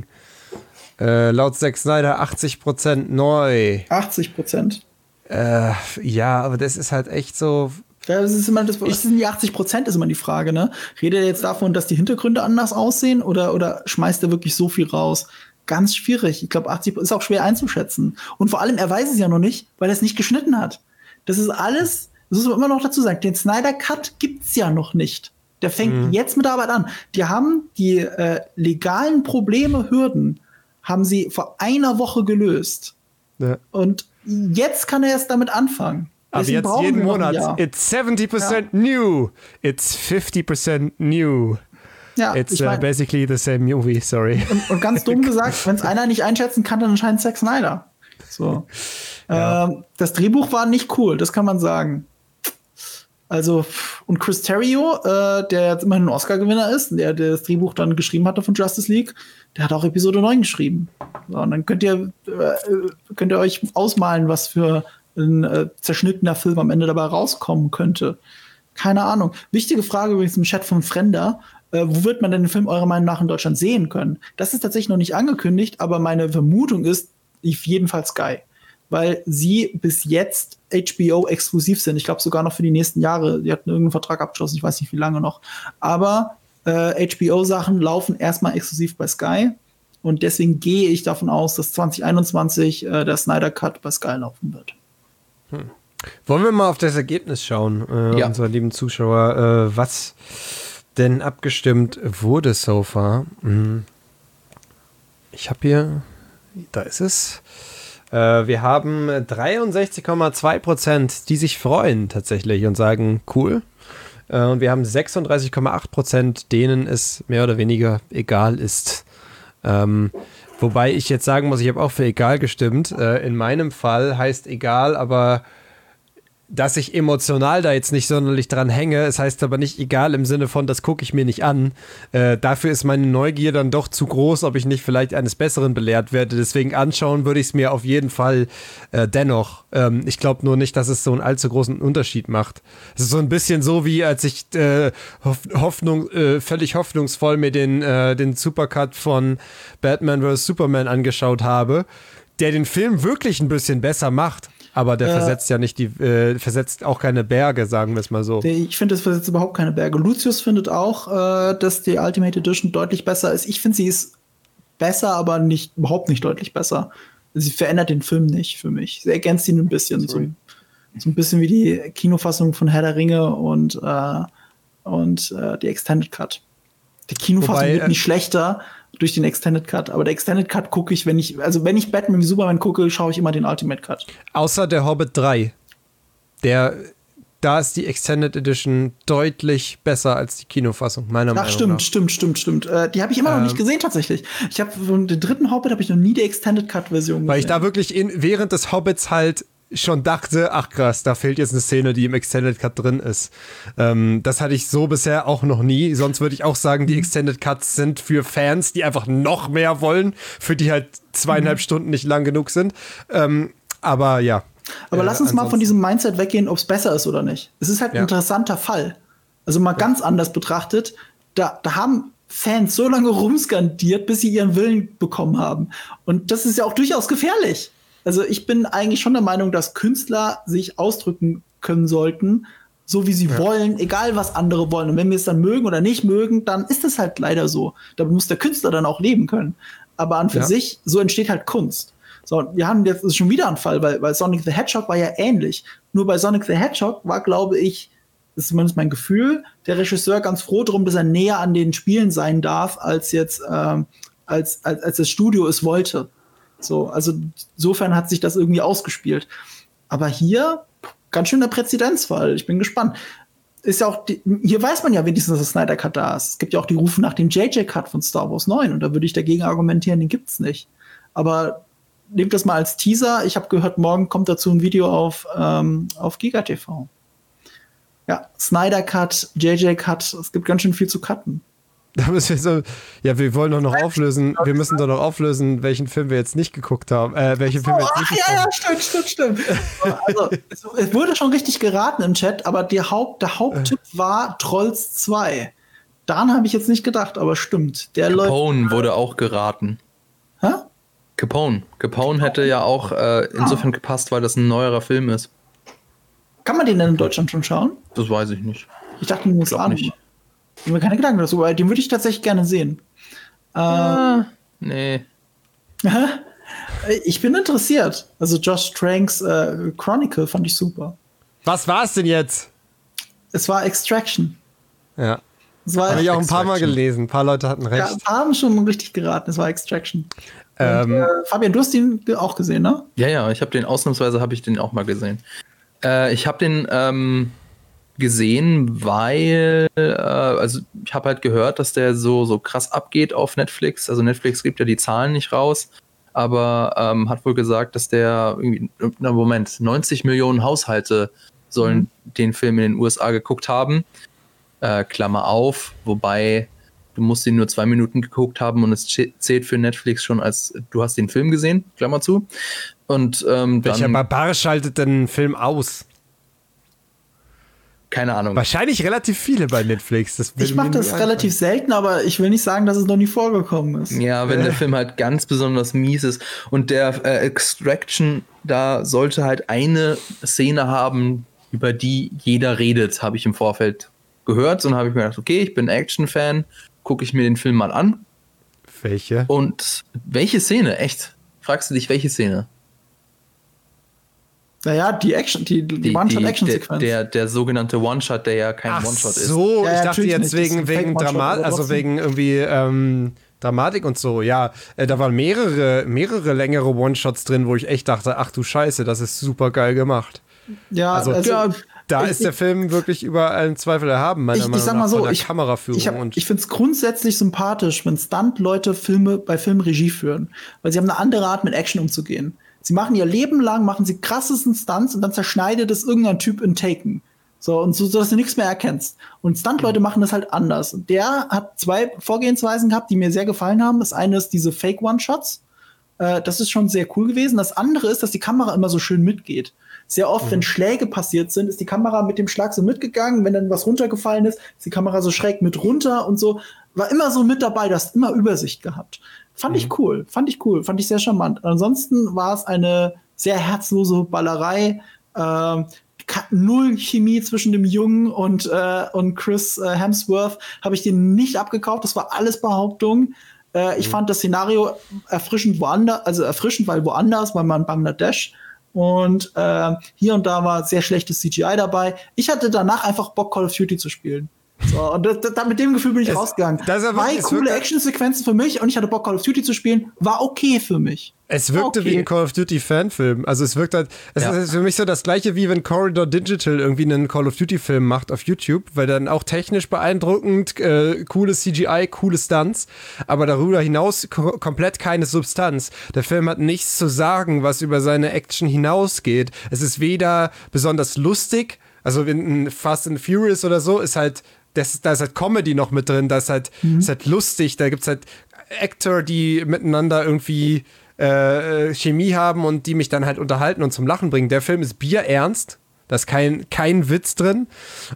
Äh, laut Zack Snyder achtzig Prozent neu. achtzig Prozent. Äh, ja, aber das ist halt echt so. Ja, das ist immer das, was sind die achtzig Prozent, ist immer die Frage, ne? Redet er jetzt davon, dass die Hintergründe anders aussehen oder, oder schmeißt er wirklich so viel raus? Ganz schwierig. Ich glaube, achtzig ist auch schwer einzuschätzen. Und vor allem, er weiß es ja noch nicht, weil er es nicht geschnitten hat. Das ist alles, das muss man immer noch dazu sagen, den Snyder Cut gibt's ja noch nicht. Der fängt mhm. jetzt mit der Arbeit an. Die haben die äh, legalen Probleme, Hürden, haben sie vor einer Woche gelöst. Ja. Und jetzt kann er erst damit anfangen. Aber jetzt jeden Monat, it's seventy percent ja. new, it's fifty percent new. Ja, it's ich mein, uh, basically the same movie, sorry. Und, und ganz dumm gesagt, wenn es einer nicht einschätzen kann, dann anscheinend Zack Snyder. So. Ja. Ähm, das Drehbuch war nicht cool, das kann man sagen. Also, und Chris Terrio, äh, der jetzt immerhin ein Oscar-Gewinner ist, der, der das Drehbuch dann geschrieben hatte von Justice League, der hat auch Episode neun geschrieben. So, und dann könnt ihr, äh, könnt ihr euch ausmalen, was für ein äh, zerschnittener Film am Ende dabei rauskommen könnte. Keine Ahnung. Wichtige Frage übrigens im Chat von Frenda. Äh, wo wird man denn den Film eurer Meinung nach in Deutschland sehen können? Das ist tatsächlich noch nicht angekündigt, aber meine Vermutung ist, auf jeden Fall Sky. Weil sie bis jetzt H B O exklusiv sind. Ich glaube sogar noch für die nächsten Jahre. Die hatten irgendeinen Vertrag abgeschlossen, ich weiß nicht wie lange noch. Aber äh, H B O-Sachen laufen erstmal exklusiv bei Sky. Und deswegen gehe ich davon aus, dass zwanzig einundzwanzig äh, der Snyder Cut bei Sky laufen wird. Hm. Wollen wir mal auf das Ergebnis schauen, äh, ja. unsere lieben Zuschauer, äh, was denn abgestimmt wurde so far? Hm. Ich habe hier, da ist es. Äh, wir haben dreiundsechzig Komma zwei Prozent, die sich freuen tatsächlich und sagen, cool. Äh, und wir haben sechsunddreißig Komma acht Prozent, denen es mehr oder weniger egal ist. Ähm, wobei ich jetzt sagen muss, ich habe auch für egal gestimmt. Äh, in meinem Fall heißt egal, aber dass ich emotional da jetzt nicht sonderlich dran hänge. Es heißt aber nicht egal im Sinne von, das gucke ich mir nicht an. Äh, dafür ist meine Neugier dann doch zu groß, ob ich nicht vielleicht eines Besseren belehrt werde. Deswegen anschauen würde ich es mir auf jeden Fall äh, dennoch. Ähm, ich glaube nur nicht, dass es so einen allzu großen Unterschied macht. Es ist so ein bisschen so, wie als ich äh, Hoffnung, äh, völlig hoffnungsvoll mir den, äh, den Supercut von Batman versus. Superman angeschaut habe, der den Film wirklich ein bisschen besser macht. Aber der äh, versetzt ja nicht die, äh, versetzt auch keine Berge, sagen wir es mal so. Ich finde, das versetzt überhaupt keine Berge. Lucius findet auch, äh, dass die Ultimate Edition deutlich besser ist. Ich finde, sie ist besser, aber nicht, überhaupt nicht deutlich besser. Sie verändert den Film nicht für mich. Sie ergänzt ihn ein bisschen. So, so ein bisschen wie die Kinofassung von Herr der Ringe und, äh, und äh, die Extended Cut. Die Kinofassung Wobei, wird nicht äh, schlechter durch den Extended Cut, aber der Extended Cut gucke ich, wenn ich, also wenn ich Batman wie Superman gucke, schaue ich immer den Ultimate Cut. Außer der Hobbit drei. Der, da ist die Extended Edition deutlich besser als die Kinofassung, meiner Ach, Meinung stimmt, nach. stimmt, stimmt, stimmt, stimmt. Äh, die habe ich immer ähm, noch nicht gesehen, tatsächlich. Ich habe von den dritten Hobbit habe ich noch nie die Extended Cut-Version gesehen. Weil ich da wirklich in, während des Hobbits halt schon dachte, ach krass, da fehlt jetzt eine Szene, die im Extended Cut drin ist. Ähm, das hatte ich so bisher auch noch nie. Sonst würde ich auch sagen, die Extended Cuts sind für Fans, die einfach noch mehr wollen, für die halt zweieinhalb mhm. Stunden nicht lang genug sind. Ähm, aber ja. Aber äh, lass uns mal von diesem Mindset weggehen, ob es besser ist oder nicht. Es ist halt ein ja. interessanter Fall. Also mal ja. ganz anders betrachtet, da, da haben Fans so lange rumskandiert, bis sie ihren Willen bekommen haben. Und das ist ja auch durchaus gefährlich. Also ich bin eigentlich schon der Meinung, dass Künstler sich ausdrücken können sollten, so wie sie ja. wollen, egal was andere wollen. Und wenn wir es dann mögen oder nicht mögen, dann ist es halt leider so. Da muss der Künstler dann auch leben können. Aber an für ja. sich, so entsteht halt Kunst. So, wir haben jetzt ist schon wieder ein Fall, weil, weil Sonic the Hedgehog war ja ähnlich. Nur bei Sonic the Hedgehog war, glaube ich, das ist zumindest mein Gefühl, der Regisseur ganz froh drum, dass er näher an den Spielen sein darf, als jetzt ähm, als, als, als das Studio es wollte. So, also insofern hat sich das irgendwie ausgespielt. Aber hier, ganz schön der Präzedenzfall. Ich bin gespannt. Ist ja auch die, hier weiß man ja wenigstens, dass der Snyder Cut da ist. Es gibt ja auch die Rufe nach dem J J Cut von Star Wars neun. Und da würde ich dagegen argumentieren, den gibt's nicht. Aber nehmt das mal als Teaser. Ich habe gehört, morgen kommt dazu ein Video auf, ähm, auf GigaTV. Ja, Snyder Cut, J J Cut. Es gibt ganz schön viel zu cutten. Da müssen wir so, ja, wir wollen doch noch auflösen, wir müssen doch noch auflösen, welchen Film wir jetzt nicht geguckt haben, äh, welchen Film wir jetzt nicht geguckt haben. Ja, ja, stimmt, stimmt, stimmt. Also, es, es wurde schon richtig geraten im Chat, aber die Haupt, der Haupttipp war Trolls zwei. Daran habe ich jetzt nicht gedacht, aber stimmt. Der Capone läuft, wurde auch geraten. Hä? Capone. Capone hätte ja auch äh, insofern ah. gepasst, weil das ein neuerer Film ist. Kann man den denn in Deutschland schon schauen? Das weiß ich nicht. Ich dachte, den muss auch nicht. Ich habe mir keine Gedanken dazu, aber den würde ich tatsächlich gerne sehen. Ah, äh, nee. Ich bin interessiert. Also Josh Tranks äh, Chronicle fand ich super. Was war es denn jetzt? Es war Extraction. Ja. Habe ich auch ein paar Mal gelesen. Ein paar Leute hatten recht. Ja, ein paar haben schon richtig geraten. Es war Extraction. Ähm, Und, äh, Fabian, du hast den auch gesehen, ne? Ja, ja. Ich habe den ausnahmsweise habe ich den auch mal gesehen. Äh, ich habe den ähm, gesehen, weil äh, also ich habe halt gehört, dass der so so krass abgeht auf Netflix. Also Netflix gibt ja die Zahlen nicht raus, aber ähm, hat wohl gesagt, dass der irgendwie, na Moment, neunzig Millionen Haushalte sollen Mhm. den Film in den U S A geguckt haben. Äh, Klammer auf, wobei du musst ihn nur zwei Minuten geguckt haben und es zählt für Netflix schon als du hast den Film gesehen, Klammer zu. Und ähm, Welcher dann, Barbar schaltet denn einen Film aus? keine Ahnung. Wahrscheinlich relativ viele bei Netflix. Das will Ich mache mir das nie relativ selten, aber ich will nicht sagen, dass es noch nie vorgekommen ist. Ja, wenn der Film halt ganz besonders mies ist. Und der äh, Extraction, da sollte halt eine Szene haben, über die jeder redet, habe ich im Vorfeld gehört. Und habe ich mir gedacht, okay, ich bin Action-Fan, gucke ich mir den Film mal an. Welche? Und welche Szene? Echt? Fragst du dich, welche Szene? Naja, die Action, die, die, Die, die, One-Shot-Action-Sequenz. der, der, der sogenannte One-Shot, der ja kein Ach One-Shot ist. so, Ja, ich ja, dachte natürlich jetzt nicht. Das ist wegen, ein wegen Fake-One-Shot, Drama, aber also trotzdem. wegen irgendwie ähm, Dramatik und so. Ja, äh, da waren mehrere, mehrere längere One-Shots drin, wo ich echt dachte, ach du Scheiße, das ist super geil gemacht. ja, Also, also, ja, da ich- ist der Film wirklich über allen Zweifel erhaben, meiner ich, ich Meinung sag nach, mal so, von der ich, Kameraführung. ich, hab- und ich finde es grundsätzlich sympathisch, wenn Stunt-Leute Filme bei Filmen Regie führen, weil sie haben eine andere Art, mit Action umzugehen. Sie machen ihr Leben lang, machen sie krassesten Stunts und dann zerschneidet es irgendein Typ in Taken. So, und so, so dass du nichts mehr erkennst. Und Stunt-Leute machen das halt anders. Und der hat zwei Vorgehensweisen gehabt, die mir sehr gefallen haben. Das eine ist diese Fake-One-Shots. Äh, das ist schon sehr cool gewesen. Das andere ist, dass die Kamera immer so schön mitgeht. Sehr oft, wenn Schläge passiert sind, ist die Kamera mit dem Schlag so mitgegangen. Wenn dann was runtergefallen ist, ist die Kamera so schräg mit runter und so. War immer so mit dabei, du hast immer Übersicht gehabt. Fand ich cool, fand ich cool, fand ich sehr charmant. Ansonsten war es eine sehr herzlose Ballerei. Ähm, ka- null Chemie zwischen dem Jungen und, äh, und Chris äh, Hemsworth habe ich den nicht abgekauft. Das war alles Behauptung. Äh, ich fand das Szenario erfrischend woanders, also erfrischend, weil woanders, weil man in Bangladesch. Und äh, hier und da war sehr schlechtes C G I dabei. Ich hatte danach einfach Bock, Call of Duty zu spielen. So, und das, das, mit dem Gefühl bin ich Es- rausgegangen. das ist aber- Zwei es coole wirkt- Actionsequenzen für mich und ich hatte Bock, Call of Duty zu spielen. War okay für mich. es wirkte okay. wie ein Call of Duty Fanfilm. Also es wirkt halt, es Ja. ist für mich so das gleiche, wie wenn Corridor Digital irgendwie einen Call of Duty Film macht auf YouTube, weil dann auch technisch beeindruckend, äh, cooles C G I, coole Stunts, aber darüber hinaus ko komplett keine Substanz. Der Film hat nichts zu sagen, was über seine Action hinausgeht. Es ist weder besonders lustig, also in Fast and Furious oder so, ist halt Das, da ist halt Comedy noch mit drin, da ist halt, Mhm. ist halt lustig, da gibt's halt Actor, die miteinander irgendwie äh, Chemie haben und die mich dann halt unterhalten und zum Lachen bringen. Der Film ist bierernst, da ist kein, kein Witz drin,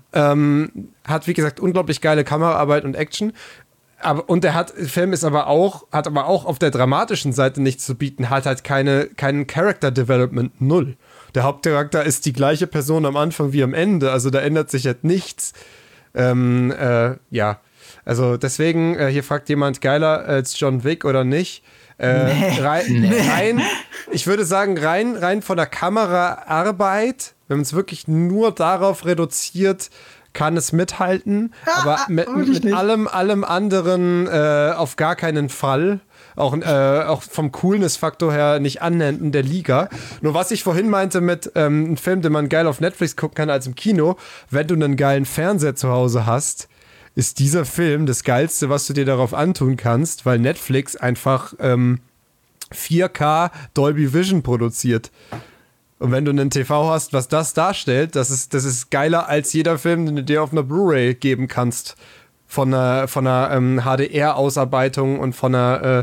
ähm, hat wie gesagt unglaublich geile Kameraarbeit und Action. Aber, und der hat, der Film ist aber auch, hat aber auch auf der dramatischen Seite nichts zu bieten, hat halt keine, keinen Character Development, null. Der Hauptcharakter ist die gleiche Person am Anfang wie am Ende, also da ändert sich halt nichts. Ähm, äh, ja, also deswegen, äh, hier fragt jemand, geiler als John Wick oder nicht? Äh, Nee. rein, rein, ich würde sagen, rein, rein von der Kameraarbeit, wenn man es wirklich nur darauf reduziert, kann es mithalten, aber mit, wirklich mit nicht. allem, allem anderen äh, auf gar keinen Fall. Auch, äh, auch vom Coolness-Faktor her nicht annähernd in der Liga. Nur was ich vorhin meinte mit ähm, einem Film, den man geil auf Netflix gucken kann als im Kino, wenn du einen geilen Fernseher zu Hause hast, ist dieser Film das Geilste, was du dir darauf antun kannst, weil Netflix einfach ähm, vier K Dolby Vision produziert. Und wenn du einen T V hast, was das darstellt, das ist, das ist geiler als jeder Film, den du dir auf einer Blu-ray geben kannst. Von einer, von einer ähm, H D R-Ausarbeitung und von einer,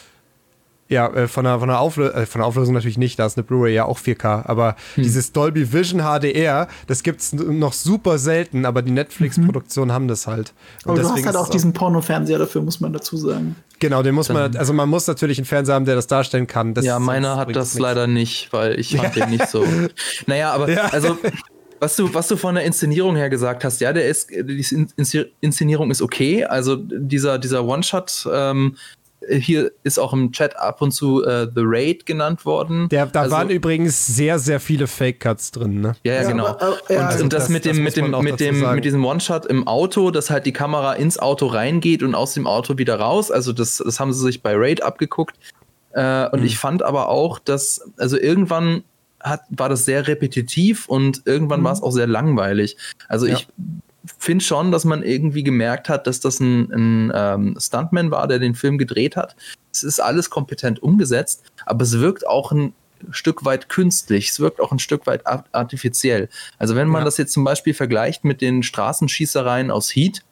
äh, ja, äh, von einer, von einer Auflösung, äh, von einer Auflösung natürlich nicht, da ist eine Blu-ray ja auch vier K, aber Hm. dieses Dolby Vision H D R, das gibt's n- noch super selten, aber die Netflix-Produktionen haben das halt. Und Aber du hast deswegen halt ist auch es diesen Porno-Fernseher dafür, muss man dazu sagen. Genau, den muss man, also man muss natürlich einen Fernseher haben, der das darstellen kann. Das Ja, sonst meiner hat bringt das nichts. leider nicht, weil ich fand den nicht so. Naja, aber Ja. also, was du, was du von der Inszenierung her gesagt hast, ja, der ist, die Inszen- Inszenierung ist okay. Also dieser, dieser One-Shot, ähm, hier ist auch im Chat ab und zu äh, The Raid genannt worden. Der, da also, waren übrigens sehr, sehr viele Fake-Cuts drin, ne? Ja, ja, Ja, genau. aber, äh, ja, und, also und das, das- mit das dem, muss mit dem, man auch mit dazu dem, sagen. mit diesem One-Shot im Auto, dass halt die Kamera ins Auto reingeht und aus dem Auto wieder raus. Also das, das haben sie sich bei Raid abgeguckt. Äh, und Mhm. ich fand aber auch, dass, also irgendwann hat, war das sehr repetitiv und irgendwann Mhm. war es auch sehr langweilig. Also Ja. ich finde schon, dass man irgendwie gemerkt hat, dass das ein, ein ähm, Stuntman war, der den Film gedreht hat. Es ist alles kompetent umgesetzt, aber es wirkt auch ein Stück weit künstlich, es wirkt auch ein Stück weit artifiziell. Also wenn man Ja. das jetzt zum Beispiel vergleicht mit den Straßenschießereien aus Heat,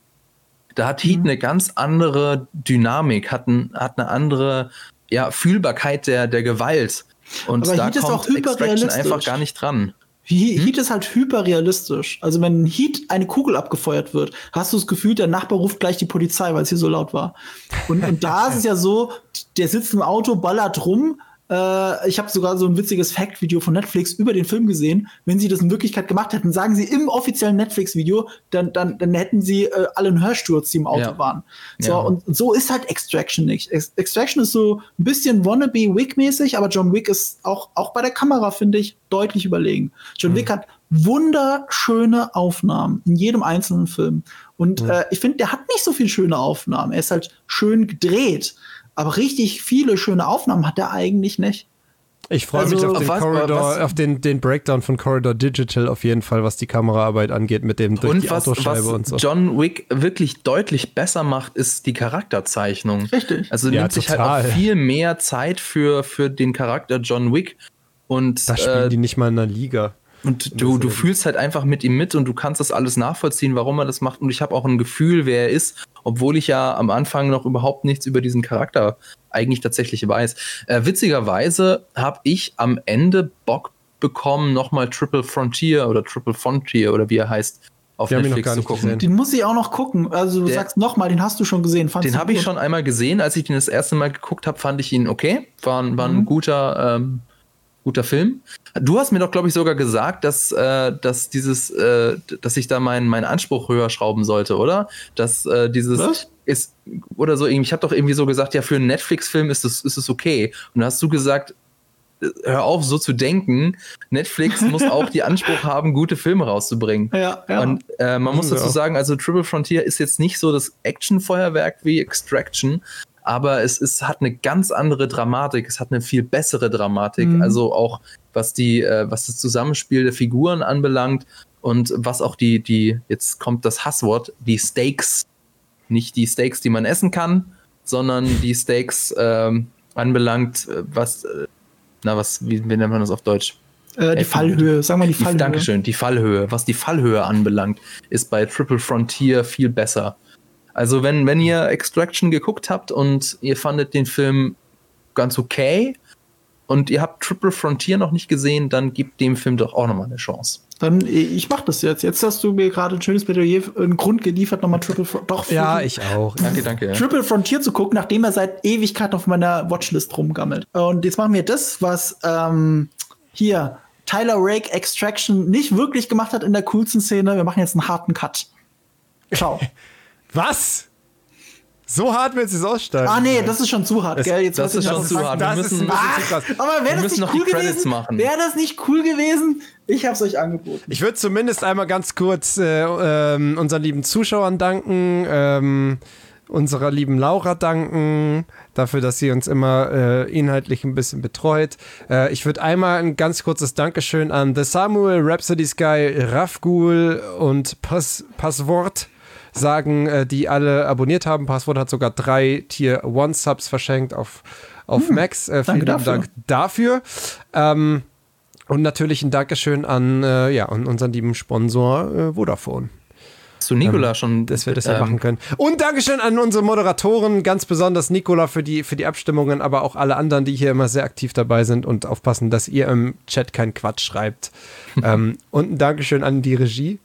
da hat Heat Mhm. eine ganz andere Dynamik, hat, ein, hat eine andere ja, Fühlbarkeit der, der Gewalt. Und Aber da Heat ist auch kommt Extraction hyperrealistisch. einfach gar nicht dran. He- Heat ist halt hyperrealistisch. Also wenn Heat eine Kugel abgefeuert wird, hast du das Gefühl, der Nachbar ruft gleich die Polizei, weil es hier so laut war. Und, und da ist es ja so, der sitzt im Auto, ballert rum. Äh, ich habe sogar so ein witziges Fact-Video von Netflix über den Film gesehen. Wenn sie das in Wirklichkeit gemacht hätten, sagen sie im offiziellen Netflix-Video, dann, dann, dann hätten sie äh, alle einen Hörsturz, die im Auto Ja. waren. So, Ja. und so ist halt Extraction nicht. Ex- Extraction ist so ein bisschen wannabe-Wick-mäßig, aber John Wick ist auch, auch bei der Kamera, finde ich, deutlich überlegen. John Wick hat wunderschöne Aufnahmen in jedem einzelnen Film. Und äh, ich finde, der hat nicht so viel schöne Aufnahmen. Er ist halt schön gedreht. Aber richtig viele schöne Aufnahmen hat er eigentlich nicht. Ich freue Also, mich auf den was- Corridor, was- auf den, den Breakdown von Corridor Digital auf jeden Fall, was die Kameraarbeit angeht, mit dem durch Und die was, Autoscheibe was und so. John Wick wirklich deutlich besser macht, ist die Charakterzeichnung. Richtig. Also Ja, nimmt sich halt total. auch viel mehr Zeit für, für den Charakter John Wick. Und, Da spielen äh, die nicht mal in einer Liga. und du, du fühlst halt einfach mit ihm mit und du kannst das alles nachvollziehen, warum er das macht. Und ich habe auch ein Gefühl, wer er ist, obwohl ich ja am Anfang noch überhaupt nichts über diesen Charakter eigentlich tatsächlich weiß. Äh, witzigerweise habe ich am Ende Bock bekommen, nochmal Triple Frontier oder Triple Frontier oder wie er heißt, auf Den hab ich noch Netflix gar zu nicht gucken. gesehen. Den muss ich auch noch gucken. Also du Der- sagst nochmal, den hast du schon gesehen. Fandst Den du habe ich gut? schon einmal gesehen. Als ich den das erste Mal geguckt habe, fand ich ihn okay. War, ein- war ein Mhm. guter, ähm, guter Film. Du hast mir doch, glaube ich, sogar gesagt, dass, äh, dass dieses, äh, dass ich da meinen meinen Anspruch höher schrauben sollte, oder? Dass äh, dieses Was? ist oder so irgendwie. Ich habe doch irgendwie so gesagt, ja, für einen Netflix-Film ist es ist es okay. Und da hast du gesagt, äh, hör auf, so zu denken. Netflix muss auch die Anspruch haben, gute Filme rauszubringen. Ja, ja. Und äh, man muss Müssen sie dazu auch. sagen, also Triple Frontier ist jetzt nicht so das Actionfeuerwerk wie Extraction, aber es ist, hat eine ganz andere Dramatik, es hat eine viel bessere Dramatik, Mhm. also auch was die, äh, was das Zusammenspiel der Figuren anbelangt und was auch die, die, jetzt kommt das Hasswort, die Stakes, nicht die Steaks, die man essen kann, sondern die Steaks ähm, anbelangt, äh, was, äh, na was, wie, wie nennt man das auf Deutsch? äh, die Fallhöhe, sag mal die Die, Fallhöhe. Dankeschön, die Fallhöhe. Was die Fallhöhe anbelangt, ist bei Triple Frontier viel besser. Also wenn, wenn ihr Extraction geguckt habt und ihr fandet den Film ganz okay und ihr habt Triple Frontier noch nicht gesehen, dann gebt dem Film doch auch nochmal eine Chance. Dann, äh, ich mach das jetzt. Jetzt hast du mir gerade ein schönes Plädoyer, einen Grund geliefert, nochmal Triple Frontier. Doch, Ja, für- ich auch. Danke, danke. Triple Frontier zu gucken, nachdem er seit Ewigkeit auf meiner Watchlist rumgammelt. Und jetzt machen wir das, was ähm, hier Tyler Rake Extraction nicht wirklich gemacht hat in der coolsten Szene. Wir machen jetzt einen harten Cut. Ciao. Was? So hart willst du es aussteigen? Ah, nee, das ist schon zu hart, Das- gell? Jetzt das weiß ich ist schon was zu sagen. hart. Das Wir ist müssen- ein bisschen zu krass. Aber Wir wäre das müssen nicht noch cool die Credits gewesen? machen. Wäre das nicht cool gewesen? Ich hab's euch angeboten. Ich würde zumindest einmal ganz kurz äh, ähm, unseren lieben Zuschauern danken, ähm, unserer lieben Laura danken, dafür, dass sie uns immer äh, inhaltlich ein bisschen betreut. Äh, ich würde einmal ein ganz kurzes Dankeschön an The Samuel, Rhapsody Sky, Rafgul und Pass Passwort sagen, äh, die alle abonniert haben. Passwort hat sogar drei Tier One Subs verschenkt auf, auf Max. Äh, vielen danke lieben dafür. Dank dafür. Ähm, und natürlich ein Dankeschön an, äh, ja, an unseren lieben Sponsor äh, Vodafone, Hast du Nikola schon? dass wir das ja ähm, machen können. Und Dankeschön an unsere Moderatoren, ganz besonders Nikola für die, für die Abstimmungen, aber auch alle anderen, die hier immer sehr aktiv dabei sind und aufpassen, dass ihr im Chat keinen Quatsch schreibt. ähm, und ein Dankeschön an die Regie.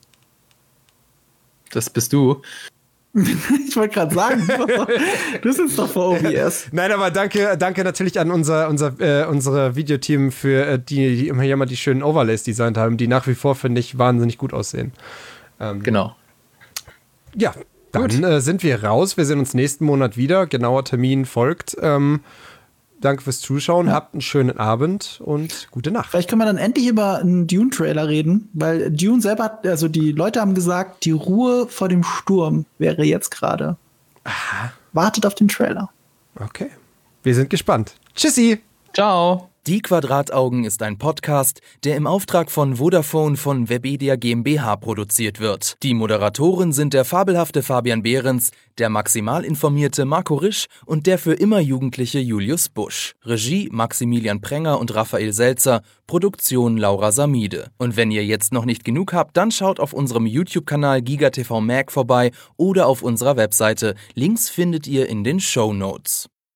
Das bist du. Ich wollte gerade sagen, du sitzt doch vor O B S. Nein, aber danke, danke natürlich an unser, unser, äh, unsere Videoteam für äh, die, die immer hier mal die schönen Overlays designt haben, die nach wie vor, finde ich, wahnsinnig gut aussehen. Ähm, Genau. Ja, dann äh, sind wir raus. Wir sehen uns nächsten Monat wieder. Genauer Termin folgt. Ähm, danke fürs Zuschauen. Habt einen schönen Abend und gute Nacht. Vielleicht können wir dann endlich über einen Dune-Trailer reden, weil Dune selber hat, also die Leute haben gesagt, die Ruhe vor dem Sturm wäre jetzt gerade. Wartet auf den Trailer. Okay. Wir sind gespannt. Tschüssi. Ciao. Die Quadrataugen ist ein Podcast, der im Auftrag von Vodafone von Webedia GmbH produziert wird. Die Moderatoren sind der fabelhafte Fabian Behrens, der maximal informierte Marco Risch und der für immer jugendliche Julius Busch. Regie Maximilian Prenger und Raphael Selzer, Produktion Laura Samide. Und wenn ihr jetzt noch nicht genug habt, dann schaut auf unserem YouTube-Kanal GigaTV Mag vorbei oder auf unserer Webseite. Links findet ihr in den Shownotes.